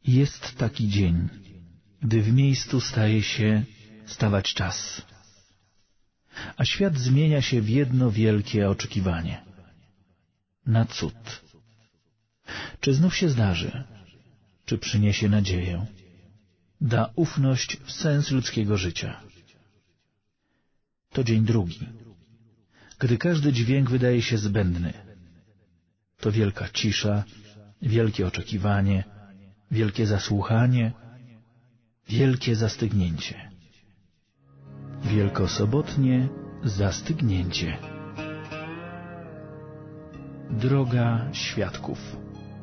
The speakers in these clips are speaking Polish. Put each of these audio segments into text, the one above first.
Jest taki dzień, gdy w miejscu staje się stawać czas, a świat zmienia się w jedno wielkie oczekiwanie na cud. Czy znów się zdarzy? Czy przyniesie nadzieję? Da ufność w sens ludzkiego życia. To dzień drugi, gdy każdy dźwięk wydaje się zbędny. To wielka cisza, wielkie oczekiwanie, wielkie zasłuchanie, wielkie zastygnięcie. Wielkosobotnie zastygnięcie. Droga świadków.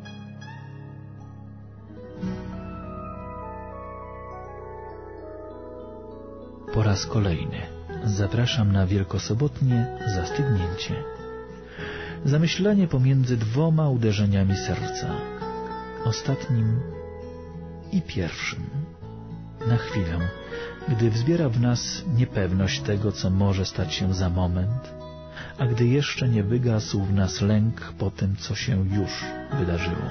Po raz kolejny zapraszam na wielkosobotnie zastygnięcie. Zamyślanie pomiędzy dwoma uderzeniami serca, ostatnim i pierwszym. Na chwilę, gdy wzbiera w nas niepewność tego, co może stać się za moment, a gdy jeszcze nie wygasł w nas lęk po tym, co się już wydarzyło.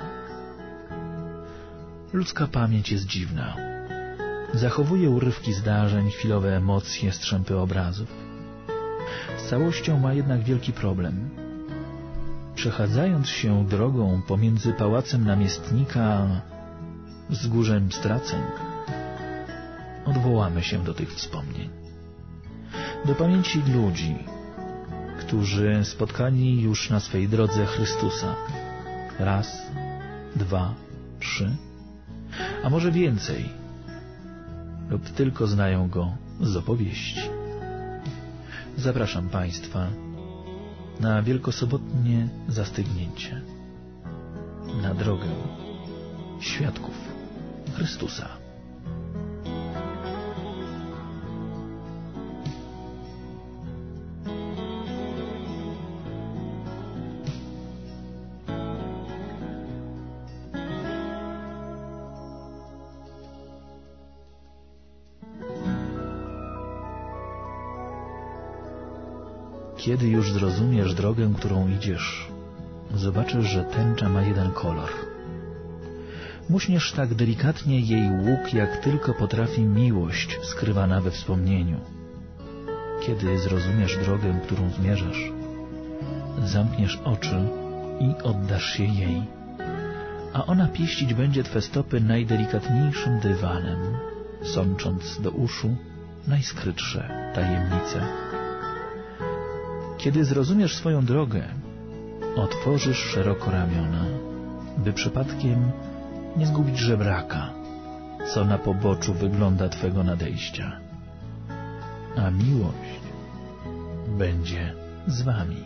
Ludzka pamięć jest dziwna. Zachowuje urywki zdarzeń, chwilowe emocje, strzępy obrazów. Z całością ma jednak wielki problem. Przechadzając się drogą pomiędzy pałacem namiestnika a wzgórzem straceń, odwołamy się do tych wspomnień. Do pamięci ludzi, którzy spotkali już na swej drodze Chrystusa. Raz, dwa, trzy, a może więcej, lub tylko znają Go z opowieści. Zapraszam Państwa na wielkosobotnie zastygnięcie, na drogę świadków Chrystusa. Kiedy już zrozumiesz drogę, którą idziesz, zobaczysz, że tęcza ma jeden kolor. Muśniesz tak delikatnie jej łuk, jak tylko potrafi miłość skrywana we wspomnieniu. Kiedy zrozumiesz drogę, którą zmierzasz, zamkniesz oczy i oddasz się jej, a ona pieścić będzie Twe stopy najdelikatniejszym dywanem, sącząc do uszu najskrytsze tajemnice. Kiedy zrozumiesz swoją drogę, otworzysz szeroko ramiona, by przypadkiem nie zgubić żebraka, co na poboczu wygląda Twego nadejścia. A miłość będzie z Wami.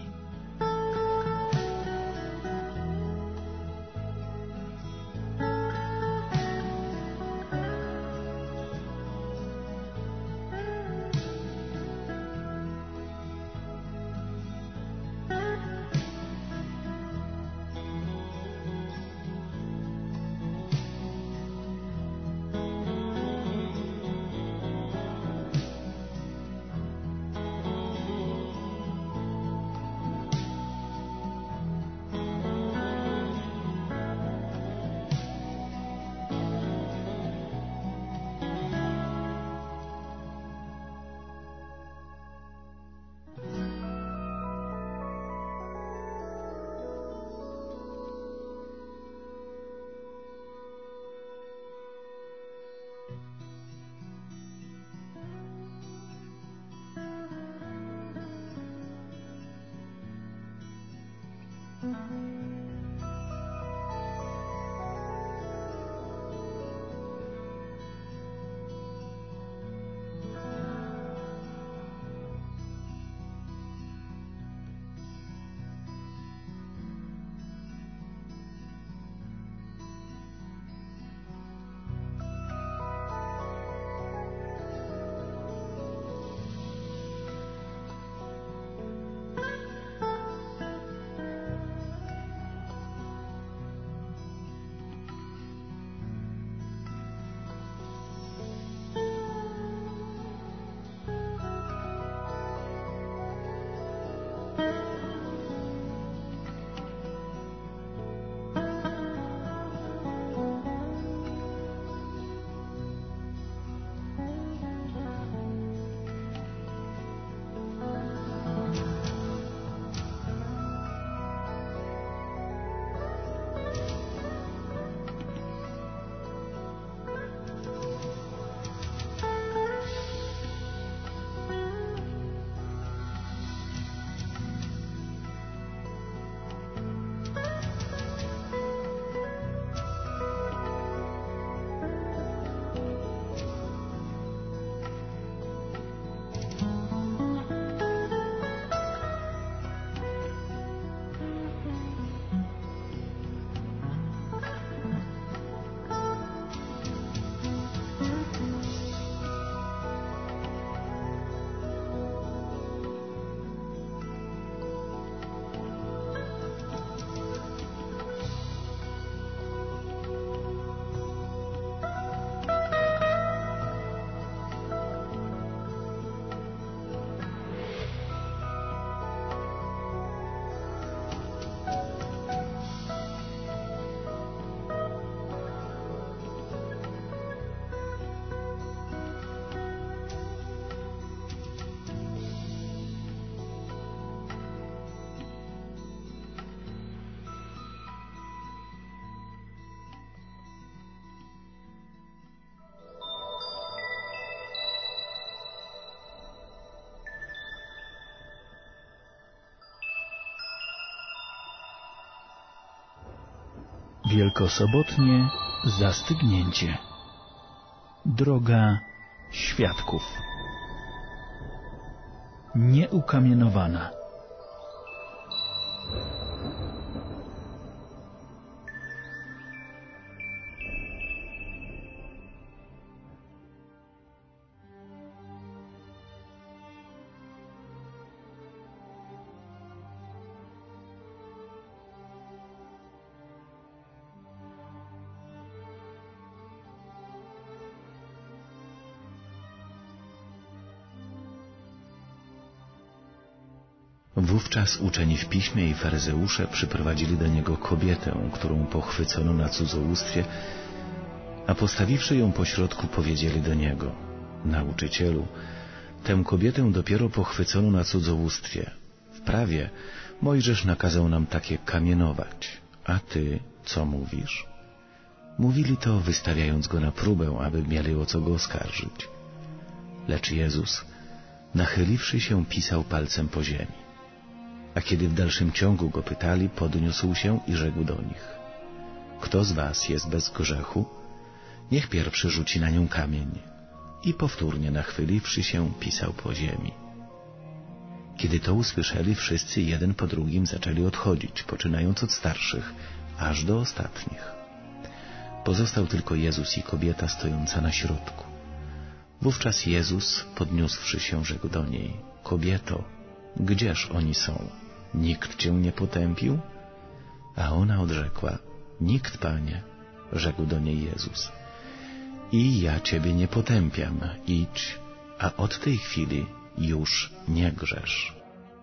Wielkosobotnie zastygnięcie. Droga świadków. Nieukamienowana. Wówczas uczeni w piśmie i faryzeusze przyprowadzili do niego kobietę, którą pochwycono na cudzołóstwie, a postawiwszy ją pośrodku, powiedzieli do niego: Nauczycielu, tę kobietę dopiero pochwycono na cudzołóstwie. W prawie Mojżesz nakazał nam takie kamienować, a ty co mówisz? Mówili to, wystawiając go na próbę, aby mieli o co go oskarżyć. Lecz Jezus, nachyliwszy się, pisał palcem po ziemi. A kiedy w dalszym ciągu go pytali, podniósł się i rzekł do nich: Kto z was jest bez grzechu? Niech pierwszy rzuci na nią kamień. I powtórnie nachyliwszy się, pisał po ziemi. Kiedy to usłyszeli, wszyscy jeden po drugim zaczęli odchodzić, poczynając od starszych, aż do ostatnich. Pozostał tylko Jezus i kobieta stojąca na środku. Wówczas Jezus, podniósłszy się, rzekł do niej: Kobieto, gdzież oni są? Nikt cię nie potępił? A ona odrzekła: Nikt, Panie. Rzekł do niej Jezus: I ja ciebie nie potępiam, idź, a od tej chwili już nie grzesz.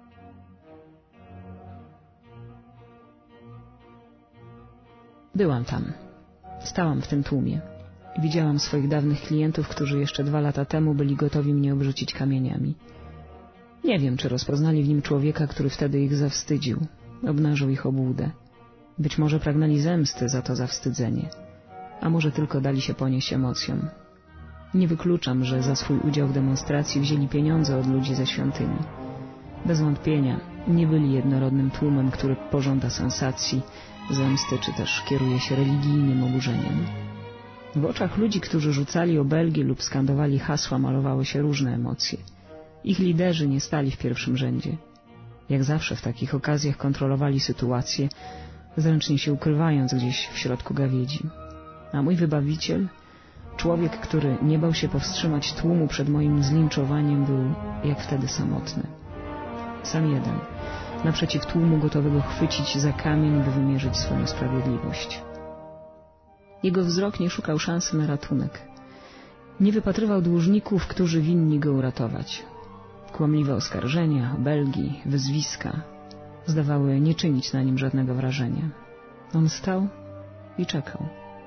Byłam tam. Stałam w tym tłumie. Widziałam swoich dawnych klientów, którzy jeszcze 2 lata temu byli gotowi mnie obrzucić kamieniami. Nie wiem, czy rozpoznali w nim człowieka, który wtedy ich zawstydził, obnażył ich obłudę. Być może pragnęli zemsty za to zawstydzenie, a może tylko dali się ponieść emocjom. Nie wykluczam, że za swój udział w demonstracji wzięli pieniądze od ludzi ze świątyni. Bez wątpienia nie byli jednorodnym tłumem, który pożąda sensacji, zemsty, czy też kieruje się religijnym oburzeniem. W oczach ludzi, którzy rzucali obelgi lub skandowali hasła, malowały się różne emocje. Ich liderzy nie stali w pierwszym rzędzie. Jak zawsze w takich okazjach kontrolowali sytuację, zręcznie się ukrywając gdzieś w środku gawiedzi. A mój wybawiciel, człowiek, który nie bał się powstrzymać tłumu przed moim zlinczowaniem, był jak wtedy samotny. Sam jeden, naprzeciw tłumu gotowego chwycić za kamień, by wymierzyć swoją sprawiedliwość. Jego wzrok nie szukał szansy na ratunek. Nie wypatrywał dłużników, którzy winni go uratować. Kłamliwe oskarżenia, obelgi, wyzwiska zdawały nie czynić na nim żadnego wrażenia. On stał i czekał.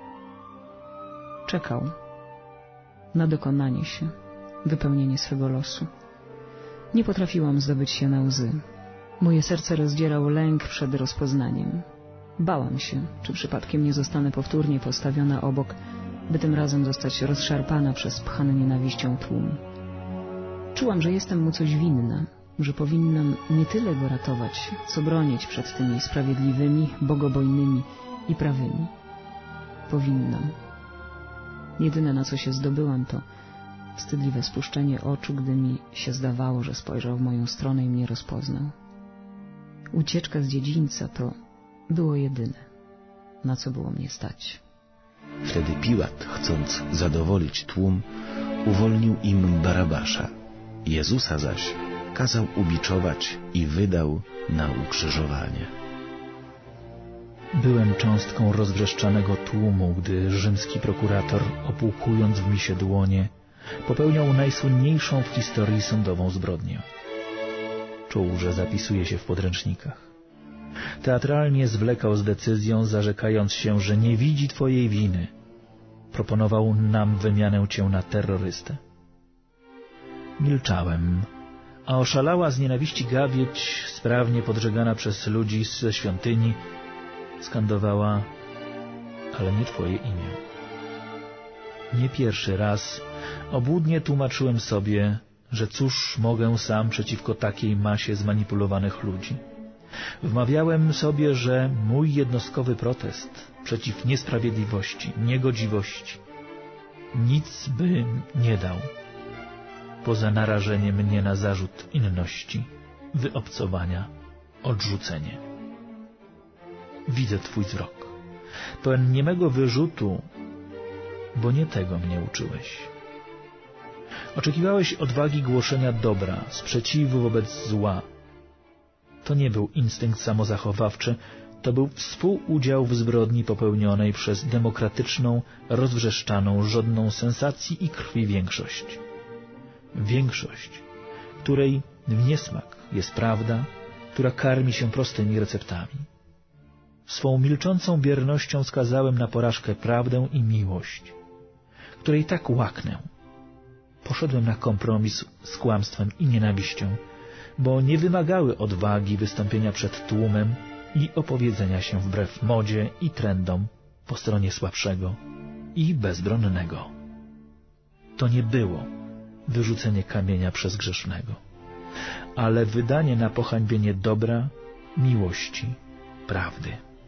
Czekał na dokonanie się, wypełnienie swego losu. Nie potrafiłam zdobyć się na łzy. Moje serce rozdzierał lęk przed rozpoznaniem. Bałam się, czy przypadkiem nie zostanę powtórnie postawiona obok, by tym razem zostać rozszarpana przez pchany nienawiścią tłum. Czułam, że jestem mu coś winna, że powinnam nie tyle go ratować, co bronić przed tymi sprawiedliwymi, bogobojnymi i prawymi. Powinnam. Jedyne, na co się zdobyłam, to wstydliwe spuszczenie oczu, gdy mi się zdawało, że spojrzał w moją stronę i mnie rozpoznał. Ucieczka z dziedzińca to było jedyne, na co było mnie stać. Wtedy Piłat, chcąc zadowolić tłum, uwolnił im Barabasza. Jezusa zaś kazał ubiczować i wydał na ukrzyżowanie. Byłem cząstką rozwrzeszczanego tłumu, gdy rzymski prokurator, opłukując w misie dłonie, popełniał najsłynniejszą w historii sądową zbrodnię. Czuł, że zapisuje się w podręcznikach. Teatralnie zwlekał z decyzją, zarzekając się, że nie widzi twojej winy. Proponował nam wymianę cię na terrorystę. Milczałem, a oszalała z nienawiści gawieć, sprawnie podżegana przez ludzi ze świątyni, skandowała: ale nie twoje imię. Nie pierwszy raz obłudnie tłumaczyłem sobie, że cóż mogę sam przeciwko takiej masie zmanipulowanych ludzi. Wmawiałem sobie, że mój jednostkowy protest przeciw niesprawiedliwości, niegodziwości nic by nie dał, poza narażenie mnie na zarzut inności, wyobcowania, odrzucenie. Widzę twój wzrok, pełen niemego wyrzutu, bo nie tego mnie uczyłeś. Oczekiwałeś odwagi głoszenia dobra, sprzeciwu wobec zła. To nie był instynkt samozachowawczy, to był współudział w zbrodni popełnionej przez demokratyczną, rozwrzeszczaną, żądną sensacji i krwi większość. Większość, której w niesmak jest prawda, która karmi się prostymi receptami. Swą milczącą biernością skazałem na porażkę prawdę i miłość, której tak łaknę. Poszedłem na kompromis z kłamstwem i nienawiścią, bo nie wymagały odwagi wystąpienia przed tłumem i opowiedzenia się wbrew modzie i trendom po stronie słabszego i bezbronnego. To nie było wyrzucenie kamienia przez grzesznego, ale wydanie na pohańbienie dobra, miłości, prawdy.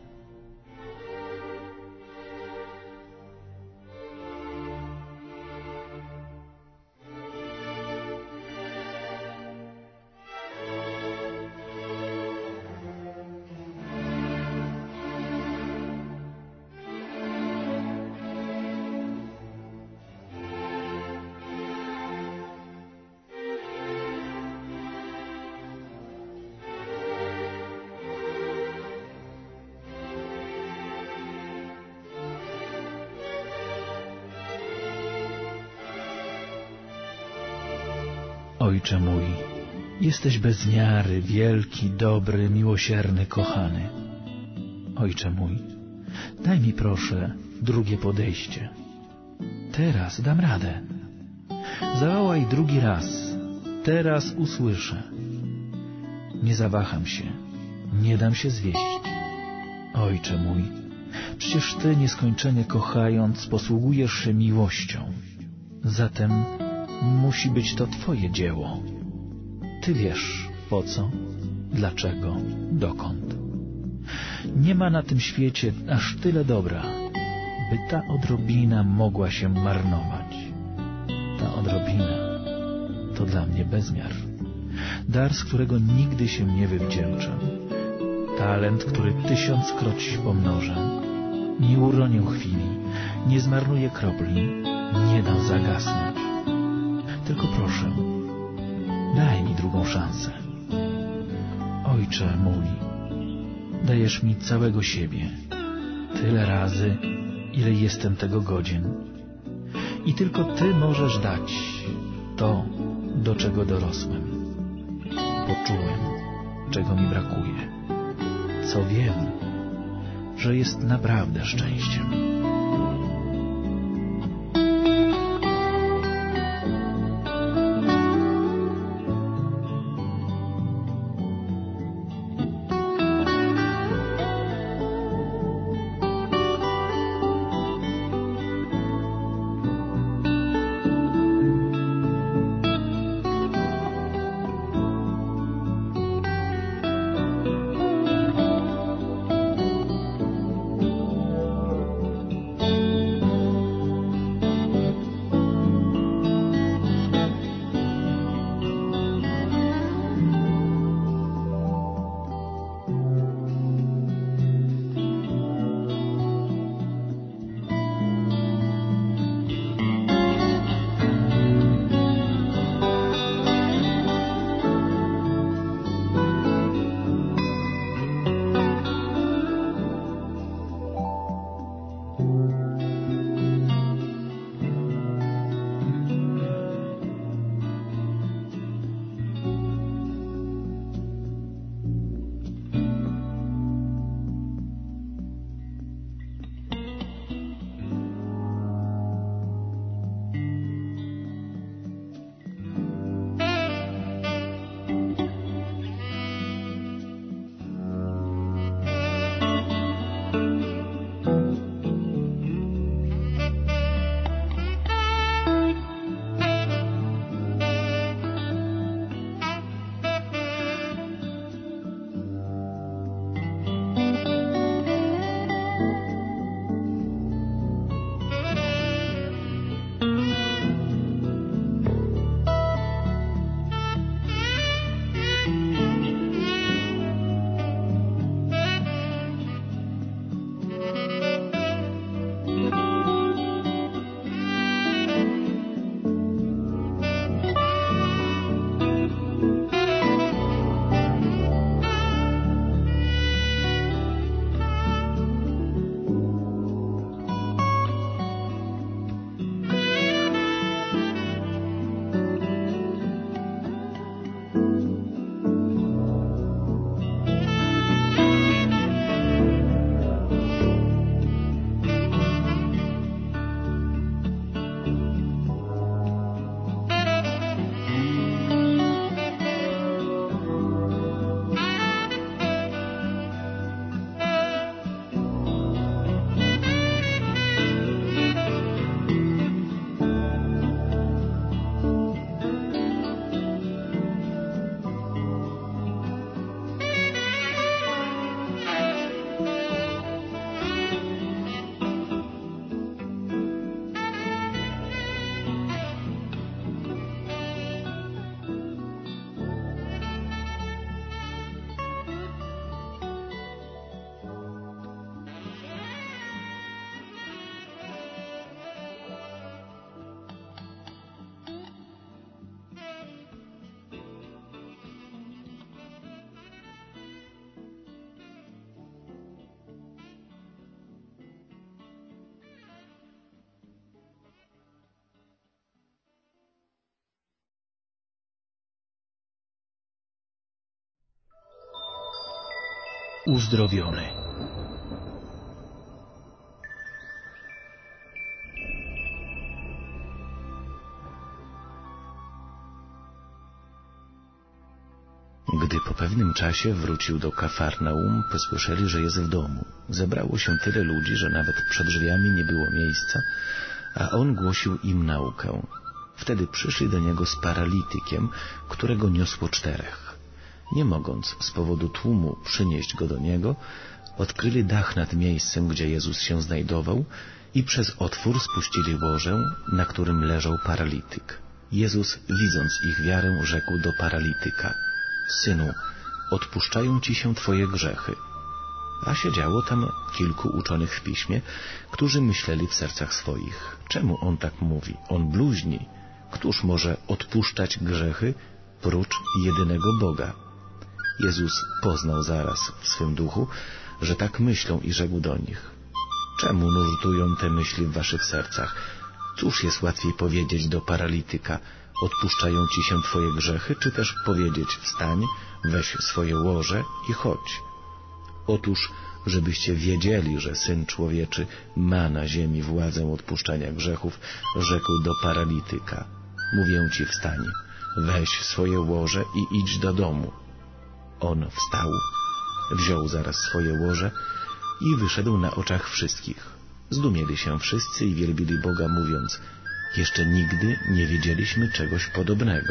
Ojcze mój, jesteś bez miary, wielki, dobry, miłosierny, kochany. Ojcze mój, daj mi proszę drugie podejście. Teraz dam radę. Zawołaj drugi raz. Teraz usłyszę. Nie zawaham się. Nie dam się zwieść. Ojcze mój, przecież Ty, nieskończenie kochając, posługujesz się miłością. Zatem musi być to Twoje dzieło. Ty wiesz, po co, dlaczego, dokąd. Nie ma na tym świecie aż tyle dobra, by ta odrobina mogła się marnować. Ta odrobina to dla mnie bezmiar. Dar, z którego nigdy się nie wywdzięczę. Talent, który 1000-kroć pomnożę. Nie uronię chwili, nie zmarnuję kropli, nie dam zagasnąć. Tylko proszę, daj mi drugą szansę. Ojcze mój, dajesz mi całego siebie, tyle razy, ile jestem tego godzien. I tylko Ty możesz dać to, do czego dorosłem. Poczułem, czego mi brakuje, co wiem, że jest naprawdę szczęściem. uzdrowiony. Gdy po pewnym czasie wrócił do Kafarnaum, posłyszeli, że jest w domu. Zebrało się tyle ludzi, że nawet przed drzwiami nie było miejsca, a on głosił im naukę. Wtedy przyszli do niego z paralitykiem, którego niosło 4. Nie mogąc z powodu tłumu przynieść go do niego, odkryli dach nad miejscem, gdzie Jezus się znajdował, i przez otwór spuścili łoże, na którym leżał paralityk. Jezus, widząc ich wiarę, rzekł do paralityka: Synu, odpuszczają ci się twoje grzechy. A siedziało tam kilku uczonych w piśmie, którzy myśleli w sercach swoich: czemu on tak mówi? On bluźni. Któż może odpuszczać grzechy prócz jedynego Boga? Jezus poznał zaraz w swym duchu, że tak myślą, i rzekł do nich: czemu nurtują te myśli w waszych sercach? Cóż jest łatwiej powiedzieć do paralityka: odpuszczają ci się twoje grzechy, czy też powiedzieć: wstań, weź swoje łoże i chodź? Otóż, żebyście wiedzieli, że Syn Człowieczy ma na ziemi władzę odpuszczania grzechów, rzekł do paralityka: mówię ci, wstań, weź swoje łoże i idź do domu. On wstał, wziął zaraz swoje łoże i wyszedł na oczach wszystkich. Zdumieli się wszyscy i wielbili Boga, mówiąc: jeszcze nigdy nie widzieliśmy czegoś podobnego.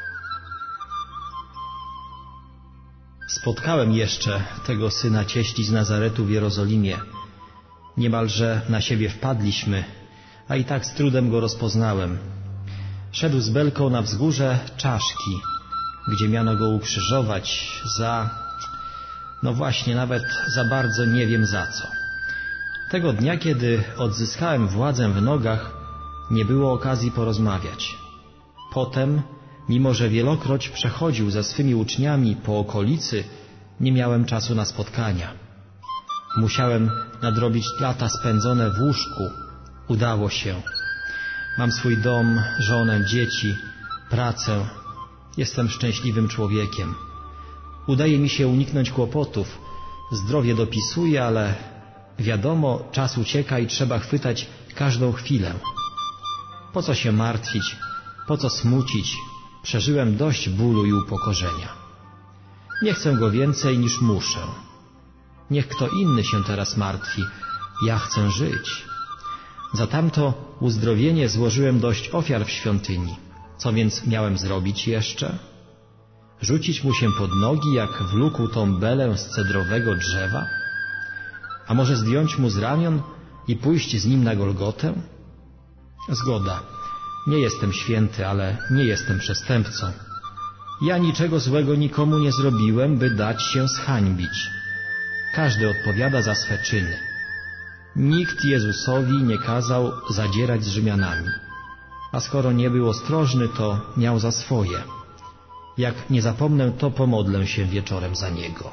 Spotkałem jeszcze tego syna cieśli z Nazaretu w Jerozolimie. Niemalże na siebie wpadliśmy, a i tak z trudem go rozpoznałem. Szedł z belką na wzgórze Czaszki, gdzie miano go ukrzyżować no właśnie, nawet za bardzo nie wiem za co. Tego dnia, kiedy odzyskałem władzę w nogach, nie było okazji porozmawiać. Potem, mimo że wielokroć przechodził ze swymi uczniami po okolicy, nie miałem czasu na spotkania. Musiałem nadrobić lata spędzone w łóżku. Udało się. Mam swój dom, żonę, dzieci, pracę. Jestem szczęśliwym człowiekiem. Udaje mi się uniknąć kłopotów. Zdrowie dopisuje, ale wiadomo, czas ucieka i trzeba chwytać każdą chwilę. Po co się martwić? Po co smucić? Przeżyłem dość bólu i upokorzenia. Nie chcę go więcej niż muszę. Niech kto inny się teraz martwi. Ja chcę żyć. Za tamto uzdrowienie złożyłem dość ofiar w świątyni. Co więc miałem zrobić jeszcze? Rzucić mu się pod nogi, jak wlókł tą belę z cedrowego drzewa? A może zdjąć mu z ramion i pójść z nim na Golgotę? Zgoda. Nie jestem święty, ale nie jestem przestępcą. Ja niczego złego nikomu nie zrobiłem, by dać się zhańbić. Każdy odpowiada za swe czyny. Nikt Jezusowi nie kazał zadzierać z Rzymianami. A skoro nie był ostrożny, to miał za swoje. Jak nie zapomnę, to pomodlę się wieczorem za niego.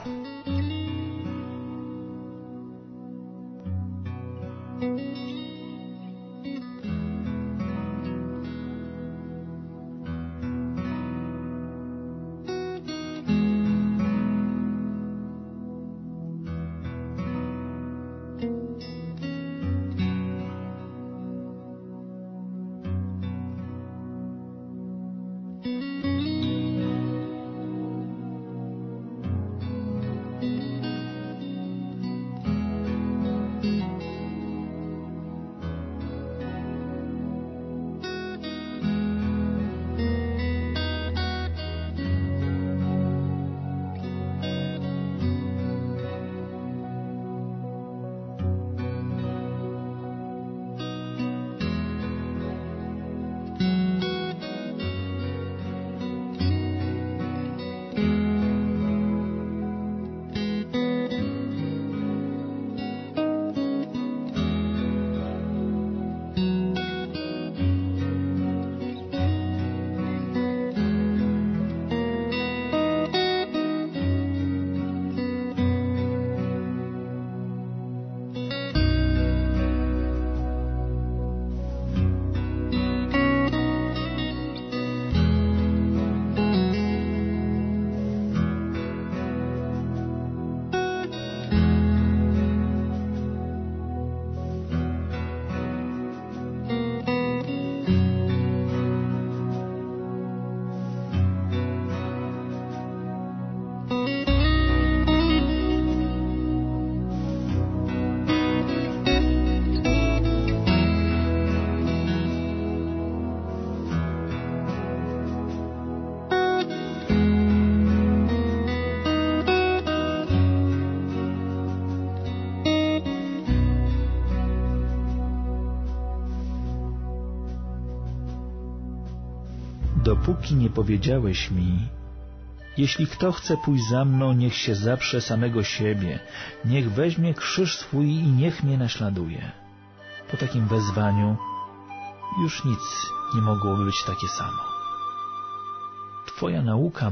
dopóki nie powiedziałeś mi: jeśli kto chce pójść za mną, niech się zaprze samego siebie, niech weźmie krzyż swój i niech mnie naśladuje. Po takim wezwaniu już nic nie mogłoby być takie samo. Twoja nauka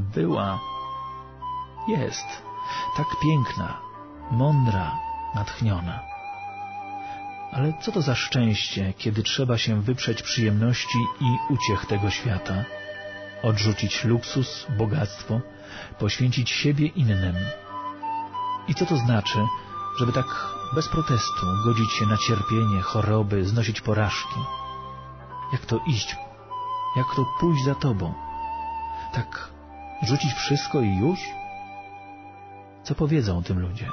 jest tak piękna, mądra, natchniona. Ale co to za szczęście, kiedy trzeba się wyprzeć przyjemności i uciech tego świata, odrzucić luksus, bogactwo, poświęcić siebie innym. I co to znaczy, żeby tak bez protestu godzić się na cierpienie, choroby, znosić porażki? Jak to iść? Jak to pójść za Tobą? Tak rzucić wszystko i już? Co powiedzą o tym ludzie?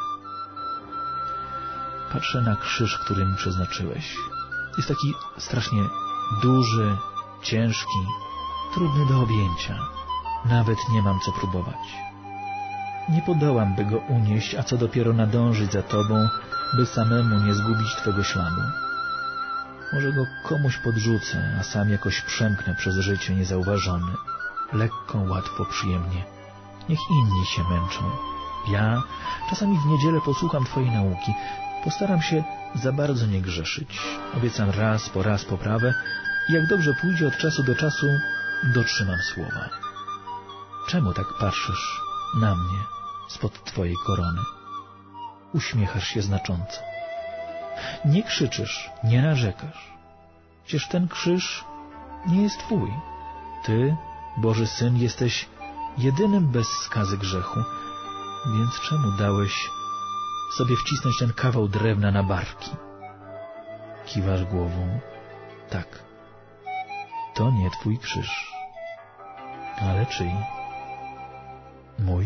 Patrzę na krzyż, który mi przeznaczyłeś. Jest taki strasznie duży, ciężki, trudny do objęcia. Nawet nie mam co próbować. Nie podołam, by go unieść, a co dopiero nadążyć za Tobą, by samemu nie zgubić Twego śladu. Może go komuś podrzucę, a sam jakoś przemknę przez życie niezauważony. Lekko, łatwo, przyjemnie. Niech inni się męczą. Ja czasami w niedzielę posłucham Twojej nauki. Postaram się za bardzo nie grzeszyć. Obiecam raz po raz poprawę i jak dobrze pójdzie, od czasu do czasu dotrzymam słowa. Czemu tak patrzysz na mnie spod Twojej korony? Uśmiechasz się znacząco. Nie krzyczysz, nie narzekasz. Przecież ten krzyż nie jest Twój. Ty, Boży Syn, jesteś jedynym bez skazy grzechu, więc czemu dałeś sobie wcisnąć ten kawał drewna na barki? Kiwasz głową. Tak, to nie Twój krzyż. Ale czyj? Mój?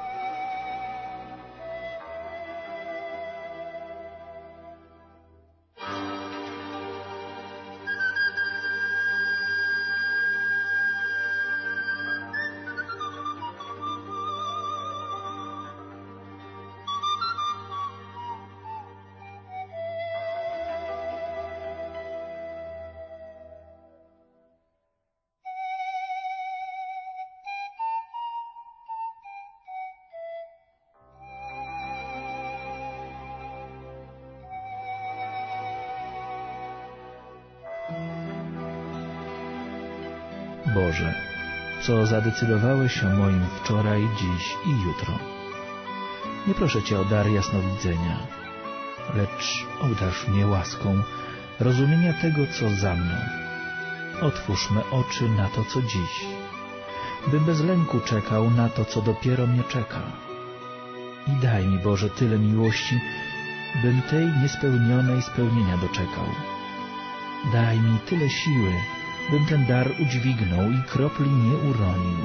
Boże, co zadecydowałeś o moim wczoraj, dziś i jutro. Nie proszę Cię o dar jasnowidzenia, lecz obdarz mnie łaską rozumienia tego, co za mną. Otwórz me oczy na to, co dziś, bym bez lęku czekał na to, co dopiero mnie czeka. I daj mi, Boże, tyle miłości, bym tej niespełnionej spełnienia doczekał. Daj mi tyle siły, bym ten dar udźwignął i kropli nie uronił.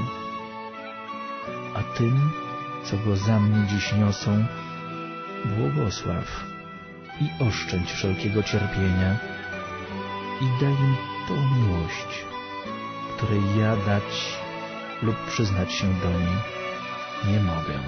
A tym, co go za mnie dziś niosą, błogosław i oszczędź wszelkiego cierpienia i daj im tą miłość, której ja dać lub przyznać się do niej nie mogę.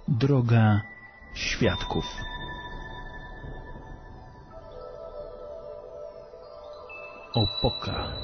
Droga świadków. Opoka.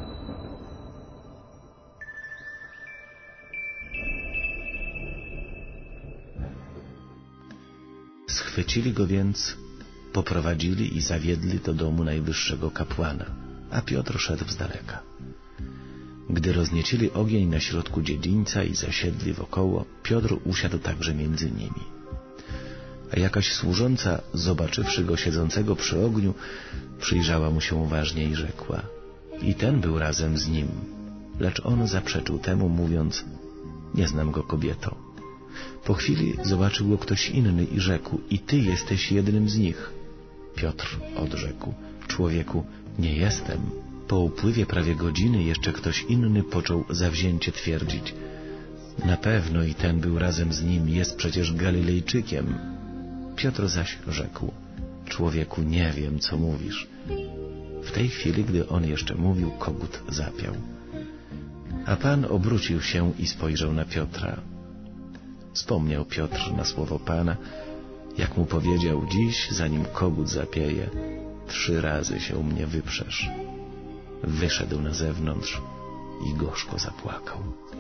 Schwycili go więc, poprowadzili i zawiedli do domu najwyższego kapłana, a Piotr szedł z daleka. Gdy rozniecili ogień na środku dziedzińca i zasiedli wokoło, Piotr usiadł także między nimi. A jakaś służąca, zobaczywszy go siedzącego przy ogniu, przyjrzała mu się uważnie i rzekła: i ten był razem z nim. Lecz on zaprzeczył temu, mówiąc: nie znam go, kobieto. Po chwili zobaczył go ktoś inny i rzekł: i ty jesteś jednym z nich. Piotr odrzekł: człowieku, nie jestem. Po upływie prawie godziny jeszcze ktoś inny począł zawzięcie twierdzić: na pewno i ten był razem z nim, jest przecież Galilejczykiem. Piotr zaś rzekł: człowieku, nie wiem, co mówisz. W tej chwili, gdy on jeszcze mówił, kogut zapiał. A Pan obrócił się i spojrzał na Piotra. Wspomniał Piotr na słowo Pana, jak mu powiedział: dziś, zanim kogut zapieje, 3 razy się mnie wyprzesz. Wyszedł na zewnątrz i gorzko zapłakał.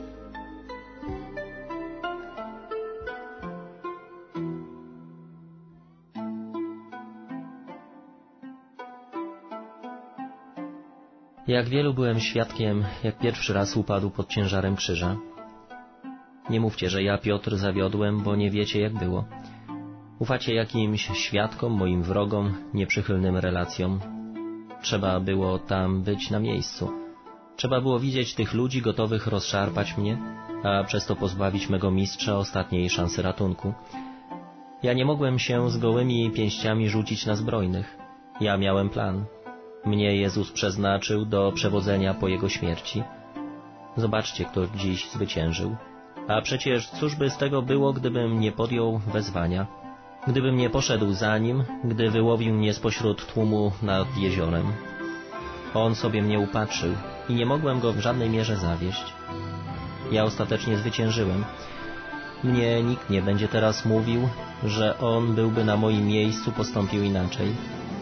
Jak wielu byłem świadkiem, jak pierwszy raz upadł pod ciężarem krzyża. Nie mówcie, że ja, Piotr, zawiodłem, bo nie wiecie, jak było. Ufacie jakimś świadkom, moim wrogom, nieprzychylnym relacjom. Trzeba było tam być na miejscu. Trzeba było widzieć tych ludzi gotowych rozszarpać mnie, a przez to pozbawić mego mistrza ostatniej szansy ratunku. Ja nie mogłem się z gołymi pięściami rzucić na zbrojnych. Ja miałem plan. Mnie Jezus przeznaczył do przewodzenia po Jego śmierci. Zobaczcie, kto dziś zwyciężył. A przecież cóż by z tego było, gdybym nie podjął wezwania, gdybym nie poszedł za Nim, gdy wyłowił mnie spośród tłumu nad jeziorem. On sobie mnie upatrzył i nie mogłem Go w żadnej mierze zawieść. Ja ostatecznie zwyciężyłem. Mnie nikt nie będzie teraz mówił, że On byłby na moim miejscu postąpił inaczej.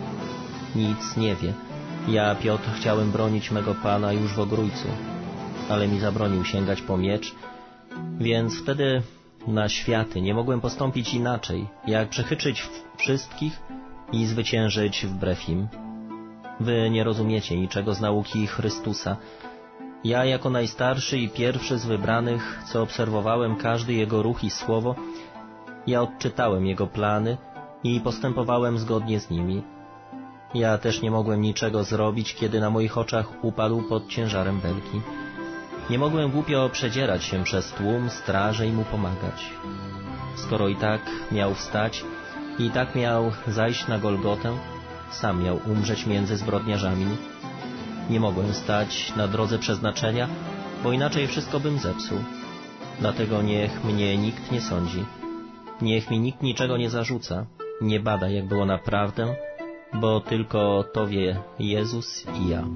Nic nie wie. Ja, Piotr, chciałem bronić mego Pana już w ogrójcu, ale mi zabronił sięgać po miecz, więc wtedy na światy nie mogłem postąpić inaczej, jak przechytrzyć wszystkich i zwyciężyć wbrew im. Wy nie rozumiecie niczego z nauki Chrystusa. Ja, jako najstarszy i pierwszy z wybranych, co obserwowałem każdy Jego ruch i słowo, ja odczytałem Jego plany i postępowałem zgodnie z nimi. Ja też nie mogłem niczego zrobić, kiedy na moich oczach upadł pod ciężarem belki. Nie mogłem głupio przedzierać się przez tłum straży i mu pomagać. Skoro i tak miał wstać i tak miał zajść na Golgotę, sam miał umrzeć między zbrodniarzami. Nie mogłem stać na drodze przeznaczenia, bo inaczej wszystko bym zepsuł. Dlatego niech mnie nikt nie sądzi. Niech mi nikt niczego nie zarzuca, nie bada, jak było naprawdę, bo tylko to wie Jezus i ja.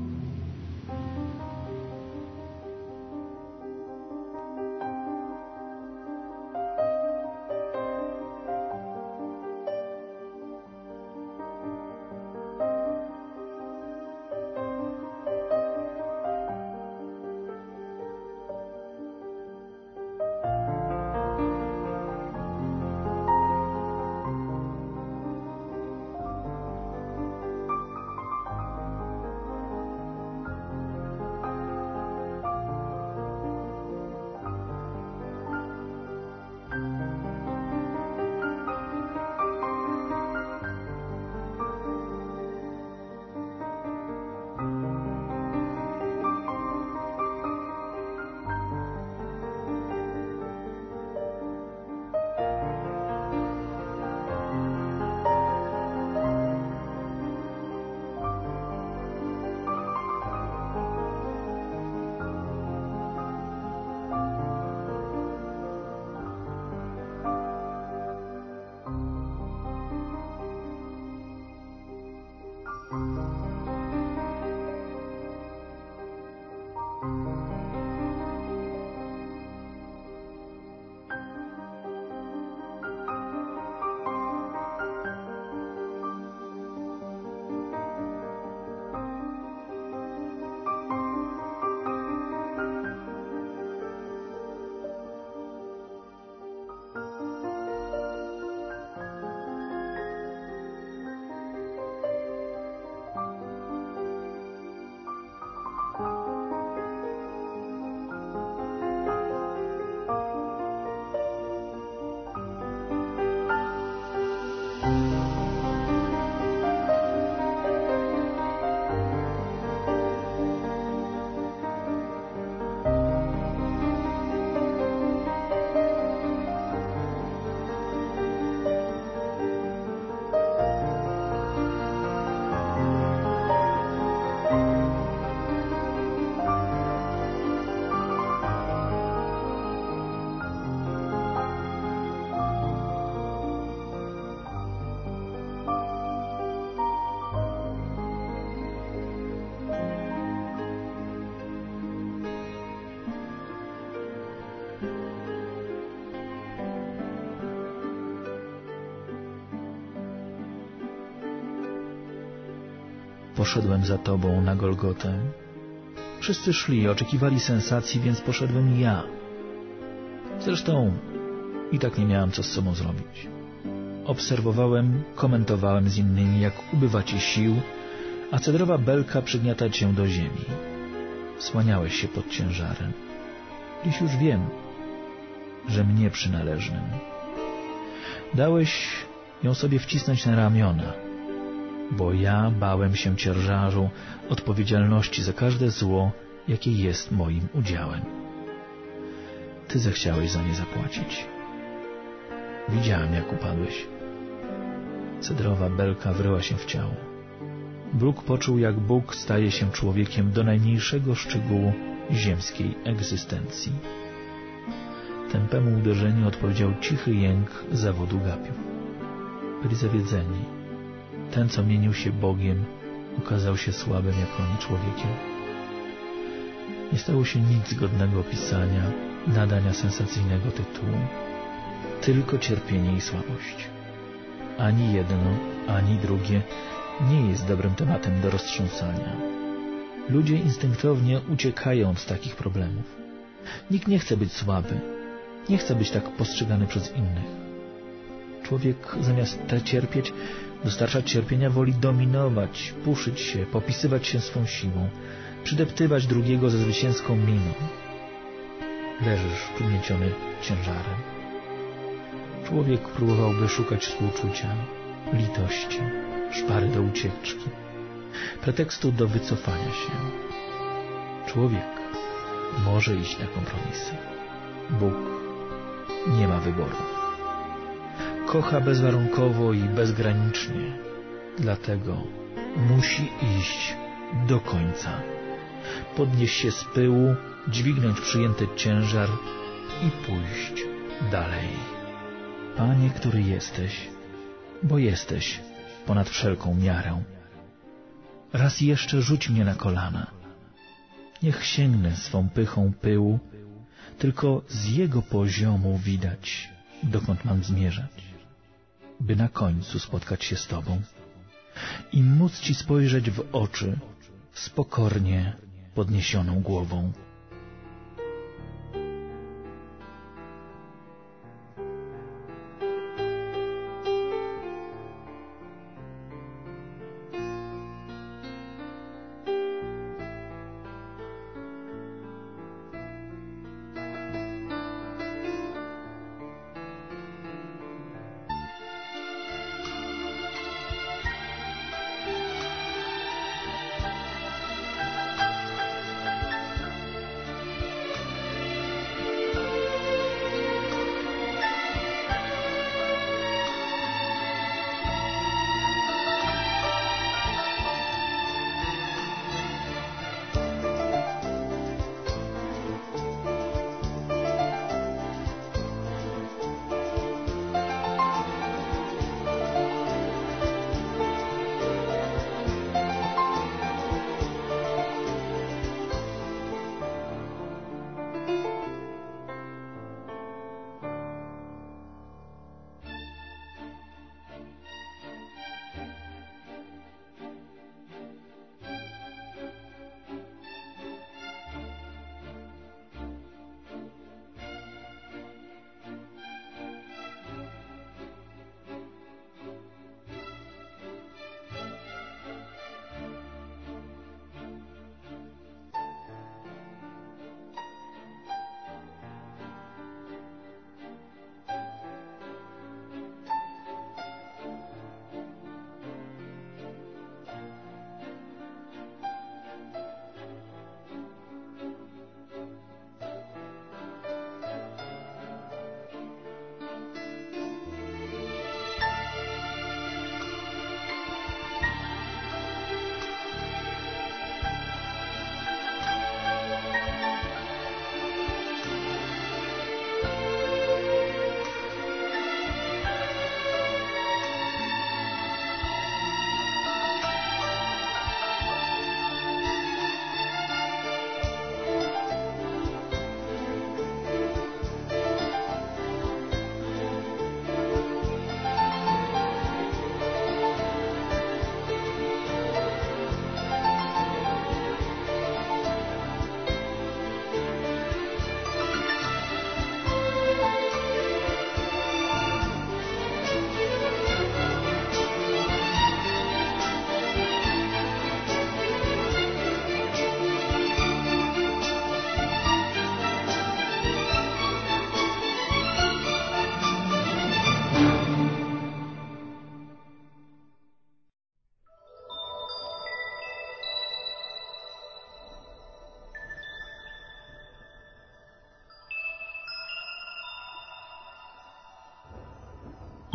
poszedłem za Tobą na Golgotę. Wszyscy szli, oczekiwali sensacji, więc poszedłem ja. Zresztą i tak nie miałem co z sobą zrobić. Obserwowałem, komentowałem z innymi, jak ubywa Ci sił, a cedrowa belka przygniata Cię do ziemi. Słaniałeś się pod ciężarem. Dziś już wiem, że mnie przynależnym. Dałeś ją sobie wcisnąć na ramiona, bo ja bałem się ciężaru odpowiedzialności za każde zło, jakie jest moim udziałem. Ty zechciałeś za nie zapłacić. Widziałem, jak upadłeś. Cedrowa belka wryła się w ciało. Bruk poczuł, jak Bóg staje się człowiekiem do najmniejszego szczegółu ziemskiej egzystencji. Tępemu uderzeniu odpowiedział cichy jęk zawodu gapiów. Byli zawiedzeni. Ten, co mienił się Bogiem, okazał się słabym jak oni człowiekiem. Nie stało się nic godnego opisania, nadania sensacyjnego tytułu. Tylko cierpienie i słabość. Ani jedno, ani drugie nie jest dobrym tematem do roztrząsania. Ludzie instynktownie uciekają od takich problemów. Nikt nie chce być słaby. Nie chce być tak postrzegany przez innych. Człowiek zamiast cierpieć, dostarczać cierpienia, woli dominować, puszyć się, popisywać się swą siłą, przydeptywać drugiego ze zwycięską miną. Leżysz przygnieciony ciężarem. Człowiek próbowałby szukać współczucia, litości, szpary do ucieczki, pretekstu do wycofania się. Człowiek może iść na kompromisy. Bóg nie ma wyboru. Kocha bezwarunkowo i bezgranicznie. Dlatego musi iść do końca. Podnieść się z pyłu, dźwignąć przyjęty ciężar i pójść dalej. Panie, który jesteś, bo jesteś ponad wszelką miarę. Raz jeszcze rzuć mnie na kolana. Niech sięgnę swą pychą pyłu, tylko z jego poziomu widać, dokąd mam zmierzać, by na końcu spotkać się z Tobą i móc Ci spojrzeć w oczy z pokornie podniesioną głową.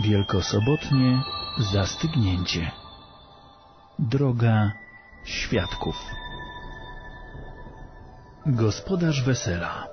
Wielkosobotnie zastygnięcie. Droga świadków. Gospodarz wesela.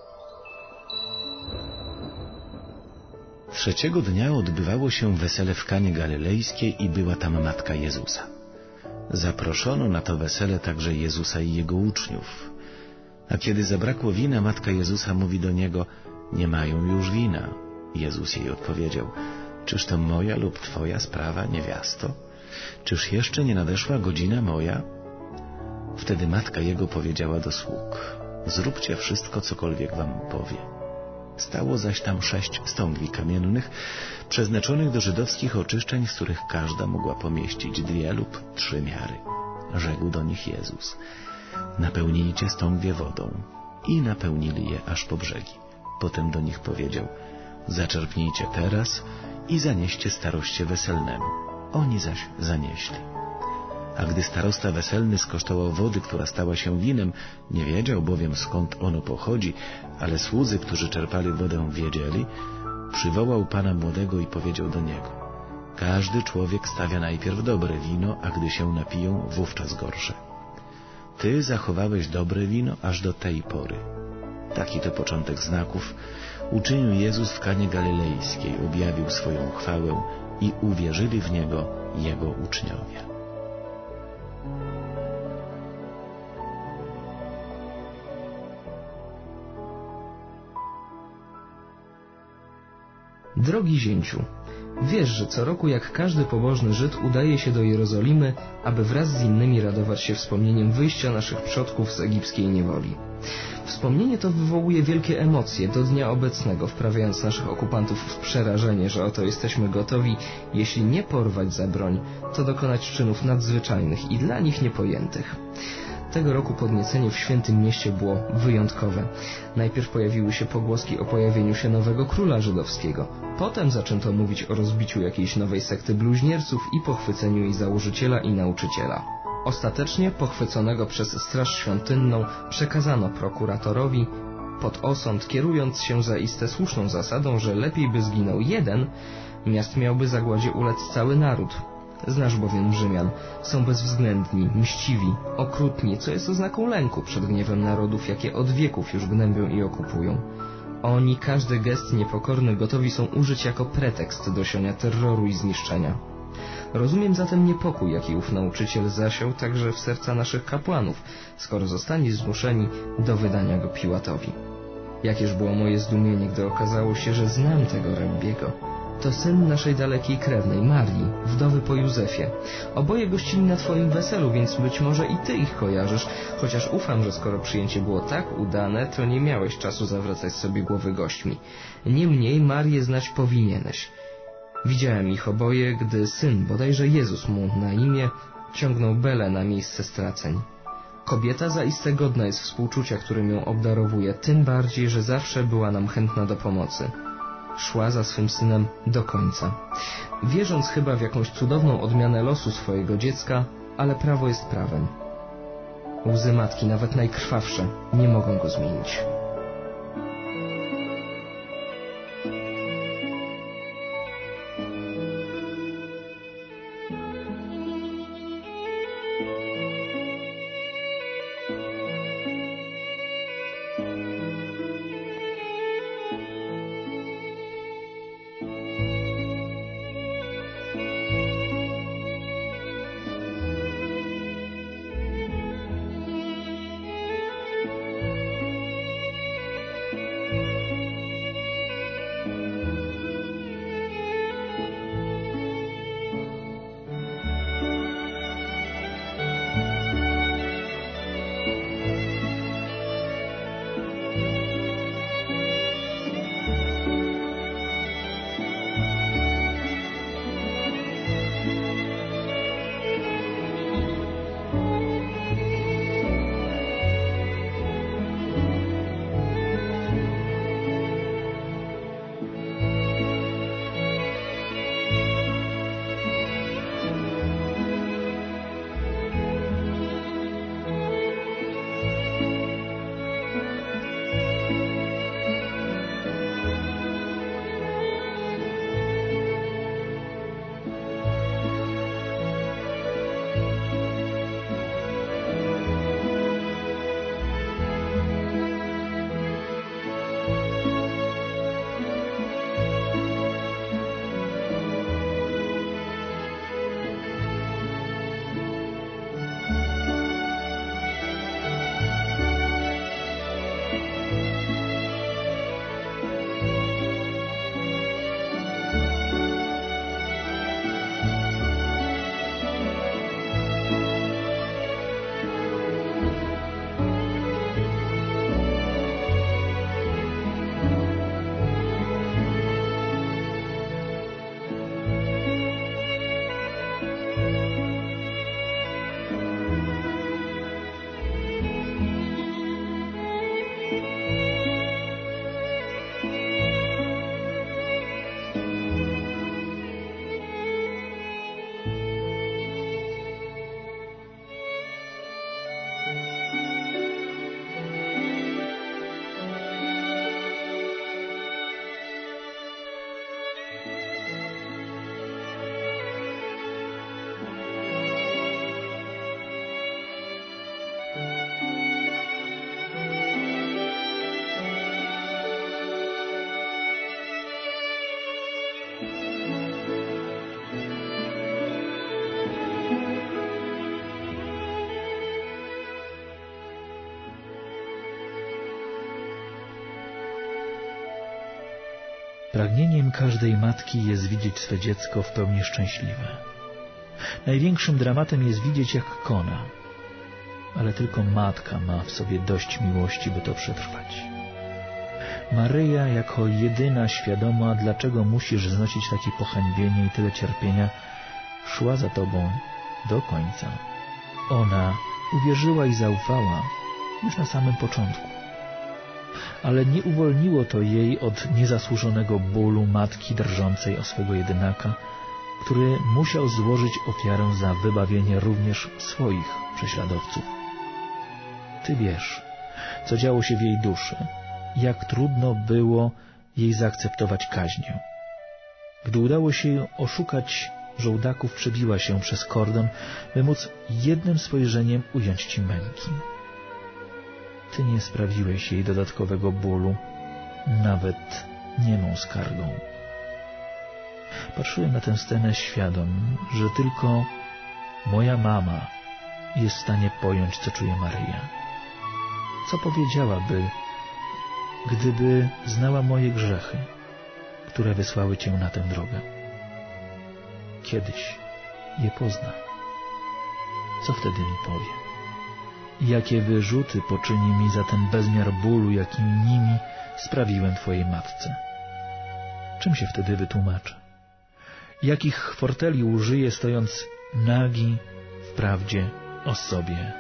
Trzeciego dnia odbywało się wesele w Kanie Galilejskiej i była tam matka Jezusa. Zaproszono na to wesele także Jezusa i Jego uczniów. A kiedy zabrakło wina, matka Jezusa mówi do Niego: nie mają już wina. Jezus jej odpowiedział: czyż to moja lub Twoja sprawa, niewiasto? Czyż jeszcze nie nadeszła godzina moja? Wtedy matka Jego powiedziała do sług: zróbcie wszystko, cokolwiek wam powie. Stało zaś tam 6 stągwi kamiennych, przeznaczonych do żydowskich oczyszczeń, z których każda mogła pomieścić 2 lub 3 miary. Rzekł do nich Jezus: napełnijcie stągwie wodą. I napełnili je aż po brzegi. Potem do nich powiedział: zaczerpnijcie teraz i zanieście staroście weselnemu. Oni zaś zanieśli. A gdy starosta weselny skosztował wody, która stała się winem, nie wiedział bowiem, skąd ono pochodzi, ale słudzy, którzy czerpali wodę, wiedzieli, przywołał pana młodego i powiedział do niego: każdy człowiek stawia najpierw dobre wino, a gdy się napiją, wówczas gorsze. Ty zachowałeś dobre wino aż do tej pory. Taki to początek znaków uczynił Jezus w Kanie Galilejskiej, objawił swoją chwałę i uwierzyli w Niego Jego uczniowie. Drogi zięciu, wiesz, że co roku jak każdy pobożny Żyd udaje się do Jerozolimy, aby wraz z innymi radować się wspomnieniem wyjścia naszych przodków z egipskiej niewoli. Wspomnienie to wywołuje wielkie emocje do dnia obecnego, wprawiając naszych okupantów w przerażenie, że oto jesteśmy gotowi, jeśli nie porwać za broń, to dokonać czynów nadzwyczajnych i dla nich niepojętych. Tego roku podniecenie w Świętym Mieście było wyjątkowe. Najpierw pojawiły się pogłoski o pojawieniu się nowego króla żydowskiego. Potem zaczęto mówić o rozbiciu jakiejś nowej sekty bluźnierców i pochwyceniu jej założyciela i nauczyciela. Ostatecznie pochwyconego przez Straż Świątynną przekazano prokuratorowi pod osąd, kierując się zaiste słuszną zasadą, że lepiej by zginął jeden, miast miałby zagładzie ulec cały naród. Znasz bowiem Rzymian, są bezwzględni, mściwi, okrutni, co jest oznaką lęku przed gniewem narodów, jakie od wieków już gnębią i okupują. Oni każdy gest niepokorny gotowi są użyć jako pretekst do siania terroru i zniszczenia. Rozumiem zatem niepokój, jaki ów nauczyciel zasiał także w serca naszych kapłanów, skoro zostali zmuszeni do wydania go Piłatowi. Jakież było moje zdumienie, gdy okazało się, że znam tego rabbiego. To syn naszej dalekiej krewnej, Marii, wdowy po Józefie. Oboje gościli na Twoim weselu, więc być może i Ty ich kojarzysz, chociaż ufam, że skoro przyjęcie było tak udane, to nie miałeś czasu zawracać sobie głowy gośćmi. Niemniej Marię znać powinieneś. Widziałem ich oboje, gdy syn, bodajże Jezus mu na imię, ciągnął belę na miejsce straceń. Kobieta zaiste godna jest współczucia, którym ją obdarowuje, tym bardziej, że zawsze była nam chętna do pomocy. Szła za swym synem do końca, wierząc chyba w jakąś cudowną odmianę losu swojego dziecka, ale prawo jest prawem. Łzy matki, nawet najkrwawsze, nie mogą go zmienić. Pragnieniem każdej matki jest widzieć swe dziecko w pełni szczęśliwe. Największym dramatem jest widzieć, jak kona, ale tylko matka ma w sobie dość miłości, by to przetrwać. Maryja, jako jedyna świadoma, dlaczego musisz znosić takie pohańbienie i tyle cierpienia, szła za Tobą do końca. Ona uwierzyła i zaufała już na samym początku. Ale nie uwolniło to jej od niezasłużonego bólu matki drżącej o swego jedynaka, który musiał złożyć ofiarę za wybawienie również swoich prześladowców. Ty wiesz, co działo się w jej duszy, jak trudno było jej zaakceptować kaźnię. Gdy udało się jej oszukać żołdaków, przebiła się przez kordon, by móc jednym spojrzeniem ująć ci męki. Ty nie sprawiłeś jej dodatkowego bólu, nawet niemą skargą. Patrzyłem na tę scenę świadom, że tylko moja mama jest w stanie pojąć, co czuje Maryja. Co powiedziałaby, gdyby znała moje grzechy, które wysłały Cię na tę drogę? Kiedyś je pozna. Co wtedy mi powie? Jakie wyrzuty poczyni mi za ten bezmiar bólu, jaki nimi sprawiłem Twojej matce? Czym się wtedy wytłumaczę? Jakich forteli użyję, stojąc nagi w prawdzie o sobie?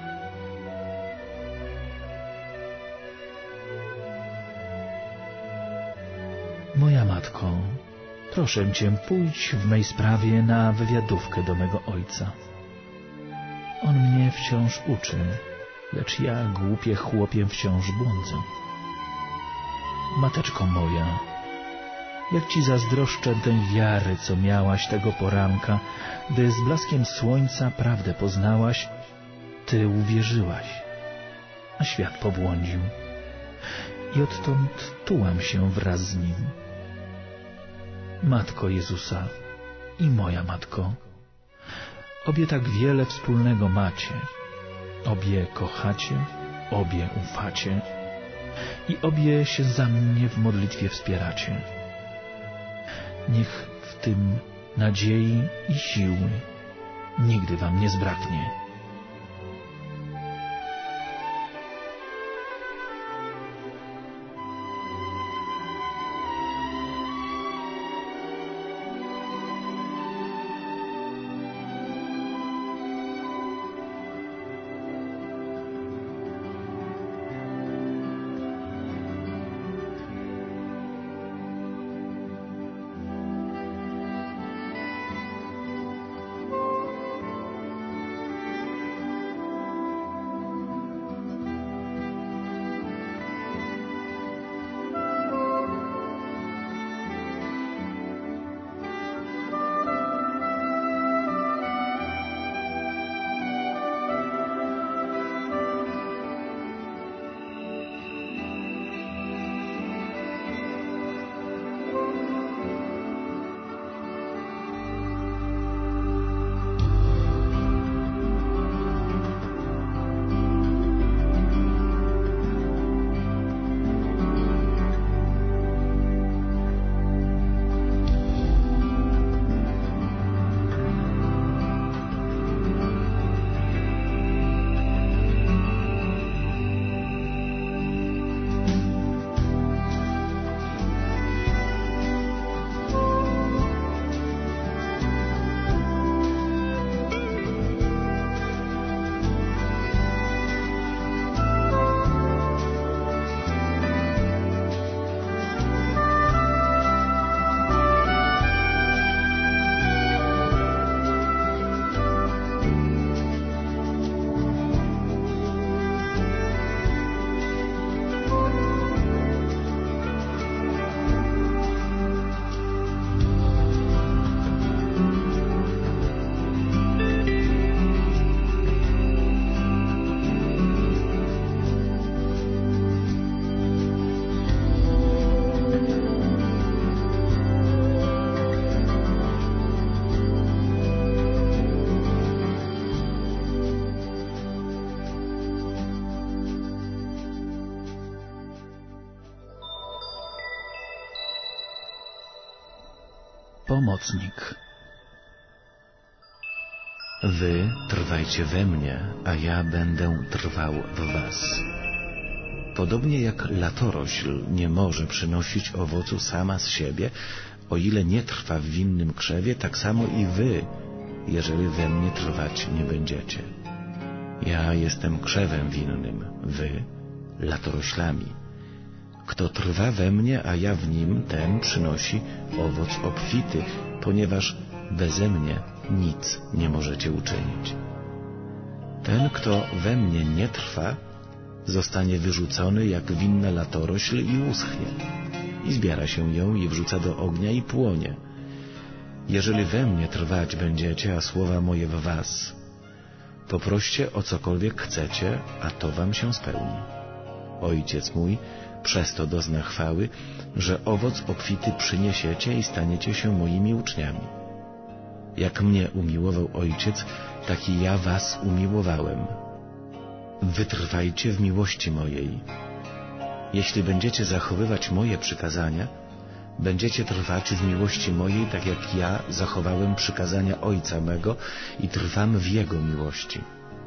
Moja matko, proszę Cię, pójdź w mej sprawie na wywiadówkę do mego ojca. On mnie wciąż uczy, lecz ja, głupie chłopie, wciąż błądzę. Mateczko moja, jak Ci zazdroszczę tej wiary, co miałaś tego poranka, gdy z blaskiem słońca prawdę poznałaś, Ty uwierzyłaś, a świat pobłądził. I odtąd tułam się wraz z nim. Matko Jezusa i moja matko, obie tak wiele wspólnego macie, obie kochacie, obie ufacie i obie się za mnie w modlitwie wspieracie. Niech w tym nadziei i siły nigdy Wam nie zbraknie. Pomocnik. Wy trwajcie we mnie, a ja będę trwał w was. Podobnie jak latorośl nie może przynosić owocu sama z siebie, o ile nie trwa w winnym krzewie, tak samo i wy, jeżeli we mnie trwać nie będziecie. Ja jestem krzewem winnym, wy latoroślami. Kto trwa we mnie, a ja w nim, ten przynosi owoc obfity, ponieważ beze mnie nic nie możecie uczynić. Ten, kto we mnie nie trwa, zostanie wyrzucony jak winna latorośl i uschnie. I zbiera się ją i wrzuca do ognia i płonie. Jeżeli we mnie trwać będziecie, a słowa moje w was, poproście o cokolwiek chcecie, a to wam się spełni. Ojciec mój przez to dozna chwały, że owoc obfity przyniesiecie i staniecie się moimi uczniami. Jak mnie umiłował Ojciec, tak i ja was umiłowałem. Wytrwajcie w miłości mojej. Jeśli będziecie zachowywać moje przykazania, będziecie trwać w miłości mojej, tak jak ja zachowałem przykazania Ojca mego i trwam w Jego miłości.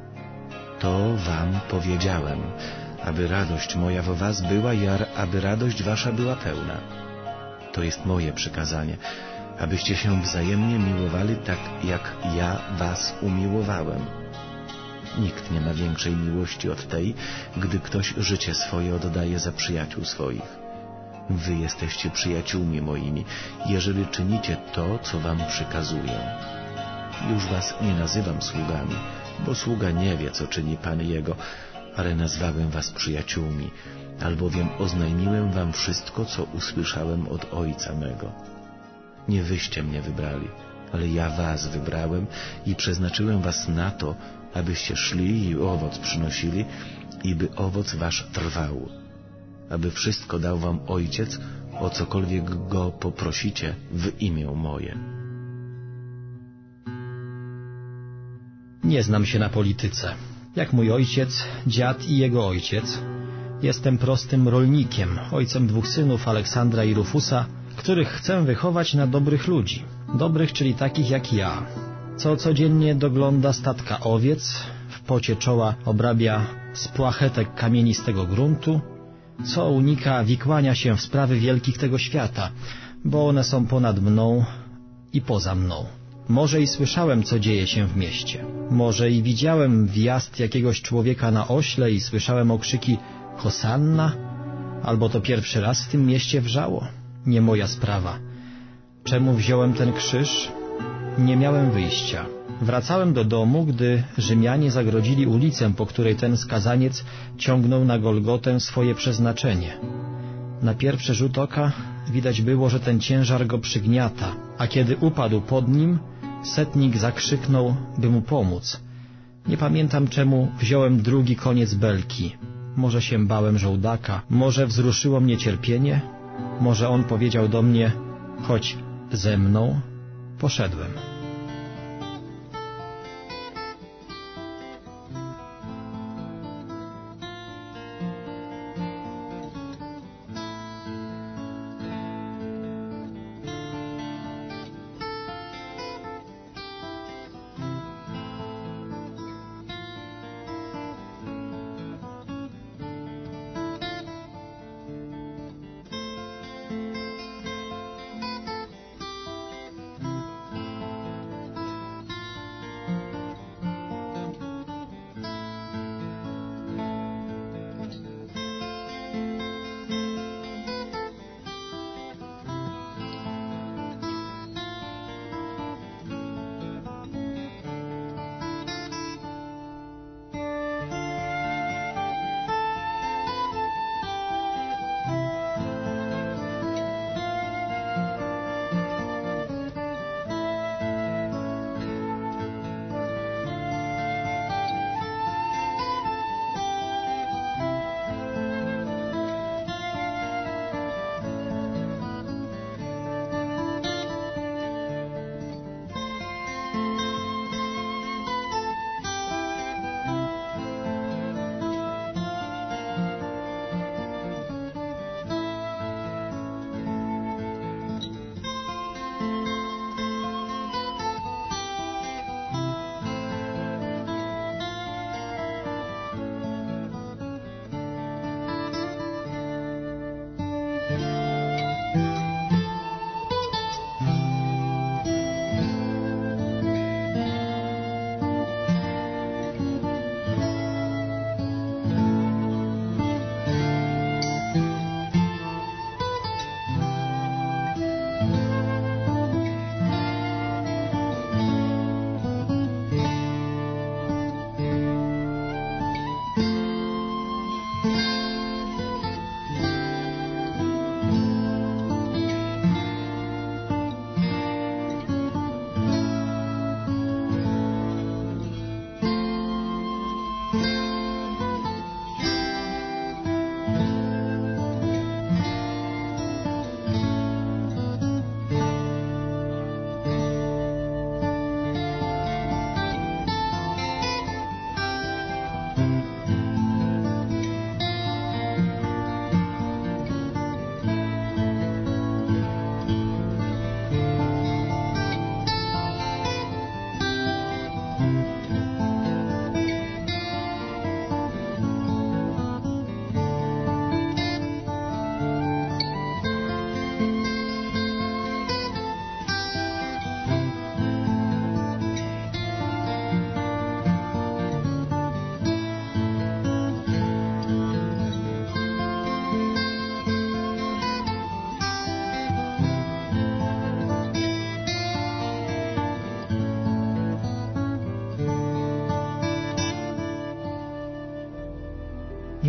To wam powiedziałem, aby radość moja w was była i aby radość wasza była pełna. To jest moje przykazanie, abyście się wzajemnie miłowali tak, jak ja was umiłowałem. Nikt nie ma większej miłości od tej, gdy ktoś życie swoje oddaje za przyjaciół swoich. Wy jesteście przyjaciółmi moimi, jeżeli czynicie to, co wam przykazuję. Już was nie nazywam sługami, bo sługa nie wie, co czyni Pan jego, ale nazwałem was przyjaciółmi, albowiem oznajmiłem wam wszystko, co usłyszałem od Ojca mego. Nie wyście mnie wybrali, ale ja was wybrałem i przeznaczyłem was na to, abyście szli i owoc przynosili, i by owoc wasz trwał, aby wszystko dał wam Ojciec, o cokolwiek Go poprosicie w imię moje. Nie znam się na polityce. Jak mój ojciec, dziad i jego ojciec, jestem prostym rolnikiem, ojcem 2 synów, Aleksandra i Rufusa, których chcę wychować na dobrych ludzi. Dobrych, czyli takich jak ja, co codziennie dogląda statka owiec, w pocie czoła obrabia z płachetek kamienistego gruntu, co unika wikłania się w sprawy wielkich tego świata, bo one są ponad mną i poza mną. Może i słyszałem, co dzieje się w mieście. Może i widziałem wjazd jakiegoś człowieka na ośle i słyszałem okrzyki Hosanna, albo to pierwszy raz w tym mieście wrzało. Nie moja sprawa. Czemu wziąłem ten krzyż? Nie miałem wyjścia. Wracałem do domu, gdy Rzymianie zagrodzili ulicę, po której ten skazaniec ciągnął na Golgotę swoje przeznaczenie. Na pierwszy rzut oka widać było, że ten ciężar go przygniata, a kiedy upadł pod nim, setnik zakrzyknął, by mu pomóc. Nie pamiętam, czemu wziąłem drugi koniec belki. Może się bałem żołdaka, może wzruszyło mnie cierpienie, może on powiedział do mnie, chodź ze mną. Poszedłem.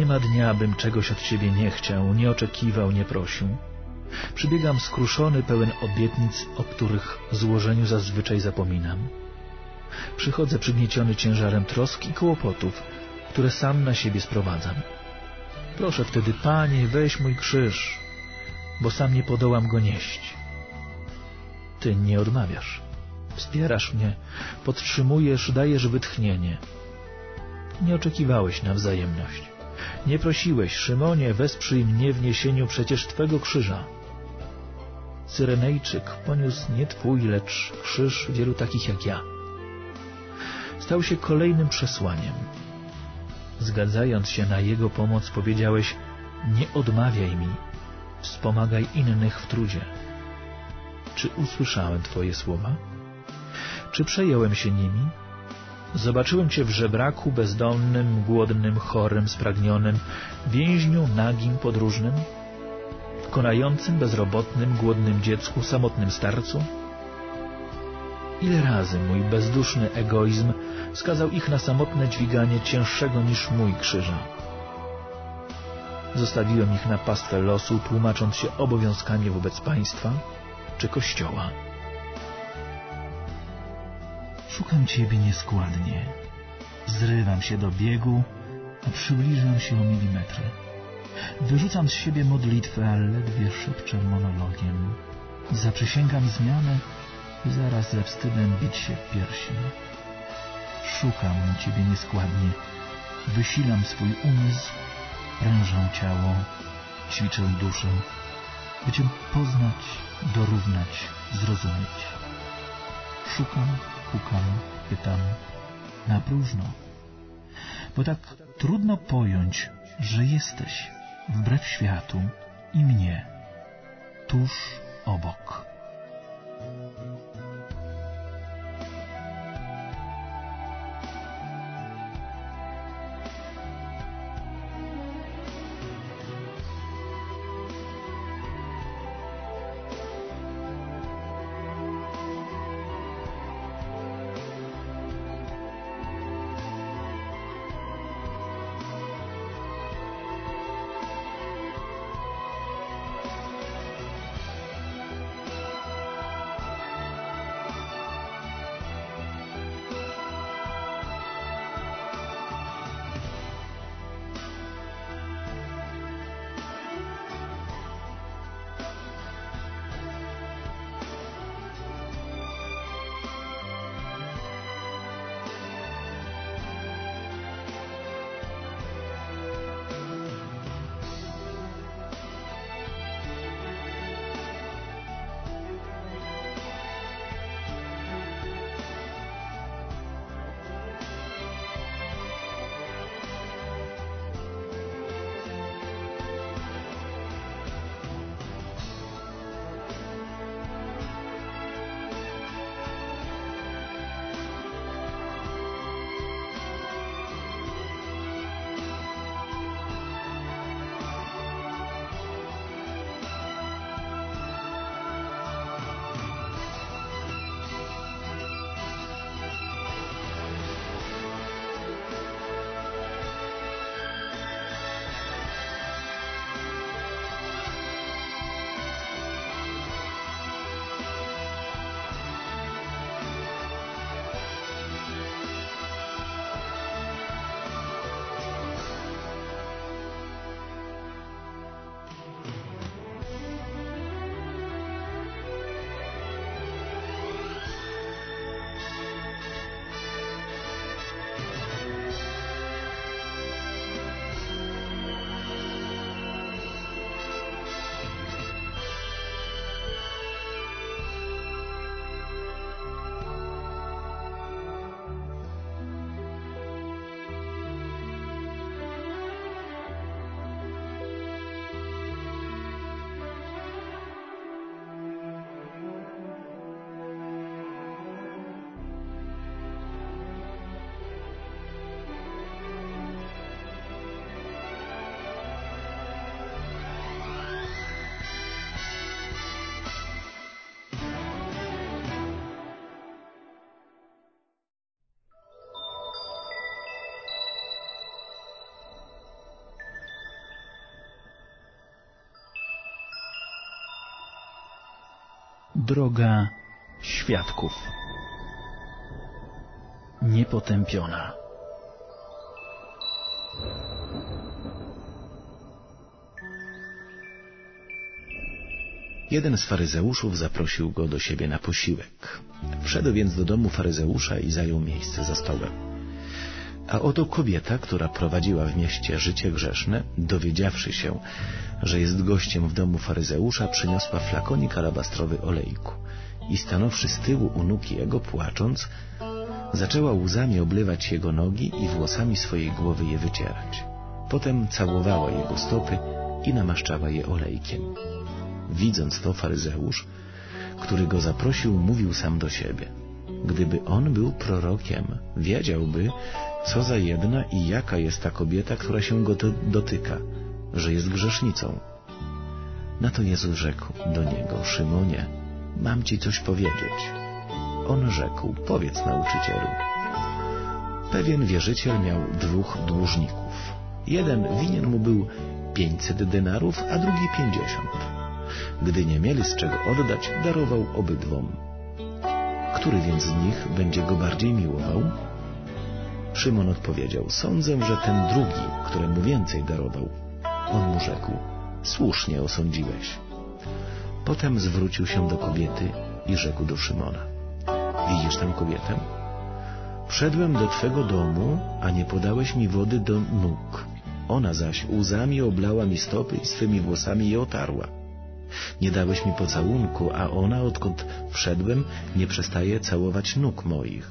ma dnia, bym czegoś od Ciebie nie chciał, nie oczekiwał, nie prosił. Przybiegam skruszony, pełen obietnic, o których złożeniu zazwyczaj zapominam. Przychodzę przygnieciony ciężarem trosk i kłopotów, które sam na siebie sprowadzam. Proszę wtedy, Panie, weź mój krzyż, bo sam nie podołam go nieść. Ty nie odmawiasz. Wspierasz mnie, podtrzymujesz, dajesz wytchnienie. Nie oczekiwałeś na wzajemność. Nie prosiłeś, Szymonie, wesprzyj mnie w niesieniu przecież Twego krzyża. Cyrenejczyk poniósł nie Twój, lecz krzyż wielu takich jak ja. Stał się kolejnym przesłaniem. Zgadzając się na Jego pomoc, powiedziałeś: nie odmawiaj mi, wspomagaj innych w trudzie. Czy usłyszałem Twoje słowa? Czy przejąłem się nimi? Zobaczyłem Cię w żebraku, bezdomnym, głodnym, chorym, spragnionym, więźniu, nagim, podróżnym, konającym, bezrobotnym, głodnym dziecku, samotnym starcu? Ile razy mój bezduszny egoizm skazał ich na samotne dźwiganie cięższego niż mój krzyża. Zostawiłem ich na pastwę losu, tłumacząc się obowiązkami wobec państwa czy Kościoła. Szukam Ciebie nieskładnie. Zrywam się do biegu, a przybliżam się o milimetry. Wyrzucam z siebie modlitwę, a ledwie szepczę monologiem. Zaprzysięgam zmianę i zaraz ze wstydem bić się w piersi. Szukam Ciebie nieskładnie. Wysilam swój umysł, prężę ciało, ćwiczę duszę, by Cię poznać, dorównać, zrozumieć. Szukam, pukam, pytam, na próżno. Bo tak trudno pojąć, że jesteś, wbrew światu i mnie, tuż obok. droga świadków, niepotępiona. Jeden z faryzeuszów zaprosił go do siebie na posiłek. Wszedł więc do domu faryzeusza i zajął miejsce za stołem. A oto kobieta, która prowadziła w mieście życie grzeszne, dowiedziawszy się, że jest gościem w domu faryzeusza, przyniosła flakonik alabastrowy olejku i stanąwszy z tyłu u nóg jego, płacząc, zaczęła łzami oblewać jego nogi i włosami swojej głowy je wycierać. Potem całowała jego stopy i namaszczała je olejkiem. Widząc to, faryzeusz, który go zaprosił, mówił sam do siebie: gdyby on był prorokiem, wiedziałby, co za jedna i jaka jest ta kobieta, która się go dotyka, że jest grzesznicą. Na to Jezus rzekł do niego: Szymonie, mam ci coś powiedzieć. On rzekł: powiedz, nauczycielu. Pewien wierzyciel miał 2 dłużników. Jeden winien mu był 500 denarów, a drugi 50. Gdy nie mieli z czego oddać, darował obydwom. Który więc z nich będzie go bardziej miłował? Szymon odpowiedział: sądzę, że ten drugi, któremu więcej darował. On mu rzekł: słusznie osądziłeś. Potem zwrócił się do kobiety i rzekł do Szymona: widzisz tę kobietę? Wszedłem do twego domu, a nie podałeś mi wody do nóg. Ona zaś łzami oblała mi stopy i swymi włosami je otarła. Nie dałeś mi pocałunku, a ona, odkąd wszedłem, nie przestaje całować nóg moich.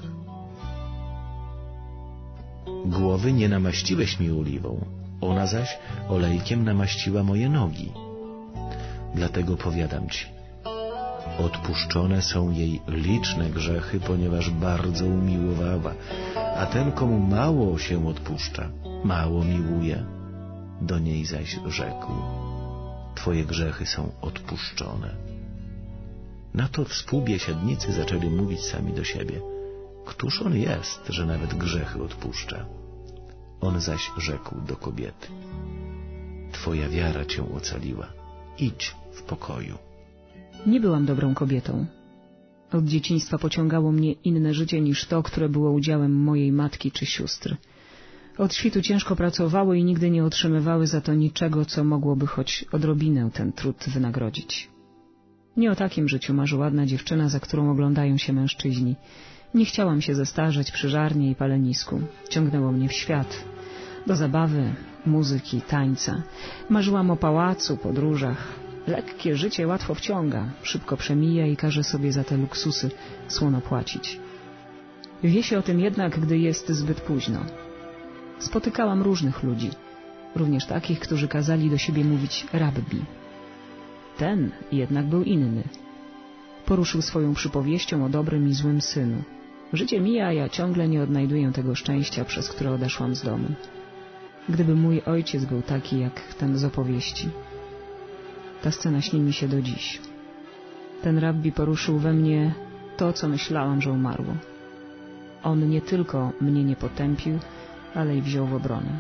Głowy nie namaściłeś mi oliwą, ona zaś olejkiem namaściła moje nogi. Dlatego powiadam ci, odpuszczone są jej liczne grzechy, ponieważ bardzo umiłowała, a ten, komu mało się odpuszcza, mało miłuje. Do niej zaś rzekł: twoje grzechy są odpuszczone. Na to współbiesiadnicy zaczęli mówić sami do siebie: któż on jest, że nawet grzechy odpuszcza? On zaś rzekł do kobiety: twoja wiara cię ocaliła, idź w pokoju. Nie byłam dobrą kobietą. Od dzieciństwa pociągało mnie inne życie niż to, które było udziałem mojej matki czy sióstr. Od świtu ciężko pracowały i nigdy nie otrzymywały za to niczego, co mogłoby choć odrobinę ten trud wynagrodzić. Nie o takim życiu marzy ładna dziewczyna, za którą oglądają się mężczyźni. Nie chciałam się zestarzeć przy żarnie i palenisku. Ciągnęło mnie w świat. Do zabawy, muzyki, tańca. Marzyłam o pałacu, podróżach. Lekkie życie łatwo wciąga, szybko przemija i każe sobie za te luksusy słono płacić. Wie się o tym jednak, gdy jest zbyt późno. Spotykałam różnych ludzi, również takich, którzy kazali do siebie mówić rabbi. Ten jednak był inny. Poruszył swoją przypowieścią o dobrym i złym synu. Życie mija, a ja ciągle nie odnajduję tego szczęścia, przez które odeszłam z domu. Gdyby mój ojciec był taki jak ten z opowieści. Ta scena śni mi się do dziś. Ten rabbi poruszył we mnie to, co myślałam, że umarło. On nie tylko mnie nie potępił, ale i wziął w obronę.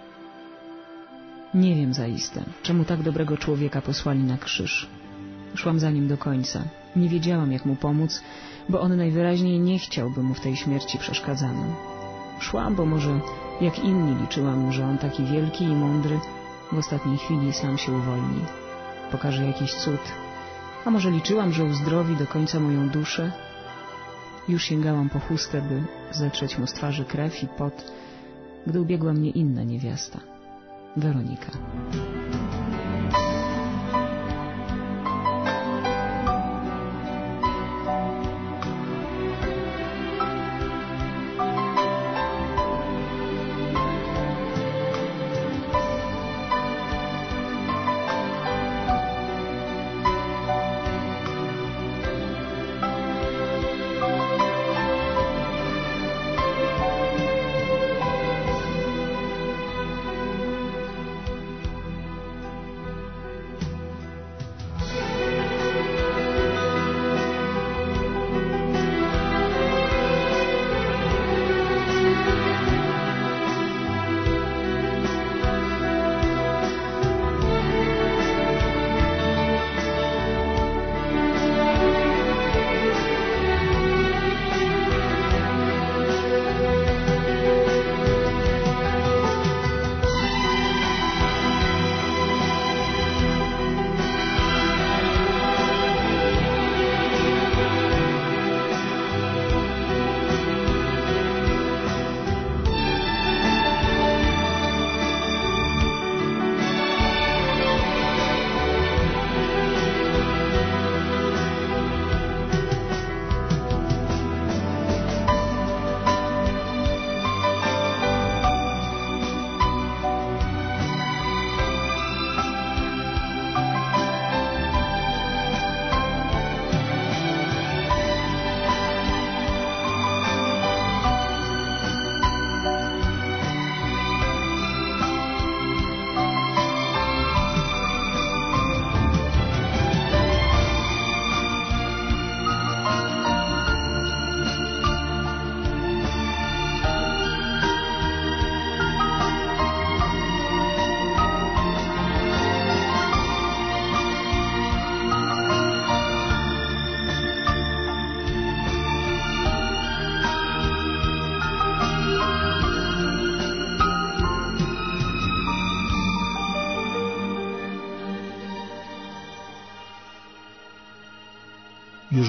Nie wiem zaiste, czemu tak dobrego człowieka posłali na krzyż. Szłam za nim do końca. Nie wiedziałam, jak mu pomóc, bo on najwyraźniej nie chciał, by mu w tej śmierci przeszkadzano. Szłam, bo może jak inni liczyłam, że on taki wielki i mądry w ostatniej chwili sam się uwolni. Pokaże jakiś cud. A może liczyłam, że uzdrowi do końca moją duszę? Już sięgałam po chustę, by zetrzeć mu z twarzy krew i pot, gdy ubiegła mnie inna niewiasta, Weronika.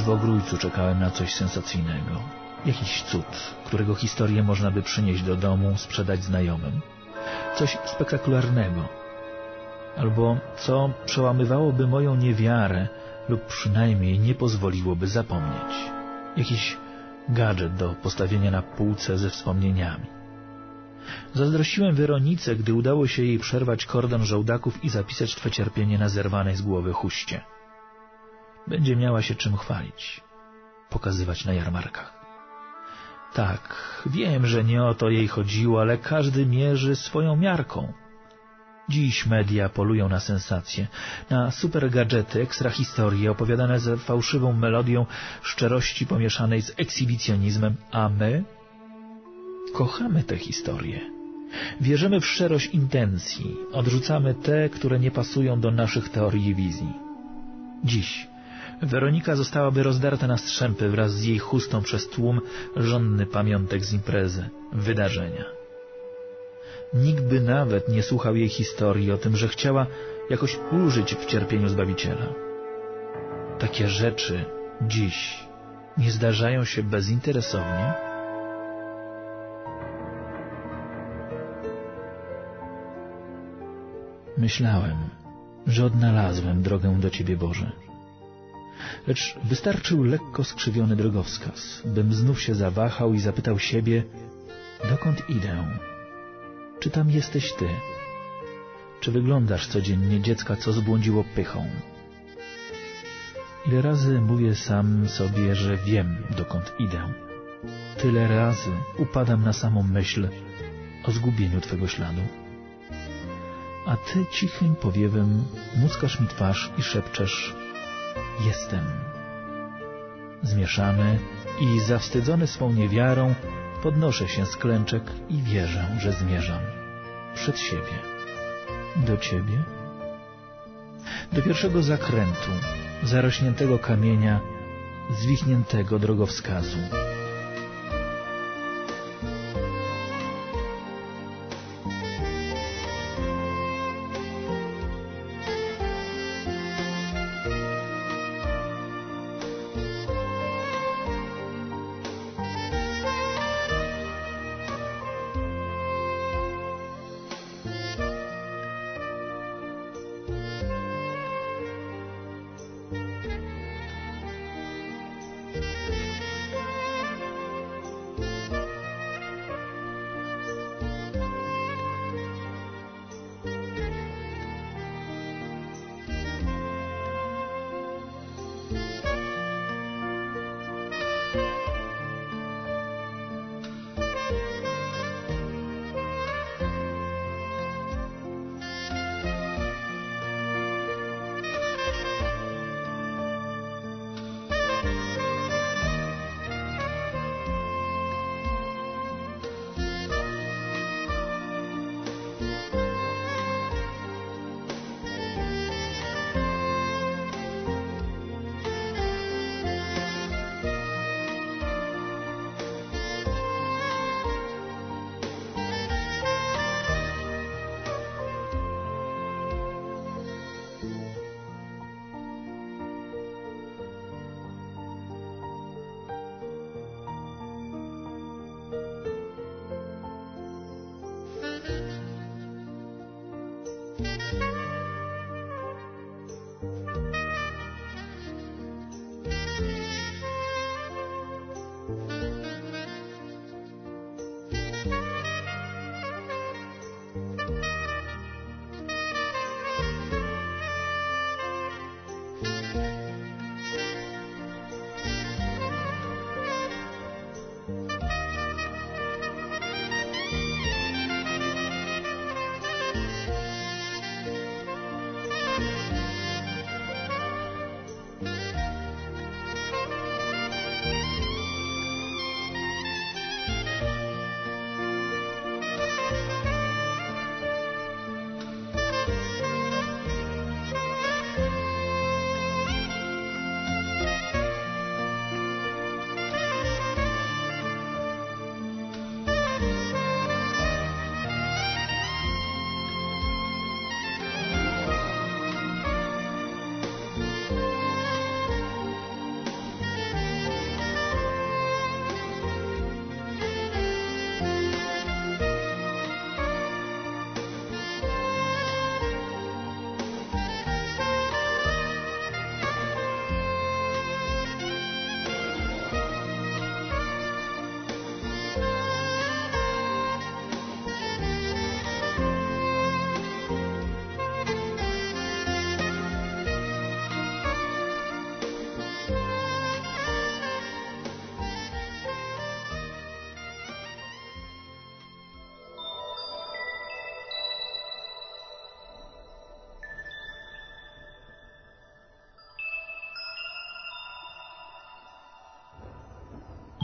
w Ogrójcu czekałem na coś sensacyjnego. Jakiś cud, którego historię można by przynieść do domu, sprzedać znajomym. Coś spektakularnego. Albo co przełamywałoby moją niewiarę lub przynajmniej nie pozwoliłoby zapomnieć. Jakiś gadżet do postawienia na półce ze wspomnieniami. Zazdrościłem Weronice, gdy udało się jej przerwać kordon żołdaków i zapisać twe cierpienie na zerwanej z głowy chuście. Będzie miała się czym chwalić, pokazywać na jarmarkach. Tak, wiem, że nie o to jej chodziło, ale każdy mierzy swoją miarką. Dziś media polują na sensacje, na super gadżety, ekstra historie opowiadane ze fałszywą melodią szczerości pomieszanej z ekshibicjonizmem, a my kochamy te historie. Wierzymy w szczerość intencji, odrzucamy te, które nie pasują do naszych teorii i wizji. Dziś Weronika zostałaby rozdarta na strzępy wraz z jej chustą przez tłum żonny pamiątek z imprezy, wydarzenia. Nikt by nawet nie słuchał jej historii o tym, że chciała jakoś ulżyć w cierpieniu Zbawiciela. Takie rzeczy dziś nie zdarzają się bezinteresownie? Myślałem, że odnalazłem drogę do Ciebie, Boże. Lecz wystarczył lekko skrzywiony drogowskaz, bym znów się zawahał i zapytał siebie, dokąd idę? Czy tam jesteś Ty? Czy wyglądasz codziennie dziecka, co zbłądziło pychą? Ile razy mówię sam sobie, że wiem, dokąd idę. Tyle razy upadam na samą myśl o zgubieniu Twego śladu. A Ty cichym powiewem muskasz mi twarz i szepczesz: jestem. Zmieszany i zawstydzony swą niewiarą podnoszę się z klęczek i wierzę, że zmierzam przed siebie, do Ciebie, do pierwszego zakrętu, zarośniętego kamienia, zwichniętego drogowskazu.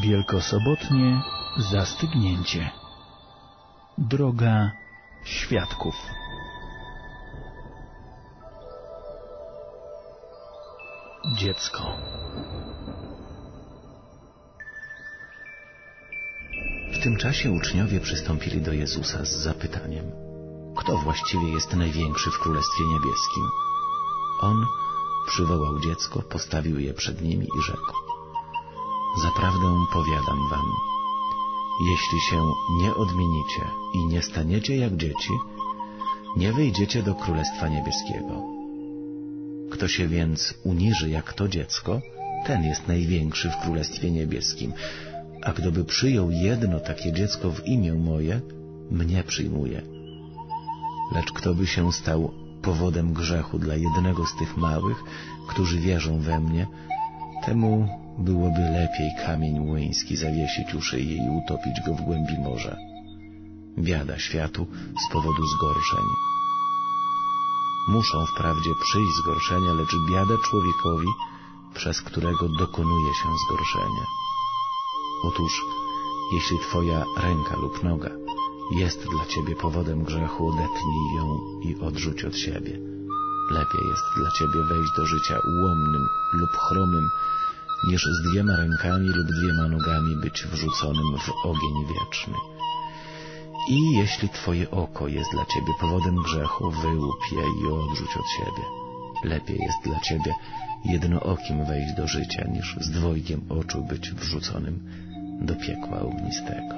Wielkosobotnie zastygnięcie. Droga świadków. Dziecko. W tym czasie uczniowie przystąpili do Jezusa z zapytaniem: kto właściwie jest największy w Królestwie Niebieskim? On przywołał dziecko, postawił je przed nimi i rzekł: zaprawdę powiadam wam, jeśli się nie odmienicie i nie staniecie jak dzieci, nie wejdziecie do Królestwa Niebieskiego. Kto się więc uniży jak to dziecko, ten jest największy w Królestwie Niebieskim. A kto by przyjął jedno takie dziecko w imię moje, mnie przyjmuje. Lecz kto by się stał powodem grzechu dla jednego z tych małych, którzy wierzą we mnie, temu byłoby lepiej kamień młyński zawiesić u szyi i utopić go w głębi morza. Biada światu z powodu zgorszeń. Muszą wprawdzie przyjść zgorszenia, lecz biada człowiekowi, przez którego dokonuje się zgorszenie. Otóż, jeśli twoja ręka lub noga jest dla ciebie powodem grzechu, odetnij ją i odrzuć od siebie. Lepiej jest dla ciebie wejść do życia ułomnym lub chromym, niż z 2 rękami lub 2 nogami być wrzuconym w ogień wieczny. I jeśli twoje oko jest dla ciebie powodem grzechu, wyłup je i odrzuć od siebie. Lepiej jest dla ciebie jednookim wejść do życia, niż z 2 oczu być wrzuconym do piekła ognistego.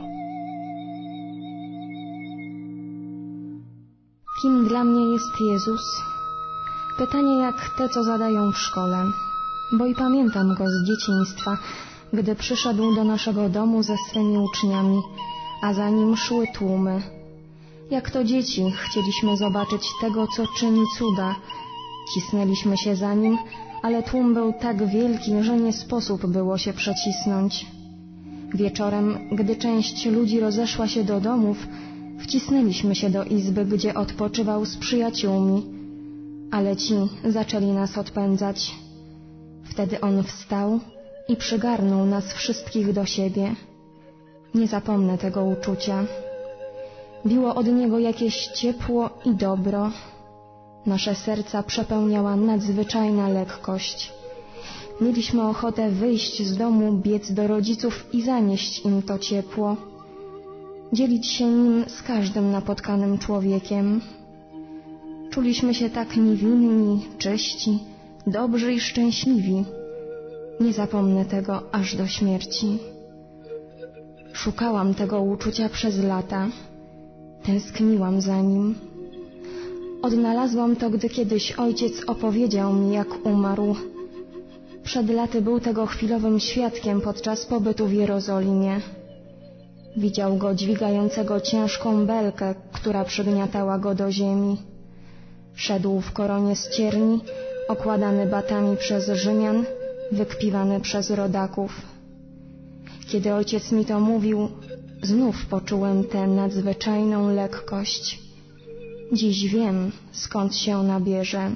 Kim dla mnie jest Jezus? Pytanie jak te, co zadają w szkole, bo i pamiętam go z dzieciństwa, gdy przyszedł do naszego domu ze swymi uczniami, a za nim szły tłumy. Jak to dzieci chcieliśmy zobaczyć tego, co czyni cuda. Cisnęliśmy się za nim, ale tłum był tak wielki, że nie sposób było się przecisnąć. Wieczorem, gdy część ludzi rozeszła się do domów, wcisnęliśmy się do izby, gdzie odpoczywał z przyjaciółmi, ale ci zaczęli nas odpędzać. Wtedy on wstał i przygarnął nas wszystkich do siebie. Nie zapomnę tego uczucia. Biło od niego jakieś ciepło i dobro. Nasze serca przepełniała nadzwyczajna lekkość. Mieliśmy ochotę wyjść z domu, biec do rodziców i zanieść im to ciepło. Dzielić się nim z każdym napotkanym człowiekiem. Czuliśmy się tak niewinni, czyści, dobrzy i szczęśliwi. Nie zapomnę tego aż do śmierci. Szukałam tego uczucia przez lata. Tęskniłam za nim. Odnalazłam to, gdy kiedyś ojciec opowiedział mi, jak umarł. Przed laty był tego chwilowym świadkiem podczas pobytu w Jerozolimie. Widział go dźwigającego ciężką belkę, która przygniatała go do ziemi. Szedł w koronie z cierni, okładany batami przez Rzymian, wykpiwany przez rodaków. Kiedy ojciec mi to mówił, znów poczułem tę nadzwyczajną lekkość. Dziś wiem, skąd się ona bierze.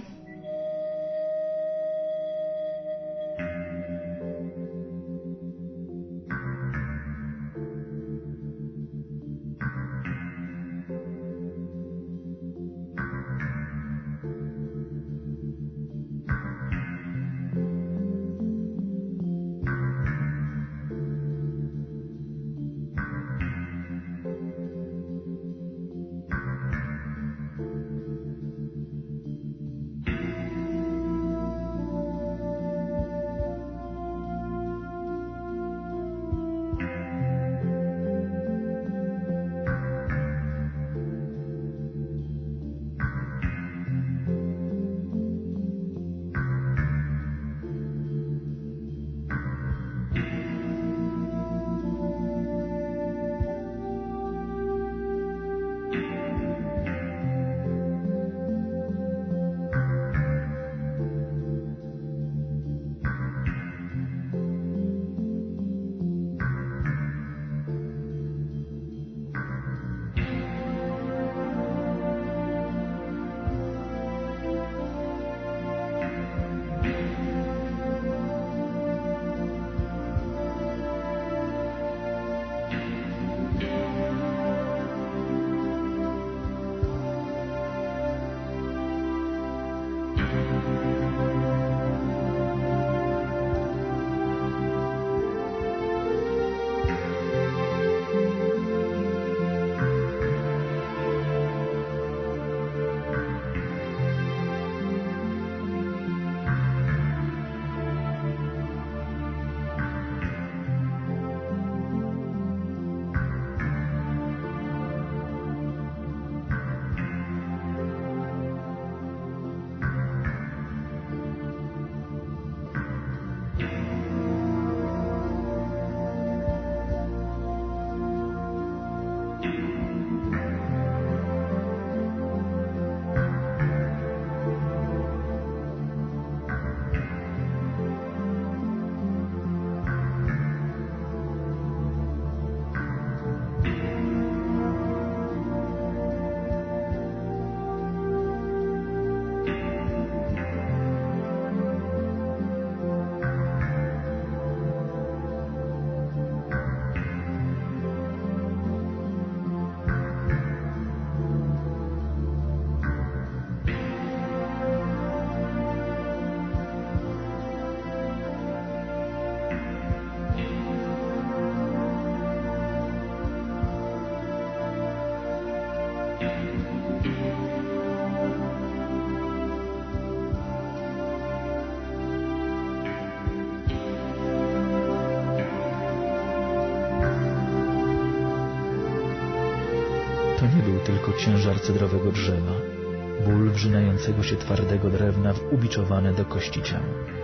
To nie był tylko ciężar cedrowego drzewa, ból wrzynającego się twardego drewna w ubiczowane do kości ciało.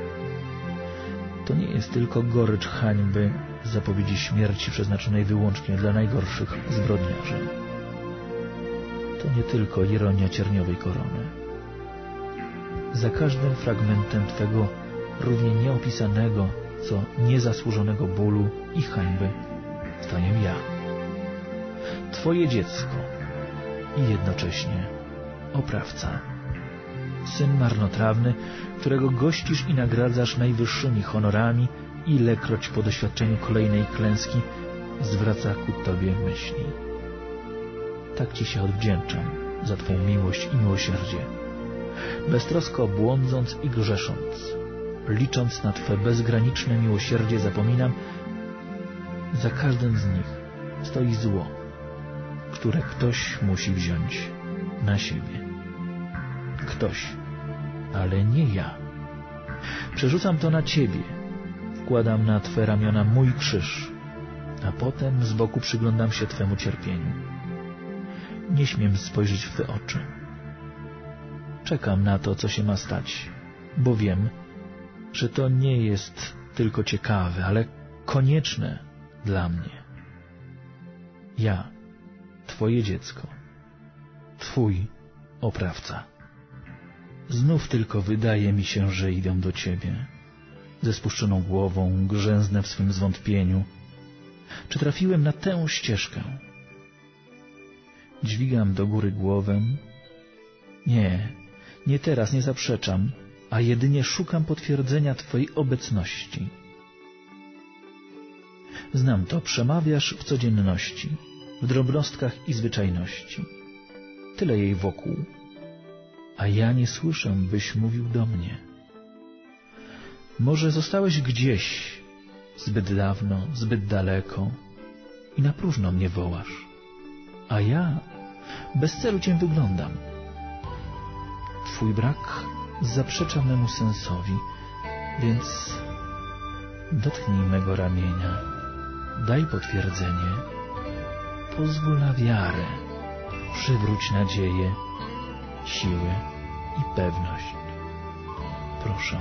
To nie jest tylko gorycz hańby, zapowiedzi śmierci przeznaczonej wyłącznie dla najgorszych zbrodniarzy. To nie tylko ironia cierniowej korony. Za każdym fragmentem Twego równie nieopisanego, co niezasłużonego bólu i hańby stoję ja. Twoje dziecko i jednocześnie oprawca. Syn marnotrawny, którego gościsz i nagradzasz najwyższymi honorami, ilekroć po doświadczeniu kolejnej klęski zwraca ku Tobie myśli. Tak Ci się odwdzięczam za Twą miłość i miłosierdzie. Beztrosko błądząc i grzesząc, licząc na Twe bezgraniczne miłosierdzie, zapominam, za każdym z nich stoi zło, które ktoś musi wziąć na siebie. Ktoś, ale nie ja. Przerzucam to na Ciebie, wkładam na Twe ramiona mój krzyż, a potem z boku przyglądam się Twemu cierpieniu. Nie śmiem spojrzeć w Twe oczy. Czekam na to, co się ma stać, bo wiem, że to nie jest tylko ciekawe, ale konieczne dla mnie. Ja, Twoje dziecko, Twój oprawca. Znów tylko wydaje mi się, że idę do Ciebie. Ze spuszczoną głową grzęznę w swym zwątpieniu. Czy trafiłem na tę ścieżkę? Dźwigam do góry głowę. Nie teraz, nie zaprzeczam, a jedynie szukam potwierdzenia Twojej obecności. Znam to, przemawiasz w codzienności, w drobnostkach i zwyczajności. Tyle jej wokół, a ja nie słyszę, byś mówił do mnie. Może zostałeś gdzieś, zbyt dawno, zbyt daleko i na próżno mnie wołasz, a ja bez celu Cię wyglądam. Twój brak zaprzecza memu sensowi, więc dotknij mego ramienia, daj potwierdzenie, pozwól na wiarę, przywróć nadzieję, siły i pewność. Proszę.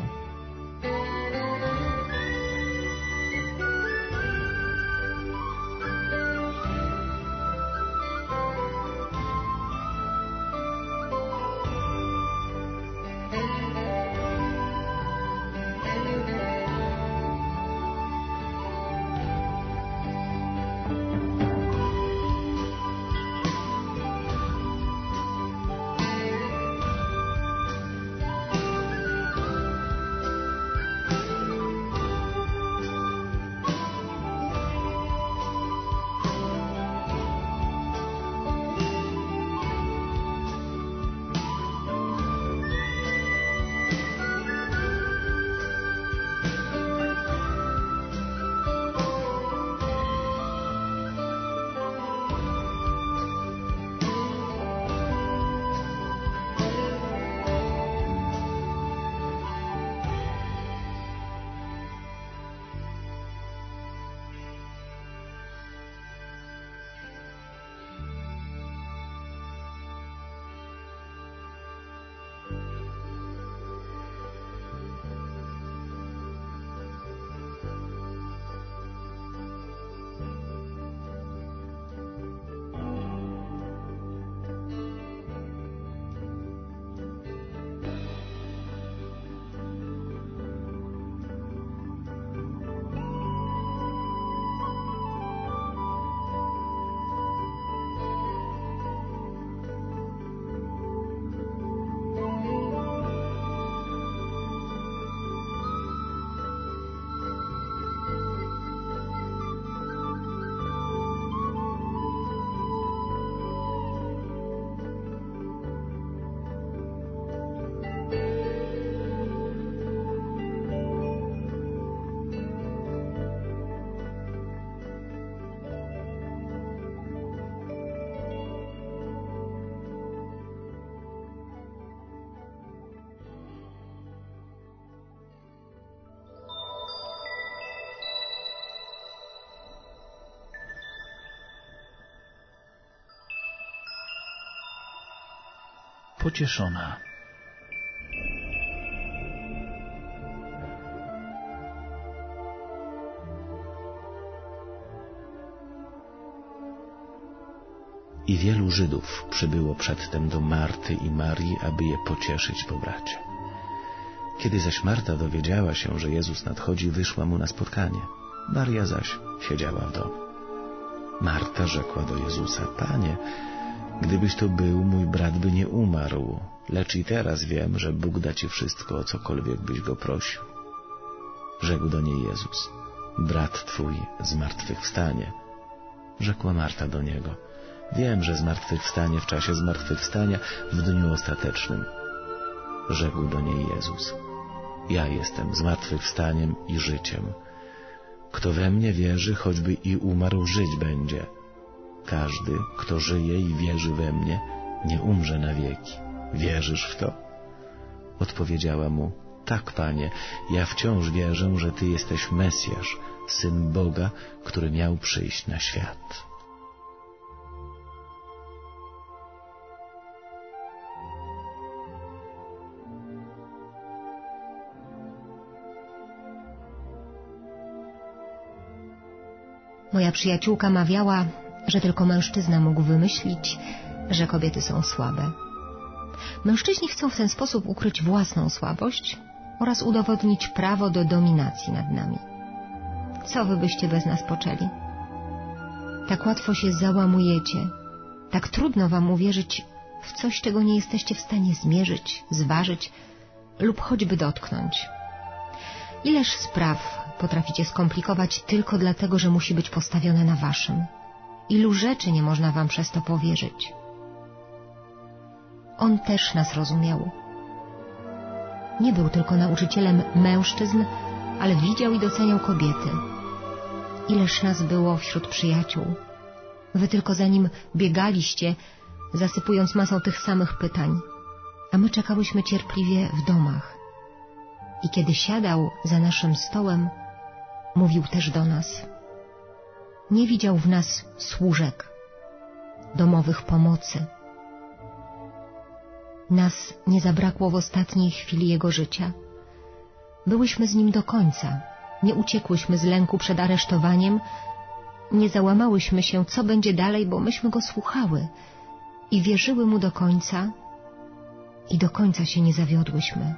pocieszona. I wielu Żydów przybyło przedtem do Marty i Marii, aby je pocieszyć po bracie. Kiedy zaś Marta dowiedziała się, że Jezus nadchodzi, wyszła mu na spotkanie. Maria zaś siedziała w domu. Marta rzekła do Jezusa: Panie, gdybyś tu był, mój brat by nie umarł, lecz i teraz wiem, że Bóg da ci wszystko, o cokolwiek byś go prosił. Rzekł do niej Jezus: brat twój zmartwychwstanie. Rzekła Marta do Niego: wiem, że zmartwychwstanie w czasie zmartwychwstania, w dniu ostatecznym. Rzekł do niej Jezus: ja jestem zmartwychwstaniem i życiem. Kto we mnie wierzy, choćby i umarł, żyć będzie. Każdy, kto żyje i wierzy we mnie, nie umrze na wieki. Wierzysz w to? Odpowiedziała mu: tak, Panie, ja wciąż wierzę, że Ty jesteś Mesjasz, Syn Boga, który miał przyjść na świat. Moja przyjaciółka mawiała, że tylko mężczyzna mógł wymyślić, że kobiety są słabe. Mężczyźni chcą w ten sposób ukryć własną słabość oraz udowodnić prawo do dominacji nad nami. Co wy byście bez nas poczęli? Tak łatwo się załamujecie, tak trudno wam uwierzyć w coś, czego nie jesteście w stanie zmierzyć, zważyć lub choćby dotknąć. Ileż spraw potraficie skomplikować tylko dlatego, że musi być postawione na waszym. Ilu rzeczy nie można wam przez to powierzyć. On też nas rozumiał. Nie był tylko nauczycielem mężczyzn, ale widział i doceniał kobiety. Ileż nas było wśród przyjaciół. Wy tylko za nim biegaliście, zasypując masą tych samych pytań, a my czekałyśmy cierpliwie w domach. I kiedy siadał za naszym stołem, mówił też do nas. Nie widział w nas służek, domowych pomocy. Nas nie zabrakło w ostatniej chwili jego życia. Byłyśmy z nim do końca. Nie uciekłyśmy z lęku przed aresztowaniem. Nie załamałyśmy się, co będzie dalej, bo myśmy go słuchały i wierzyły mu do końca i do końca się nie zawiodłyśmy.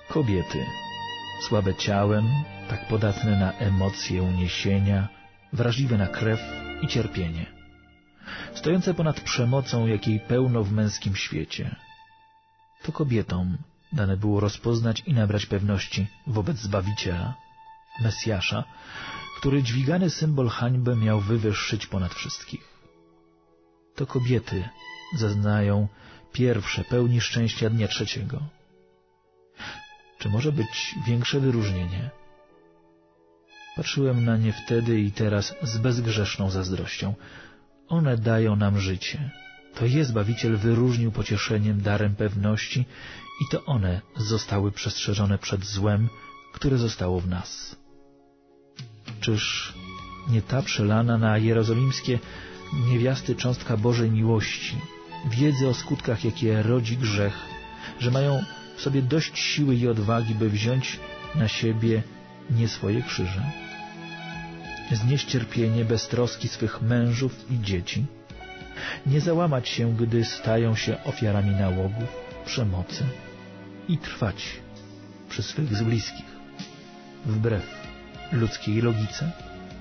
Kobiety, słabe ciałem, tak podatne na emocje, uniesienia, wrażliwe na krew i cierpienie, stojące ponad przemocą, jakiej pełno w męskim świecie. To kobietom dane było rozpoznać i nabrać pewności wobec Zbawiciela, Mesjasza, który dźwigany symbol hańby miał wywyższyć ponad wszystkich. To kobiety zaznają pierwsze pełni szczęścia dnia trzeciego. Czy może być większe wyróżnienie? Patrzyłem na nie wtedy i teraz z bezgrzeszną zazdrością. One dają nam życie. To je Zbawiciel wyróżnił pocieszeniem, darem pewności i to one zostały przestrzeżone przed złem, które zostało w nas. Czyż nie ta przelana na jerozolimskie niewiasty cząstka Bożej miłości, wiedzy o skutkach, jakie rodzi grzech, że mają w sobie dość siły i odwagi, by wziąć na siebie nie swoje krzyże, znieść cierpienie bez troski swych mężów i dzieci, nie załamać się, gdy stają się ofiarami nałogów, przemocy i trwać przy swych z bliskich, wbrew ludzkiej logice?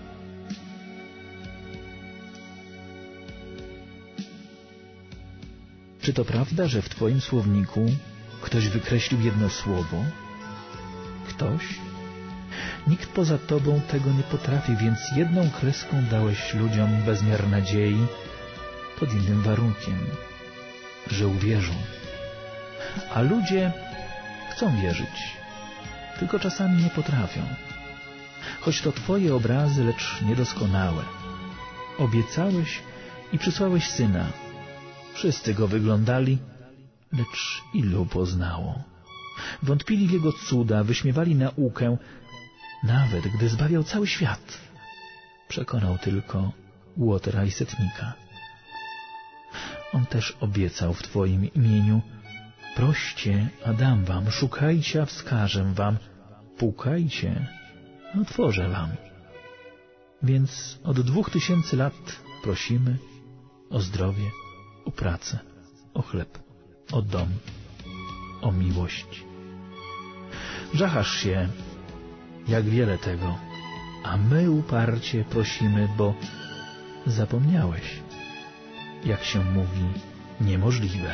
Czy to prawda, że w Twoim słowniku ktoś wykreślił jedno słowo? Ktoś? Nikt poza Tobą tego nie potrafi, więc jedną kreską dałeś ludziom bezmiar nadziei pod innym warunkiem, że uwierzą. A ludzie chcą wierzyć, tylko czasami nie potrafią. Choć to Twoje obrazy, lecz niedoskonałe. Obiecałeś i przysłałeś Syna. Wszyscy Go wyglądali, lecz ilu poznało. Wątpili w Jego cuda, wyśmiewali naukę, nawet gdy zbawiał cały świat. Przekonał tylko łotera i setnika. On też obiecał w Twoim imieniu: proście, a dam wam, szukajcie, a wskażę wam, pukajcie, a otworzę wam. Więc od 2000 lat prosimy o zdrowie, o pracę, o chleb, o dom, o miłość. Żachasz się, jak wiele tego, a my uparcie prosimy, bo zapomniałeś, jak się mówi, niemożliwe.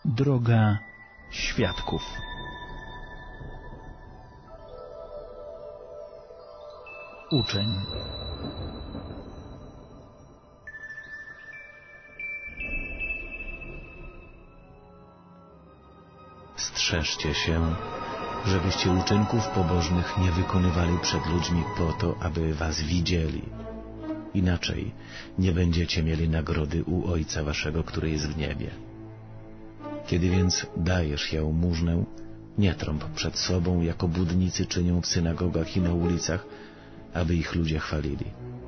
Droga świadków. Uczeń. Strzeżcie się, żebyście uczynków pobożnych nie wykonywali przed ludźmi po to, aby was widzieli. Inaczej nie będziecie mieli nagrody u Ojca waszego, który jest w niebie. Kiedy więc dajesz jałmużnę, nie trąb przed sobą, jak obłudnicy czynią w synagogach i na ulicach, aby ich ludzie chwalili.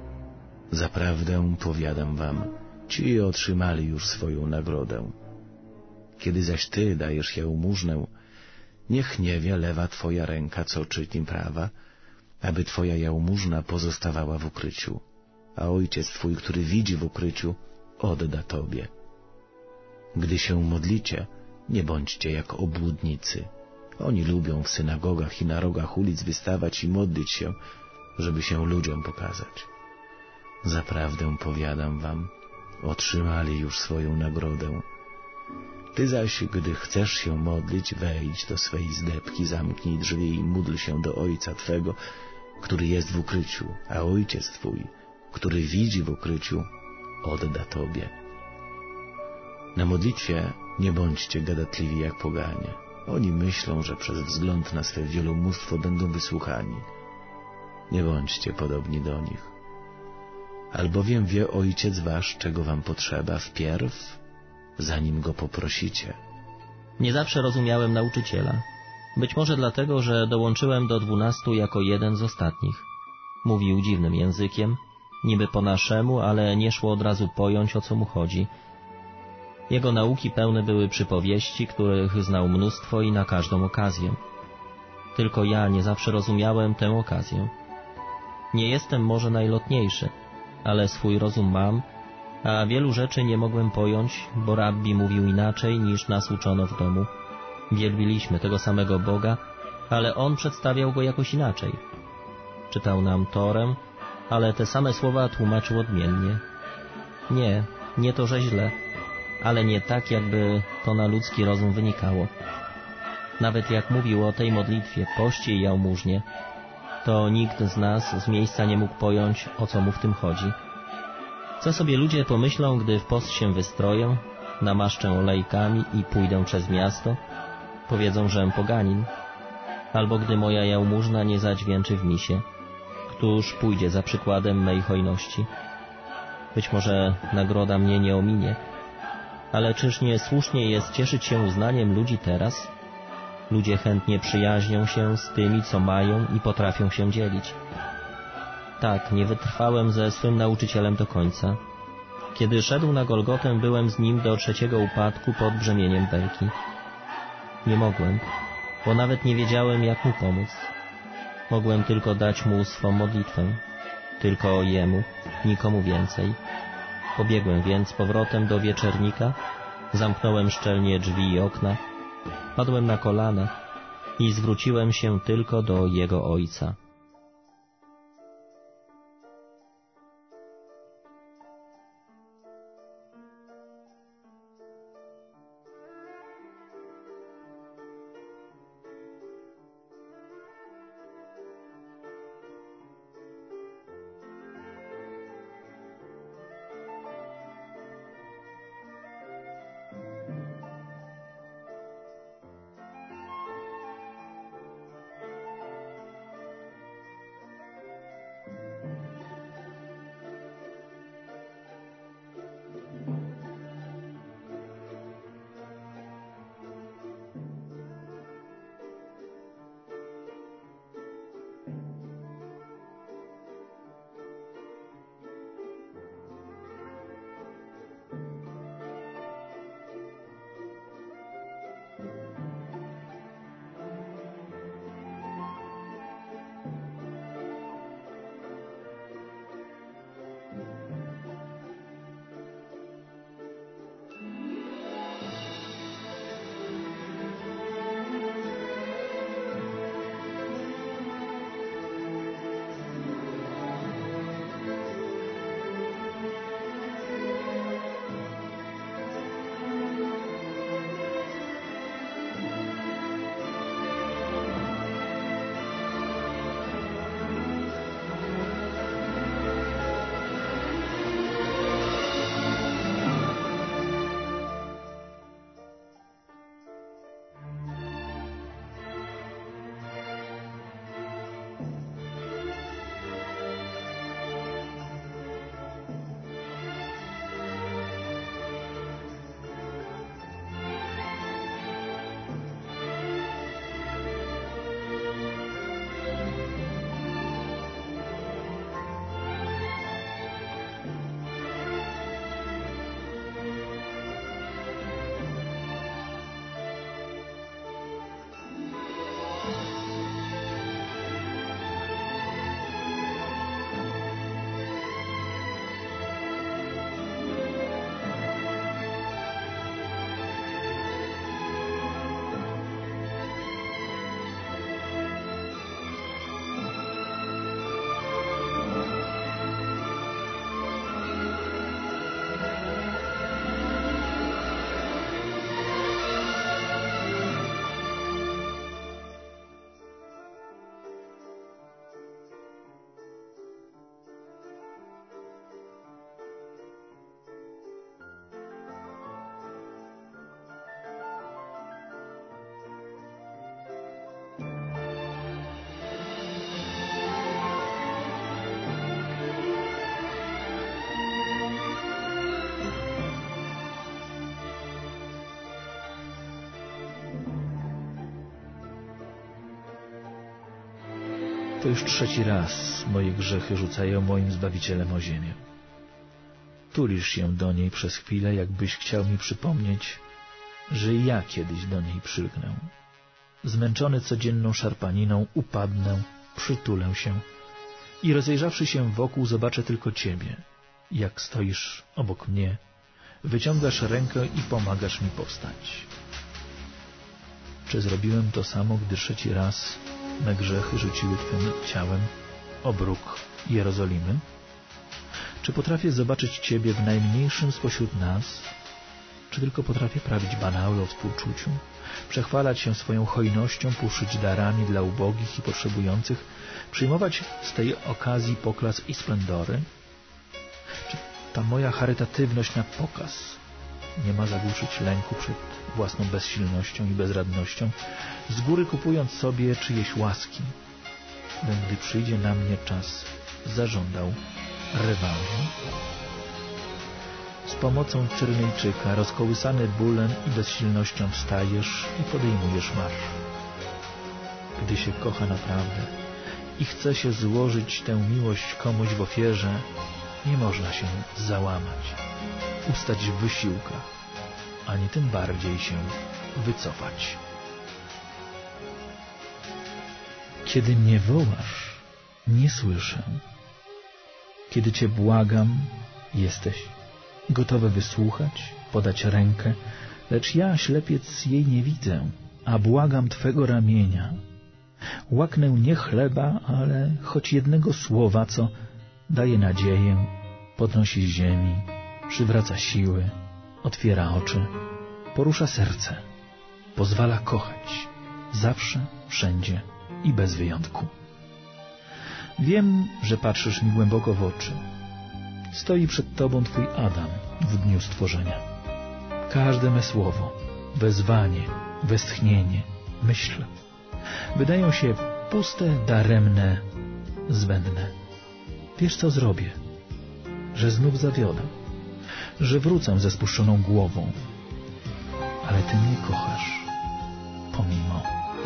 Zaprawdę powiadam wam, ci otrzymali już swoją nagrodę. Kiedy zaś ty dajesz jałmużnę, niech nie wie lewa twoja ręka, co czyni prawa, aby twoja jałmużna pozostawała w ukryciu, a Ojciec twój, który widzi w ukryciu, odda tobie. Gdy się modlicie, nie bądźcie jak obłudnicy. Oni lubią w synagogach i na rogach ulic wystawać i modlić się, żeby się ludziom pokazać. Zaprawdę powiadam wam, otrzymali już swoją nagrodę. Ty zaś, gdy chcesz się modlić, wejdź do swej izdebki, zamknij drzwi i módl się do Ojca Twego, który jest w ukryciu, a Ojciec Twój, który widzi w ukryciu, odda Tobie. Na modlitwie nie bądźcie gadatliwi jak poganie. Oni myślą, że przez wzgląd na swe wielomóstwo będą wysłuchani. Nie bądźcie podobni do nich. Albowiem wie Ojciec Wasz, czego wam potrzeba wpierw, zanim Go poprosicie. Nie zawsze rozumiałem nauczyciela. Być może dlatego, że dołączyłem do 12 jako jeden z ostatnich. Mówił dziwnym językiem, niby po naszemu, ale nie szło od razu pojąć, o co mu chodzi. Jego nauki pełne były przypowieści, których znał mnóstwo i na każdą okazję. Tylko ja nie zawsze rozumiałem tę okazję. Nie jestem może najlotniejszy, ale swój rozum mam, a wielu rzeczy nie mogłem pojąć, bo rabbi mówił inaczej, niż nas uczono w domu. Wielbiliśmy tego samego Boga, ale On przedstawiał Go jakoś inaczej. Czytał nam Torę, ale te same słowa tłumaczył odmiennie. Nie to, że źle, ale nie tak, jakby to na ludzki rozum wynikało. Nawet jak mówił o tej modlitwie, poście i jałmużnie, to nikt z nas z miejsca nie mógł pojąć, o co mu w tym chodzi. Co sobie ludzie pomyślą, gdy w post się wystroję, namaszczę olejkami i pójdę przez miasto? Powiedzą, żem poganin. Albo gdy moja jałmużna nie zadźwięczy w misie. Któż pójdzie za przykładem mej hojności? Być może nagroda mnie nie ominie. Ale czyż nie słusznie jest cieszyć się uznaniem ludzi teraz? Ludzie chętnie przyjaźnią się z tymi, co mają i potrafią się dzielić. Tak, nie wytrwałem ze swym nauczycielem do końca. Kiedy szedł na Golgotę, byłem z nim do 3. upadku pod brzemieniem belki. Nie mogłem, bo nawet nie wiedziałem, jak mu pomóc. Mogłem tylko dać mu swą modlitwę. Tylko jemu, nikomu więcej. Pobiegłem więc powrotem do wieczernika, zamknąłem szczelnie drzwi i okna, padłem na kolana i zwróciłem się tylko do jego Ojca. To już 3. raz moje grzechy rzucają moim Zbawicielem o ziemię. Tulisz się do niej przez chwilę, jakbyś chciał mi przypomnieć, że ja kiedyś do niej przylgnę. Zmęczony codzienną szarpaniną upadnę, przytulę się i rozejrzawszy się wokół zobaczę tylko Ciebie, jak stoisz obok mnie, wyciągasz rękę i pomagasz mi powstać. Czy zrobiłem to samo, gdy 3. raz me grzechy rzuciły Twym ciałem o bruk Jerozolimy? Czy potrafię zobaczyć Ciebie w najmniejszym spośród nas? Czy tylko potrafię prawić banały o współczuciu, przechwalać się swoją hojnością, puszyć darami dla ubogich i potrzebujących, przyjmować z tej okazji poklask i splendory? Czy ta moja charytatywność na pokaz nie ma zagłuszyć lęku przed własną bezsilnością i bezradnością, z góry kupując sobie czyjeś łaski, bym, gdy przyjdzie na mnie czas, zażądał rewanżu? Z pomocą Cyrenejczyka, rozkołysany bólem i bezsilnością, wstajesz i podejmujesz marsz. Gdy się kocha naprawdę i chce się złożyć tę miłość komuś w ofierze, nie można się załamać, ustać w wysiłkach, ani tym bardziej się wycofać. Kiedy mnie wołasz, nie słyszę. Kiedy Cię błagam, jesteś gotowy wysłuchać, podać rękę, lecz ja, ślepiec, jej nie widzę, a błagam Twego ramienia. Łaknę nie chleba, ale choć jednego słowa, co daje nadzieję, podnosi z ziemi, przywraca siły, otwiera oczy, porusza serce, pozwala kochać, zawsze, wszędzie i bez wyjątku. Wiem, że patrzysz mi głęboko w oczy. Stoi przed Tobą Twój Adam w dniu stworzenia. Każde me słowo, wezwanie, westchnienie, myśl wydają się puste, daremne, zbędne. Wiesz, co zrobię? Że znów zawiodę, że wrócę ze spuszczoną głową, ale Ty mnie kochasz pomimo.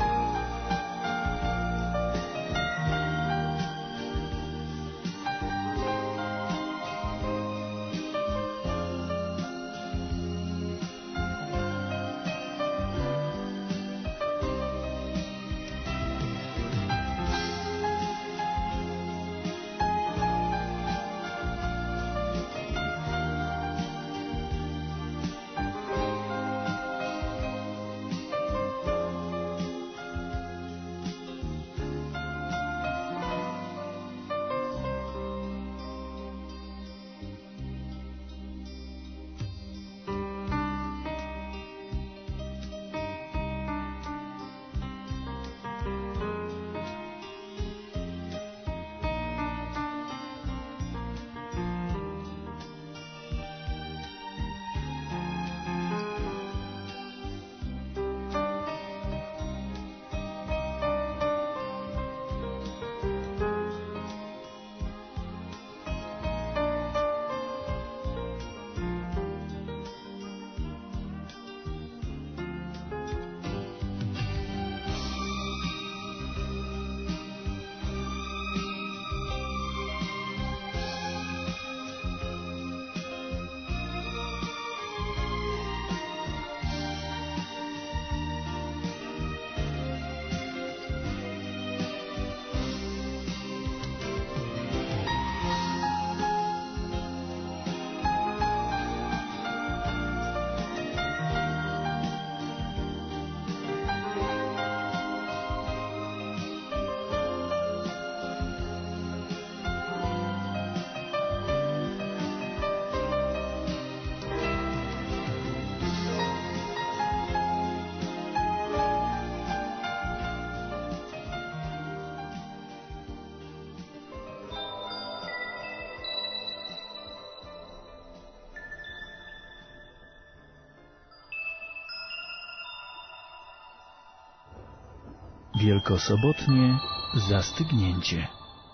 Wielkosobotnie zastygnięcie.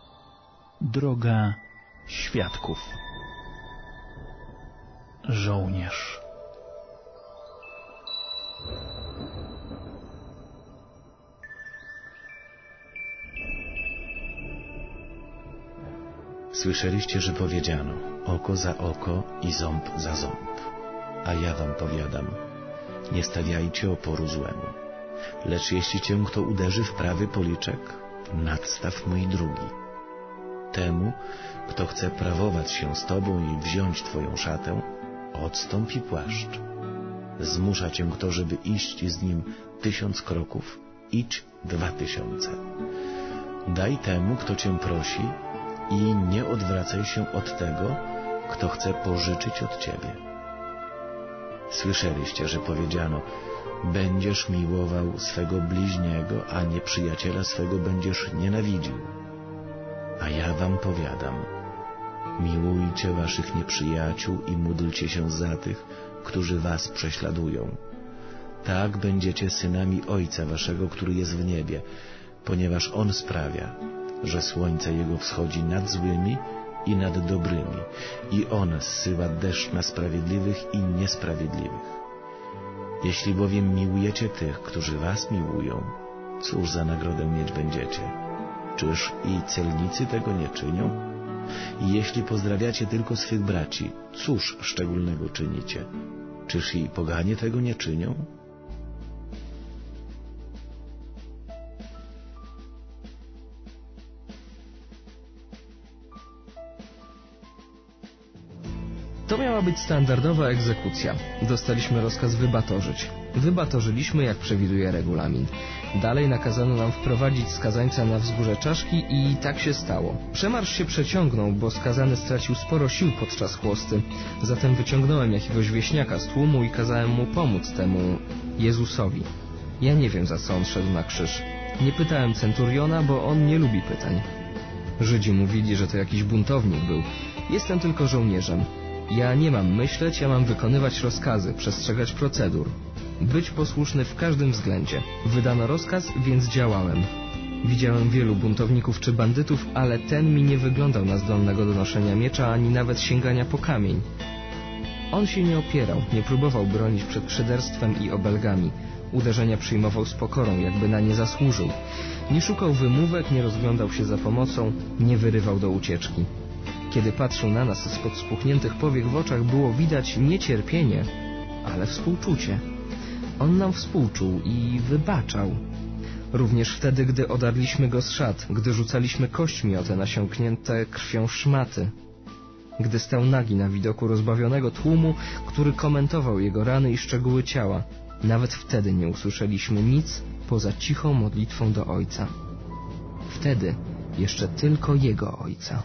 Droga świadków. Żołnierz. Słyszeliście, że powiedziano: oko za oko i ząb za ząb. A ja wam powiadam, nie stawiajcie oporu złemu. Lecz jeśli cię kto uderzy w prawy policzek, nadstaw mu i drugi. Temu, kto chce prawować się z tobą i wziąć twoją szatę, odstąp i płaszcz. Zmusza cię kto, żeby iść z nim 1000 kroków, idź 2000. Daj temu, kto cię prosi, i nie odwracaj się od tego, kto chce pożyczyć od ciebie. Słyszeliście, że powiedziano: będziesz miłował swego bliźniego, a nieprzyjaciela swego będziesz nienawidził. A ja wam powiadam, miłujcie waszych nieprzyjaciół i módlcie się za tych, którzy was prześladują. Tak będziecie synami Ojca waszego, który jest w niebie, ponieważ On sprawia, że słońce Jego wschodzi nad złymi i nad dobrymi, i On zsyła deszcz na sprawiedliwych i niesprawiedliwych. Jeśli bowiem miłujecie tych, którzy was miłują, cóż za nagrodę mieć będziecie? Czyż i celnicy tego nie czynią? I jeśli pozdrawiacie tylko swych braci, cóż szczególnego czynicie? Czyż i poganie tego nie czynią? To miała być standardowa egzekucja. Dostaliśmy rozkaz wybatorzyć. Wybatorzyliśmy, jak przewiduje regulamin. Dalej nakazano nam wprowadzić skazańca na wzgórze czaszki i tak się stało. Przemarsz się przeciągnął, bo skazany stracił sporo sił podczas chłosty. Zatem wyciągnąłem jakiegoś wieśniaka z tłumu i kazałem mu pomóc temu Jezusowi. Ja nie wiem, za co on szedł na krzyż. Nie pytałem centuriona, bo on nie lubi pytań. Żydzi mówili, że to jakiś buntownik był. Jestem tylko żołnierzem. Ja nie mam myśleć, ja mam wykonywać rozkazy, przestrzegać procedur. Być posłuszny w każdym względzie. Wydano rozkaz, więc działałem. Widziałem wielu buntowników czy bandytów, ale ten mi nie wyglądał na zdolnego do noszenia miecza, ani nawet sięgania po kamień. On się nie opierał, nie próbował bronić przed szyderstwem i obelgami. Uderzenia przyjmował z pokorą, jakby na nie zasłużył. Nie szukał wymówek, nie rozglądał się za pomocą, nie wyrywał do ucieczki. Kiedy patrzył na nas spod spuchniętych powiek w oczach, było widać nie cierpienie, ale współczucie. On nam współczuł i wybaczał. Również wtedy, gdy odarliśmy go z szat, gdy rzucaliśmy kośćmi o te nasiąknięte krwią szmaty. Gdy stał nagi na widoku rozbawionego tłumu, który komentował jego rany i szczegóły ciała. Nawet wtedy nie usłyszeliśmy nic poza cichą modlitwą do Ojca. Wtedy jeszcze tylko Jego Ojca.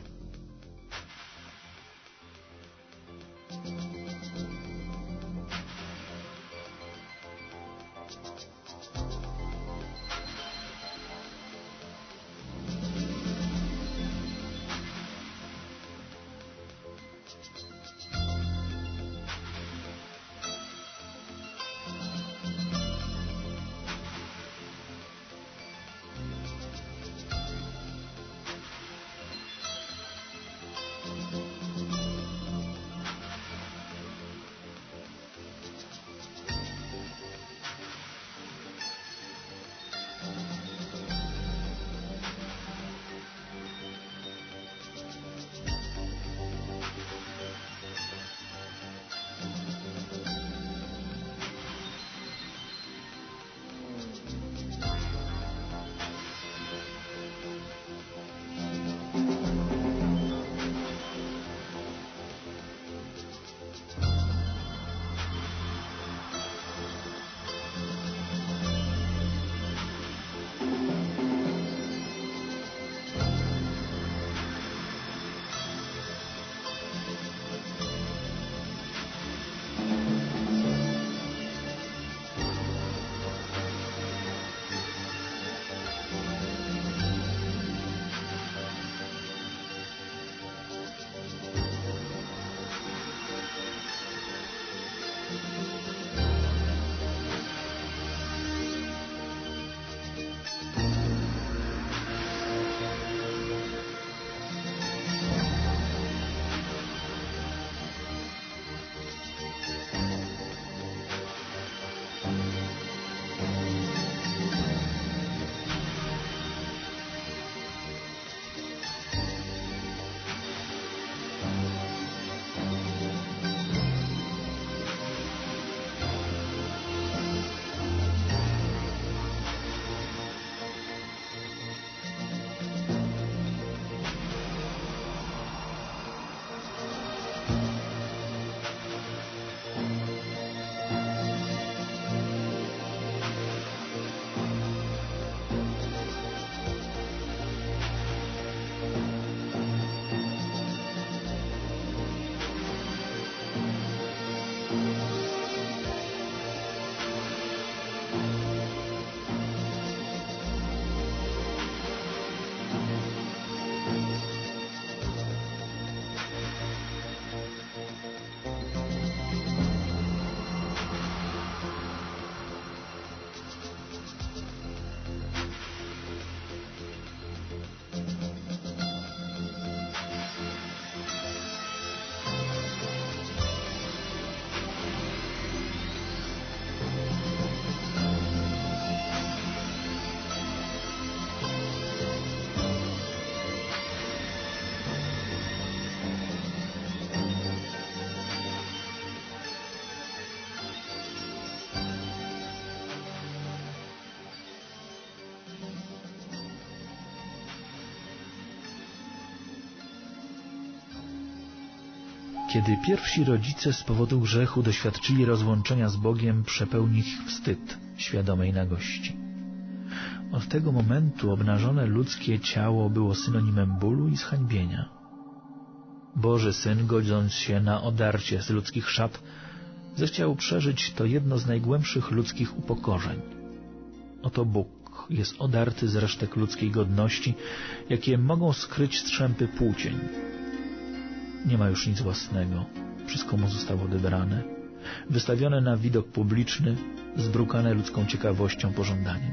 Kiedy pierwsi rodzice z powodu grzechu doświadczyli rozłączenia z Bogiem, przepełnił ich wstyd świadomej nagości. Od tego momentu obnażone ludzkie ciało było synonimem bólu i zhańbienia. Boży Syn, godząc się na odarcie z ludzkich szat, zechciał przeżyć to jedno z najgłębszych ludzkich upokorzeń. Oto Bóg jest odarty z resztek ludzkiej godności, jakie mogą skryć strzępy płócień. Nie ma już nic własnego, wszystko mu zostało odebrane, wystawione na widok publiczny, zbrukane ludzką ciekawością, pożądaniem.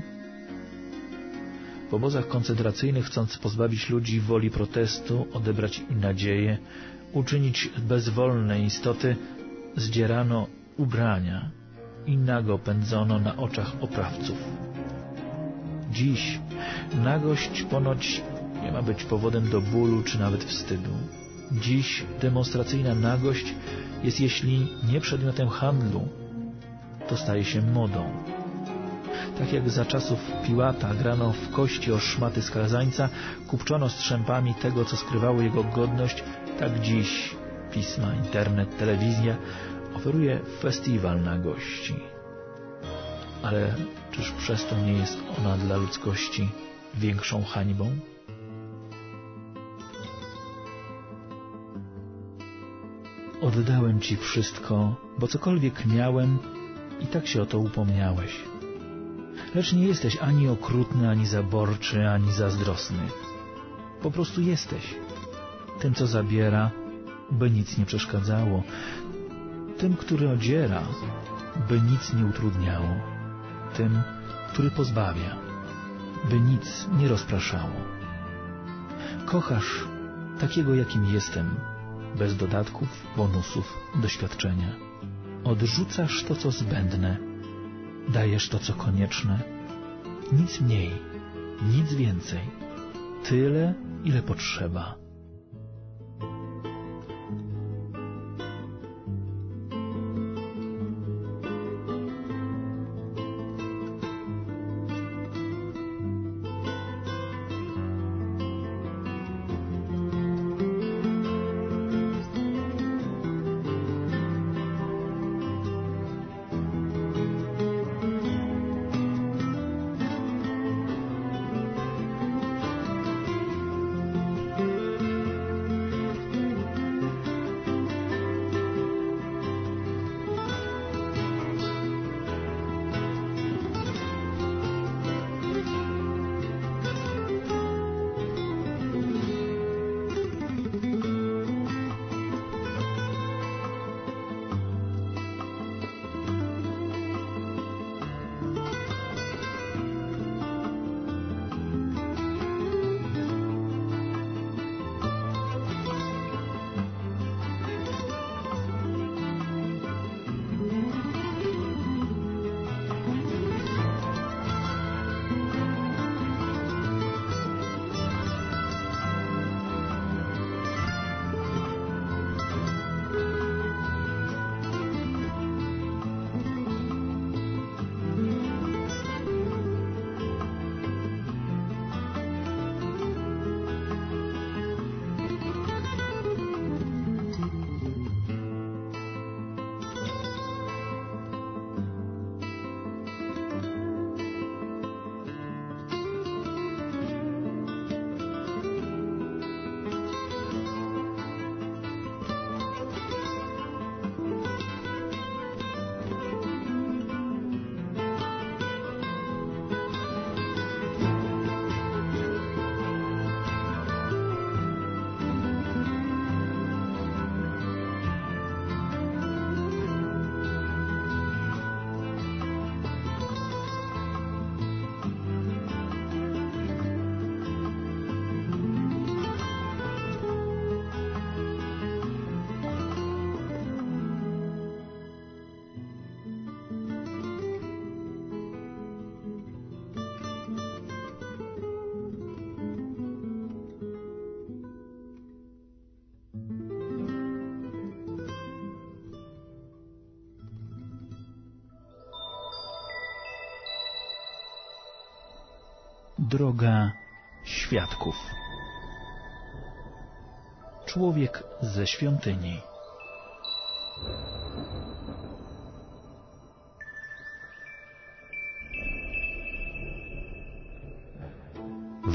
W obozach koncentracyjnych, chcąc pozbawić ludzi woli protestu, odebrać im nadzieję, uczynić bezwolne istoty, zdzierano ubrania i nago pędzono na oczach oprawców. Dziś nagość ponoć nie ma być powodem do bólu czy nawet wstydu. Dziś demonstracyjna nagość jest, jeśli nie przedmiotem handlu, to staje się modą. Tak jak za czasów Piłata grano w kości o szmaty skazańca, kupczono strzępami tego, co skrywało jego godność, tak dziś pisma, internet, telewizja oferuje festiwal nagości. Ale czyż przez to nie jest ona dla ludzkości większą hańbą? Oddałem Ci wszystko, bo cokolwiek miałem, i tak się o to upomniałeś. Lecz nie jesteś ani okrutny, ani zaborczy, ani zazdrosny. Po prostu jesteś. Tym, co zabiera, by nic nie przeszkadzało. Tym, który odziera, by nic nie utrudniało. Tym, który pozbawia, by nic nie rozpraszało. Kochasz takiego, jakim jestem, bez dodatków, bonusów, doświadczenia. Odrzucasz to, co zbędne, dajesz to, co konieczne. Nic mniej, nic więcej. Tyle, ile potrzeba. Droga świadków. Człowiek ze świątyni.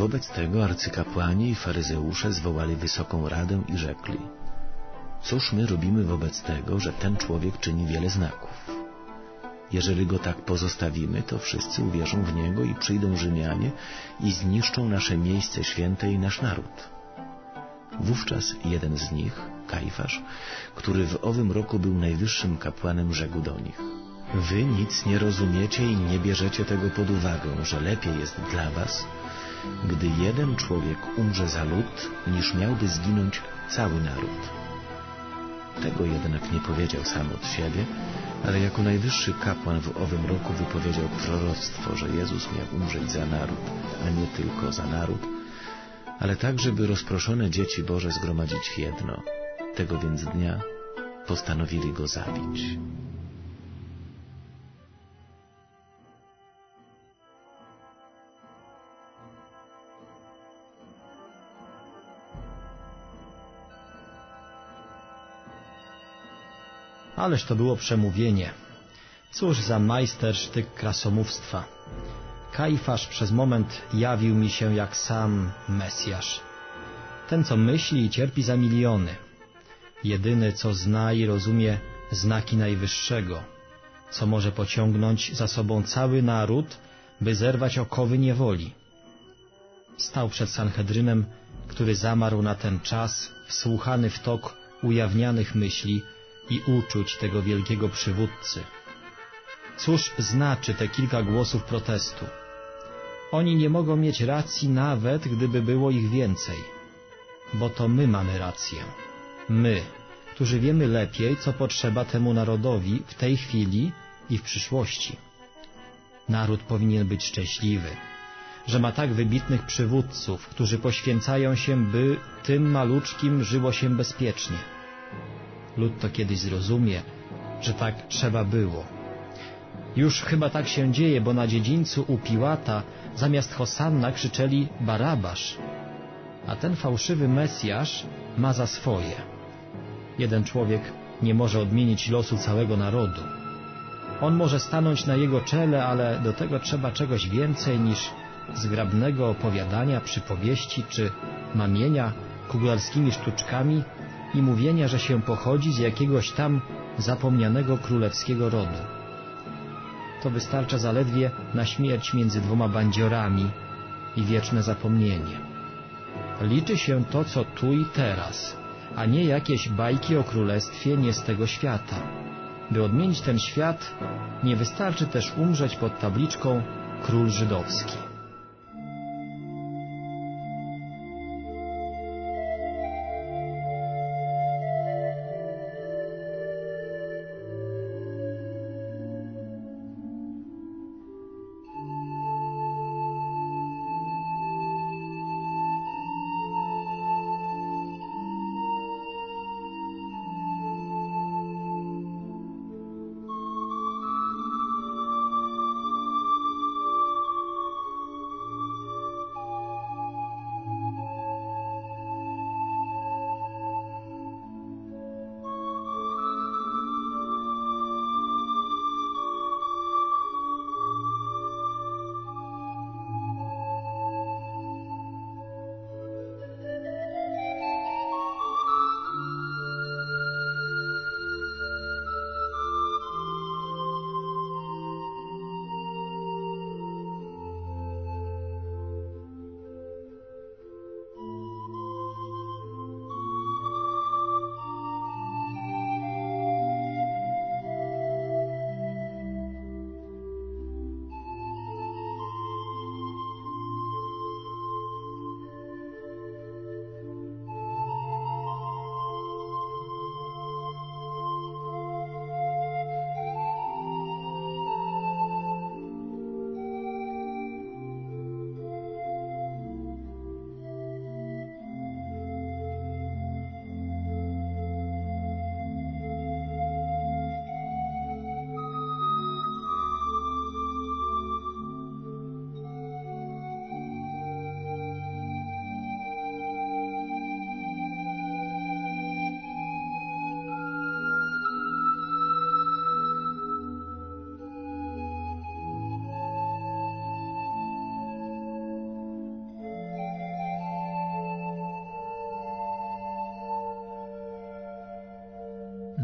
Wobec tego arcykapłani i faryzeusze zwołali wysoką radę i rzekli: cóż my robimy wobec tego, że ten człowiek czyni wiele znaków? Jeżeli go tak pozostawimy, to wszyscy uwierzą w niego i przyjdą Rzymianie i zniszczą nasze miejsce święte i nasz naród. Wówczas jeden z nich, Kajfasz, który w owym roku był najwyższym kapłanem, rzekł do nich: wy nic nie rozumiecie i nie bierzecie tego pod uwagę, że lepiej jest dla was, gdy jeden człowiek umrze za lud, niż miałby zginąć cały naród. Tego jednak nie powiedział sam od siebie, ale jako najwyższy kapłan w owym roku wypowiedział proroctwo, że Jezus miał umrzeć za naród, a nie tylko za naród, ale tak, żeby rozproszone dzieci Boże zgromadzić w jedno. Tego więc dnia postanowili go zabić. Ależ to było przemówienie. Cóż za majstersztyk krasomówstwa. Kajfasz przez moment jawił mi się jak sam Mesjasz. Ten, co myśli i cierpi za miliony. Jedyny, co zna i rozumie znaki Najwyższego, co może pociągnąć za sobą cały naród, by zerwać okowy niewoli. Stał przed Sanhedrynem, który zamarł na ten czas, wsłuchany w tok ujawnianych myśli i uczuć tego wielkiego przywódcy. Cóż znaczy te kilka głosów protestu? Oni nie mogą mieć racji, nawet gdyby było ich więcej. Bo to my mamy rację. My, którzy wiemy lepiej, co potrzeba temu narodowi w tej chwili i w przyszłości. Naród powinien być szczęśliwy, że ma tak wybitnych przywódców, którzy poświęcają się, by tym maluczkim żyło się bezpiecznie. Lud to kiedyś zrozumie, że tak trzeba było. Już chyba tak się dzieje, bo na dziedzińcu u Piłata zamiast Hosanna krzyczeli Barabasz, a ten fałszywy Mesjasz ma za swoje. Jeden człowiek nie może odmienić losu całego narodu. On może stanąć na jego czele, ale do tego trzeba czegoś więcej niż zgrabnego opowiadania, przypowieści czy mamienia kuglarskimi sztuczkami i mówienia, że się pochodzi z jakiegoś tam zapomnianego królewskiego rodu. To wystarcza zaledwie na śmierć między dwoma bandziorami i wieczne zapomnienie. Liczy się to, co tu i teraz, a nie jakieś bajki o królestwie nie z tego świata. By odmienić ten świat, nie wystarczy też umrzeć pod tabliczką Król Żydowski.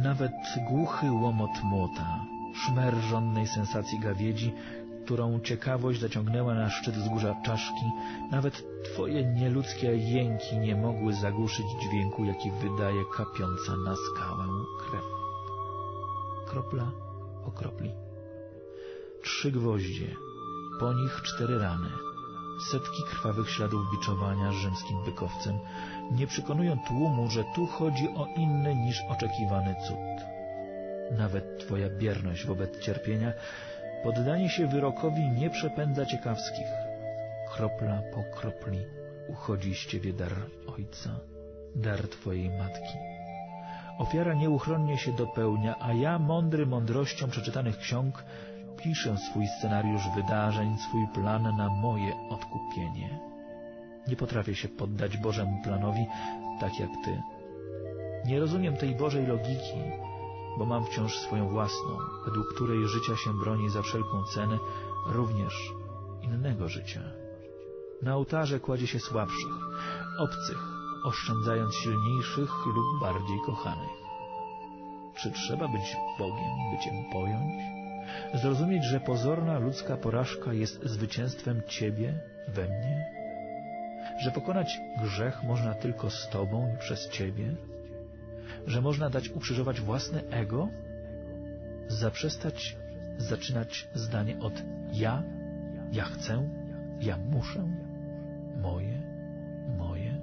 Nawet głuchy łomot młota, szmer żonnej sensacji gawiedzi, którą ciekawość zaciągnęła na szczyt wzgórza czaszki, nawet twoje nieludzkie jęki nie mogły zagłuszyć dźwięku, jaki wydaje kapiąca na skałę krew. Kropla po kropli. 3 gwoździe, po nich 4 rany, setki krwawych śladów biczowania rzymskim bykowcem nie przekonują tłumu, że tu chodzi o inny niż oczekiwany cud. Nawet twoja bierność wobec cierpienia, poddanie się wyrokowi nie przepędza ciekawskich. Kropla po kropli uchodzi z ciebie dar ojca, dar twojej matki. Ofiara nieuchronnie się dopełnia, a ja, mądry mądrością przeczytanych ksiąg, piszę swój scenariusz wydarzeń, swój plan na moje odkupienie. Nie potrafię się poddać Bożemu planowi tak jak ty. Nie rozumiem tej Bożej logiki, bo mam wciąż swoją własną, według której życia się broni za wszelką cenę, również innego życia. Na ołtarze kładzie się słabszych, obcych, oszczędzając silniejszych lub bardziej kochanych. Czy trzeba być Bogiem, by cię pojąć? Zrozumieć, że pozorna ludzka porażka jest zwycięstwem ciebie we mnie? Że pokonać grzech można tylko z tobą i przez ciebie? Że można dać ukrzyżować własne ego? Zaprzestać zaczynać zdanie od ja, ja chcę, ja muszę, moje, moje.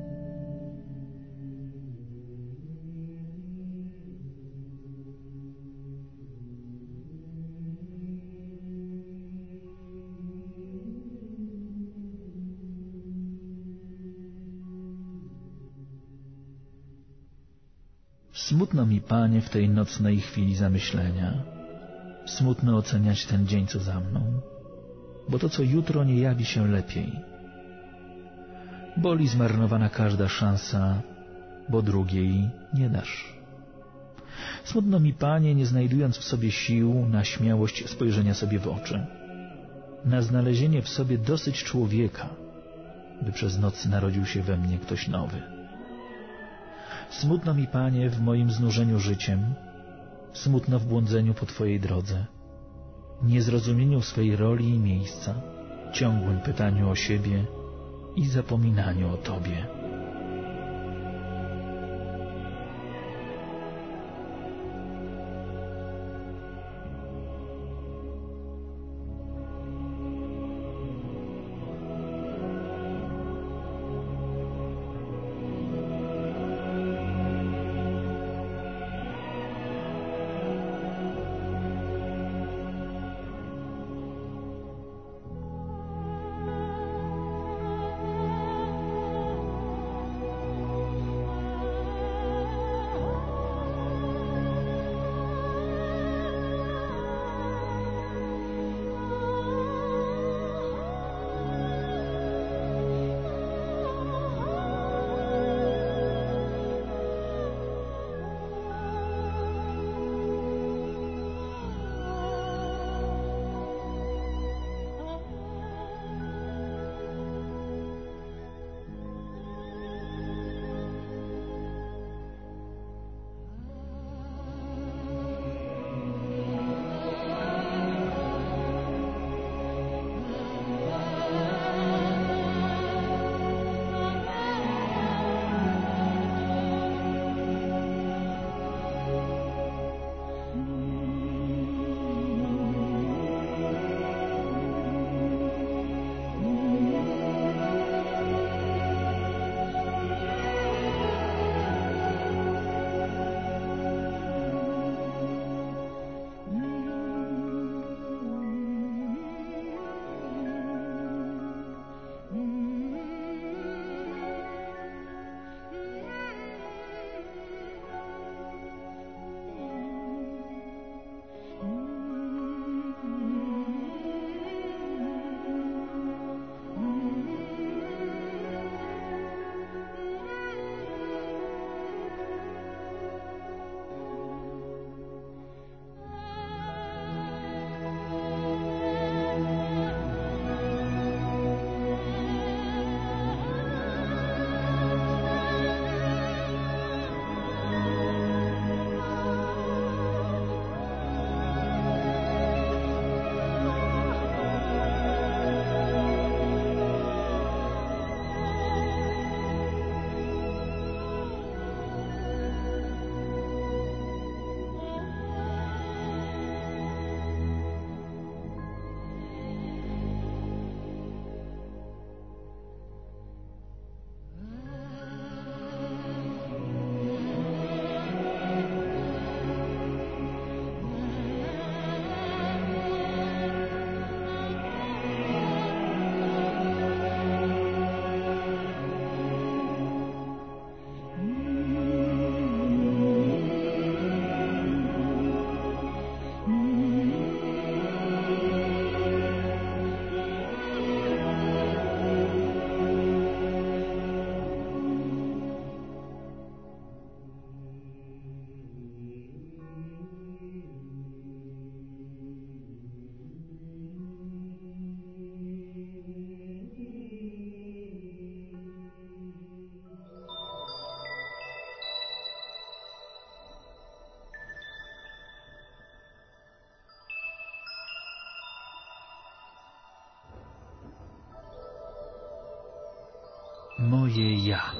Smutno mi, Panie, w tej nocnej chwili zamyślenia. Smutno oceniać ten dzień, co za mną, bo to, co jutro, nie jawi się lepiej. Boli zmarnowana każda szansa, bo drugiej nie dasz. Smutno mi, Panie, nie znajdując w sobie sił na śmiałość spojrzenia sobie w oczy, na znalezienie w sobie dosyć człowieka, by przez noc narodził się we mnie ktoś nowy. Smutno mi, Panie, w moim znużeniu życiem, smutno w błądzeniu po Twojej drodze, niezrozumieniu swej roli i miejsca, ciągłym pytaniu o siebie i zapominaniu o Tobie. moje ja.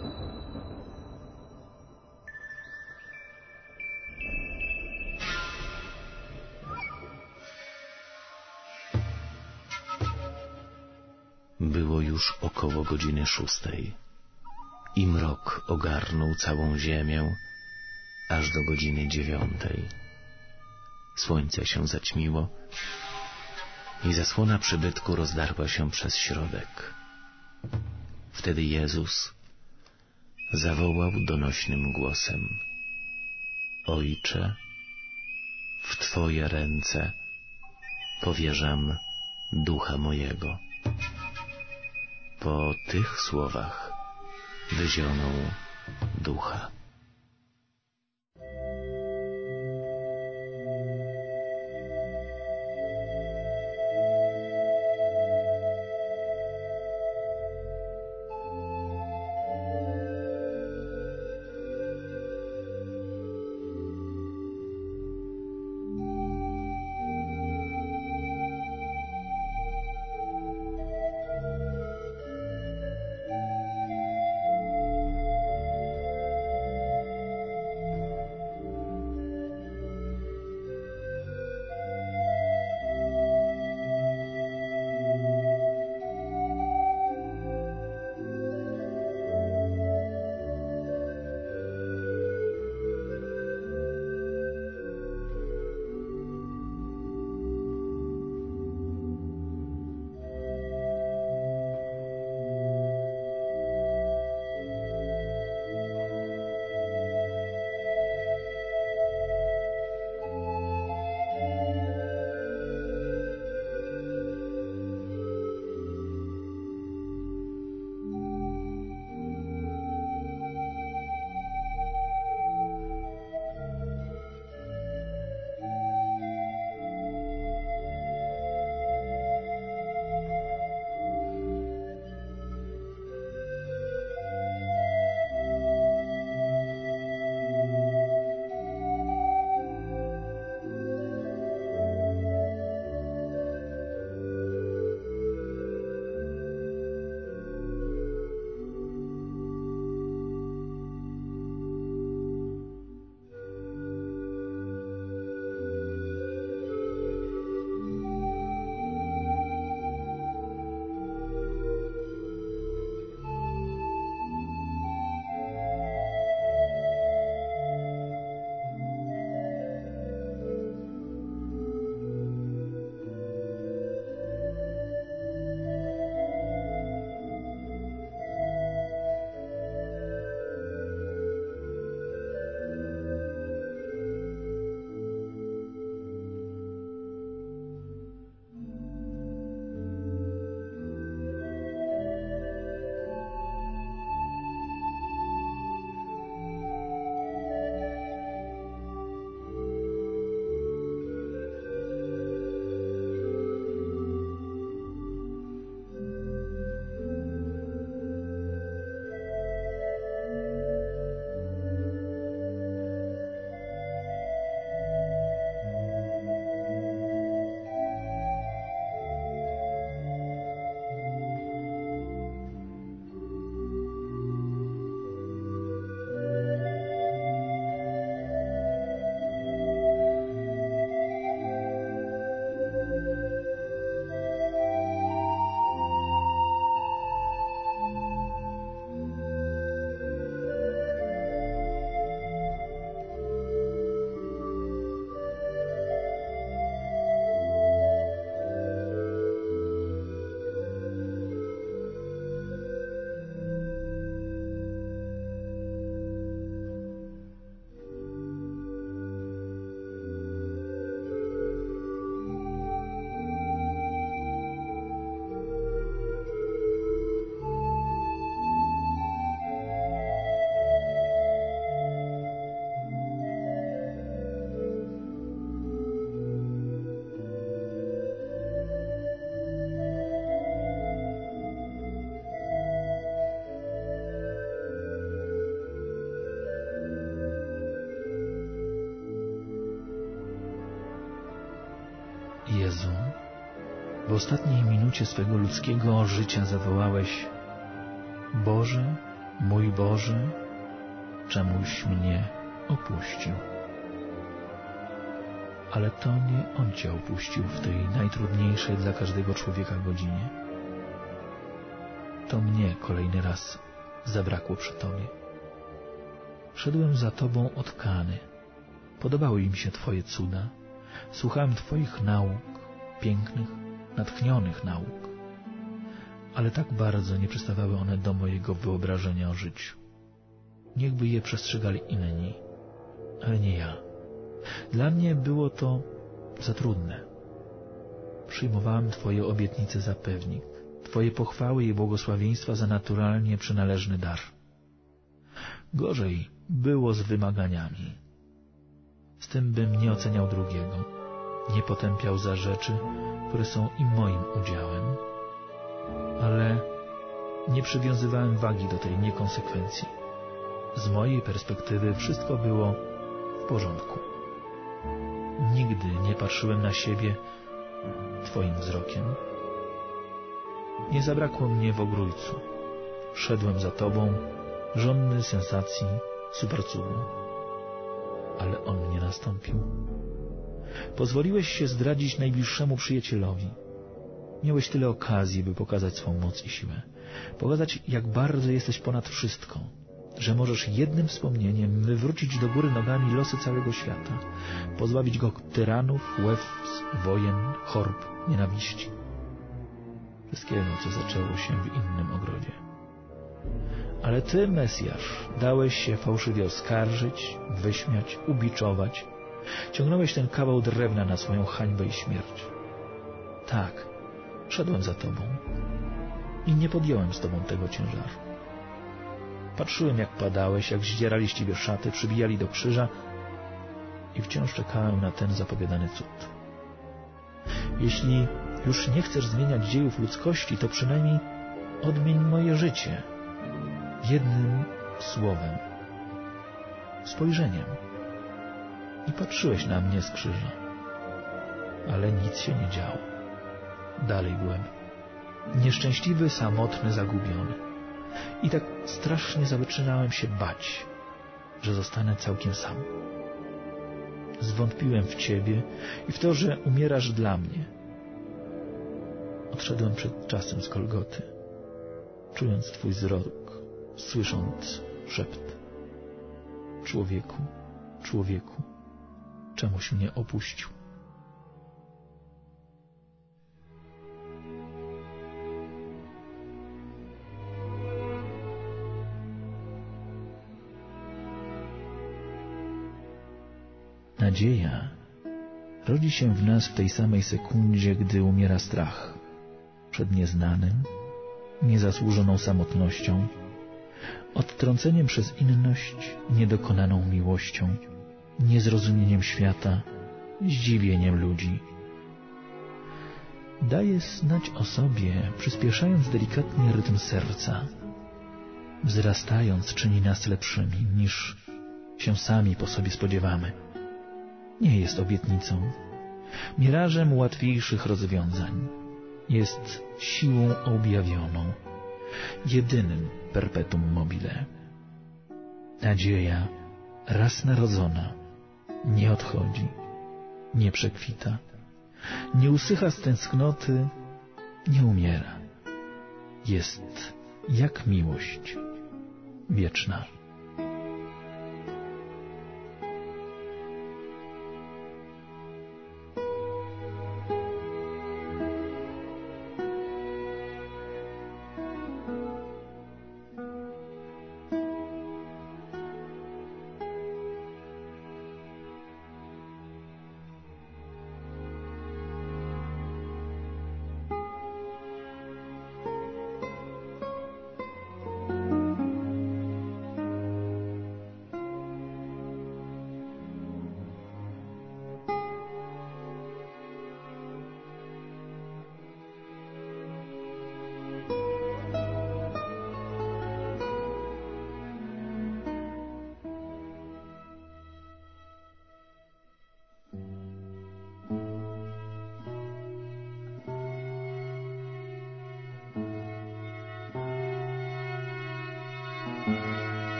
Było już około godziny 6 i mrok ogarnął całą ziemię aż do godziny 9. Słońce się zaćmiło i zasłona przybytku rozdarła się przez środek. Wtedy Jezus zawołał donośnym głosem: Ojcze, w Twoje ręce powierzam ducha mojego. Po tych słowach wyzionął ducha. Jezu, w ostatniej minucie swego ludzkiego życia zawołałeś: mój Boże, czemuś mnie opuścił? Ale to nie On Cię opuścił w tej najtrudniejszej dla każdego człowieka godzinie. To mnie kolejny raz zabrakło przy Tobie. Szedłem za Tobą otkany. Podobały mi się Twoje cuda. Słuchałem Twoich nauk, pięknych, natchnionych nauk. Ale tak bardzo nie przystawały one do mojego wyobrażenia o życiu. Niechby je przestrzegali inni, ale nie ja. Dla mnie było to za trudne. Przyjmowałem Twoje obietnice za pewnik, Twoje pochwały i błogosławieństwa za naturalnie przynależny dar. Gorzej było z wymaganiami. Z tym bym nie oceniał drugiego, nie potępiał za rzeczy, które są i moim udziałem, ale nie przywiązywałem wagi do tej niekonsekwencji. Z mojej perspektywy wszystko było w porządku. Nigdy nie patrzyłem na siebie Twoim wzrokiem. Nie zabrakło mnie w ogrójcu. Szedłem za Tobą, żądny sensacji, supercudu. Ale on nie nastąpił. Pozwoliłeś się zdradzić najbliższemu przyjacielowi. Miałeś tyle okazji, by pokazać swą moc i siłę. Pokazać, jak bardzo jesteś ponad wszystko, że możesz jednym wspomnieniem wywrócić do góry nogami losy całego świata, pozbawić go tyranów, łez, wojen, chorób, nienawiści. Wszystkiego, co zaczęło się w innym ogrodzie. Ale Ty, Mesjasz, dałeś się fałszywie oskarżyć, wyśmiać, ubiczować. Ciągnąłeś ten kawał drewna na swoją hańbę i śmierć. Tak, szedłem za Tobą i nie podjąłem z Tobą tego ciężaru. Patrzyłem, jak padałeś, jak zdzierali z Ciebie szaty, przybijali do krzyża i wciąż czekałem na ten zapowiadany cud. Jeśli już nie chcesz zmieniać dziejów ludzkości, to przynajmniej odmień moje życie jednym słowem, spojrzeniem. I patrzyłeś na mnie z krzyża, ale nic się nie działo. Dalej byłem nieszczęśliwy, samotny, zagubiony. I tak strasznie zaczynałem się bać, że zostanę całkiem sam. Zwątpiłem w Ciebie i w to, że umierasz dla mnie. Odszedłem przed czasem z Golgoty, czując Twój wzrok, słysząc szept. Człowieku, człowieku, czemuś mnie opuścił? Nadzieja rodzi się w nas w tej samej sekundzie, gdy umiera strach przed nieznanym, niezasłużoną samotnością, odtrąceniem przez inność, niedokonaną miłością, niezrozumieniem świata, zdziwieniem ludzi. Daje znać o sobie, przyspieszając delikatnie rytm serca. Wzrastając, czyni nas lepszymi, niż się sami po sobie spodziewamy. Nie jest obietnicą, mirażem łatwiejszych rozwiązań. Jest siłą objawioną, jedynym perpetuum mobile. Nadzieja, raz narodzona, nie odchodzi, nie przekwita, nie usycha z tęsknoty, nie umiera. Jest jak miłość, wieczna.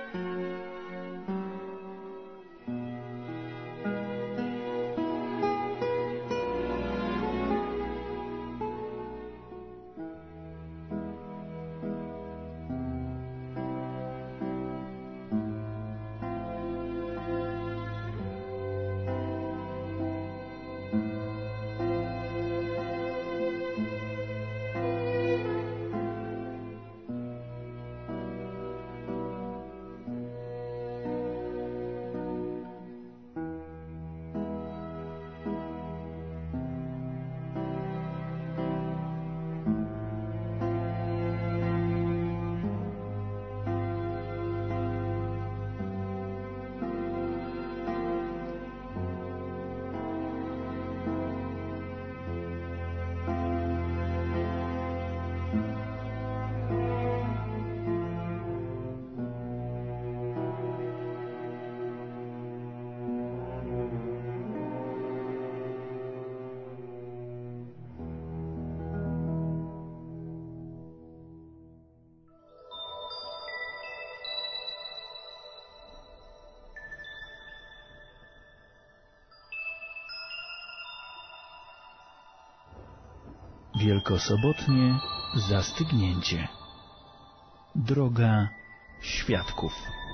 Wielkosobotnie zastygnięcie. Droga świadków.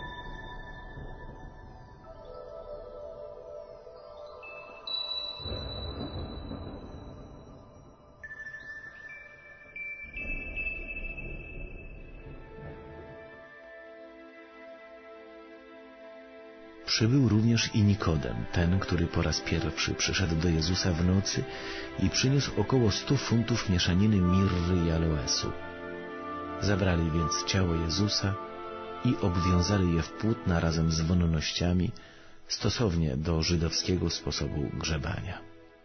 Przybył również i Nikodem, ten, który po raz pierwszy przyszedł do Jezusa w nocy i przyniósł około 100 funtów mieszaniny mirry i aloesu. Zabrali więc ciało Jezusa i obwiązali je w płótna razem z wonnościami, stosownie do żydowskiego sposobu grzebania.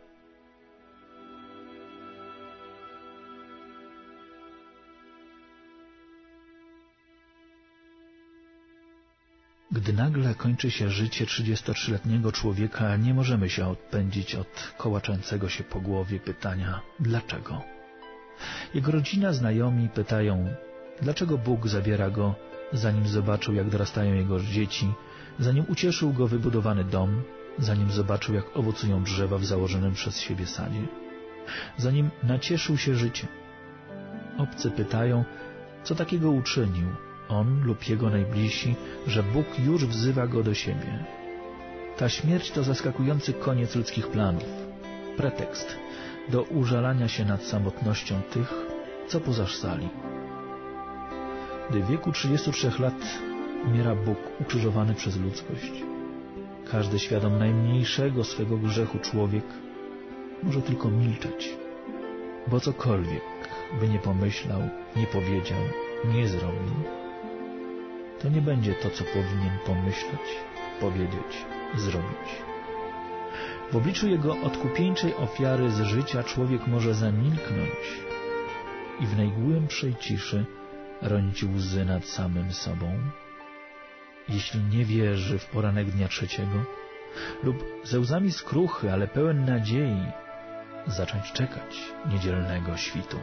Gdy nagle kończy się życie 33-letniego człowieka, nie możemy się odpędzić od kołaczącego się po głowie pytania dlaczego. Jego rodzina, znajomi pytają, dlaczego Bóg zabiera go, zanim zobaczył, jak dorastają jego dzieci, zanim ucieszył go wybudowany dom, zanim zobaczył, jak owocują drzewa w założonym przez siebie sadzie, zanim nacieszył się życiem. Obcy pytają, co takiego uczynił, on lub jego najbliżsi, że Bóg już wzywa go do siebie. Ta śmierć to zaskakujący koniec ludzkich planów, pretekst do użalania się nad samotnością tych, co poza sali. Gdy w wieku 33 lat umiera Bóg ukrzyżowany przez ludzkość, każdy świadom najmniejszego swego grzechu człowiek może tylko milczeć, bo cokolwiek by nie pomyślał, nie powiedział, nie zrobił, to nie będzie to, co powinien pomyśleć, powiedzieć, zrobić. W obliczu jego odkupieńczej ofiary z życia człowiek może zamilknąć i w najgłębszej ciszy ronić łzy nad samym sobą, jeśli nie wierzy w poranek dnia trzeciego, lub ze łzami skruchy, ale pełen nadziei, zacząć czekać niedzielnego świtu.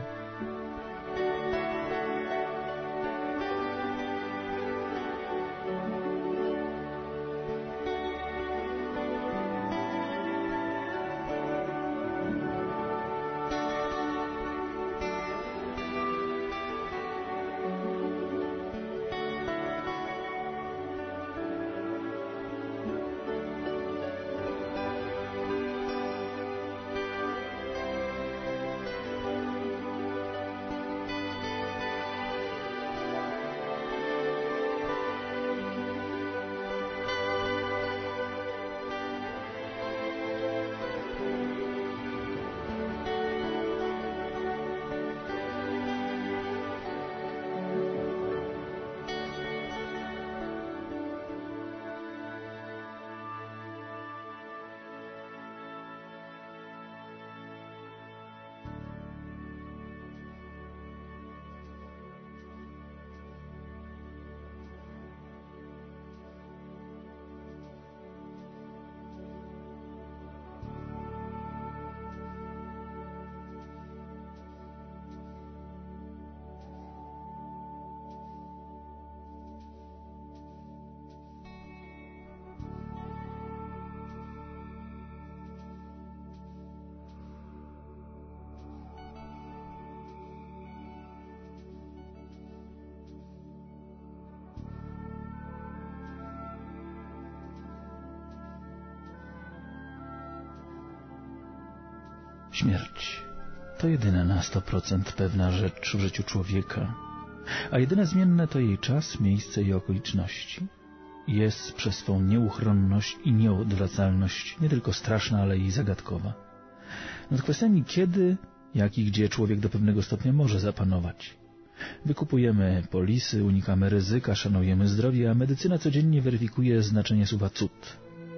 Śmierć to jedyna na 100% pewna rzecz w życiu człowieka, a jedyne zmienne to jej czas, miejsce i okoliczności. Jest przez swą nieuchronność i nieodwracalność nie tylko straszna, ale i zagadkowa. Nad kwestiami kiedy, jak i gdzie człowiek do pewnego stopnia może zapanować. Wykupujemy polisy, unikamy ryzyka, szanujemy zdrowie, a medycyna codziennie weryfikuje znaczenie słowa cud.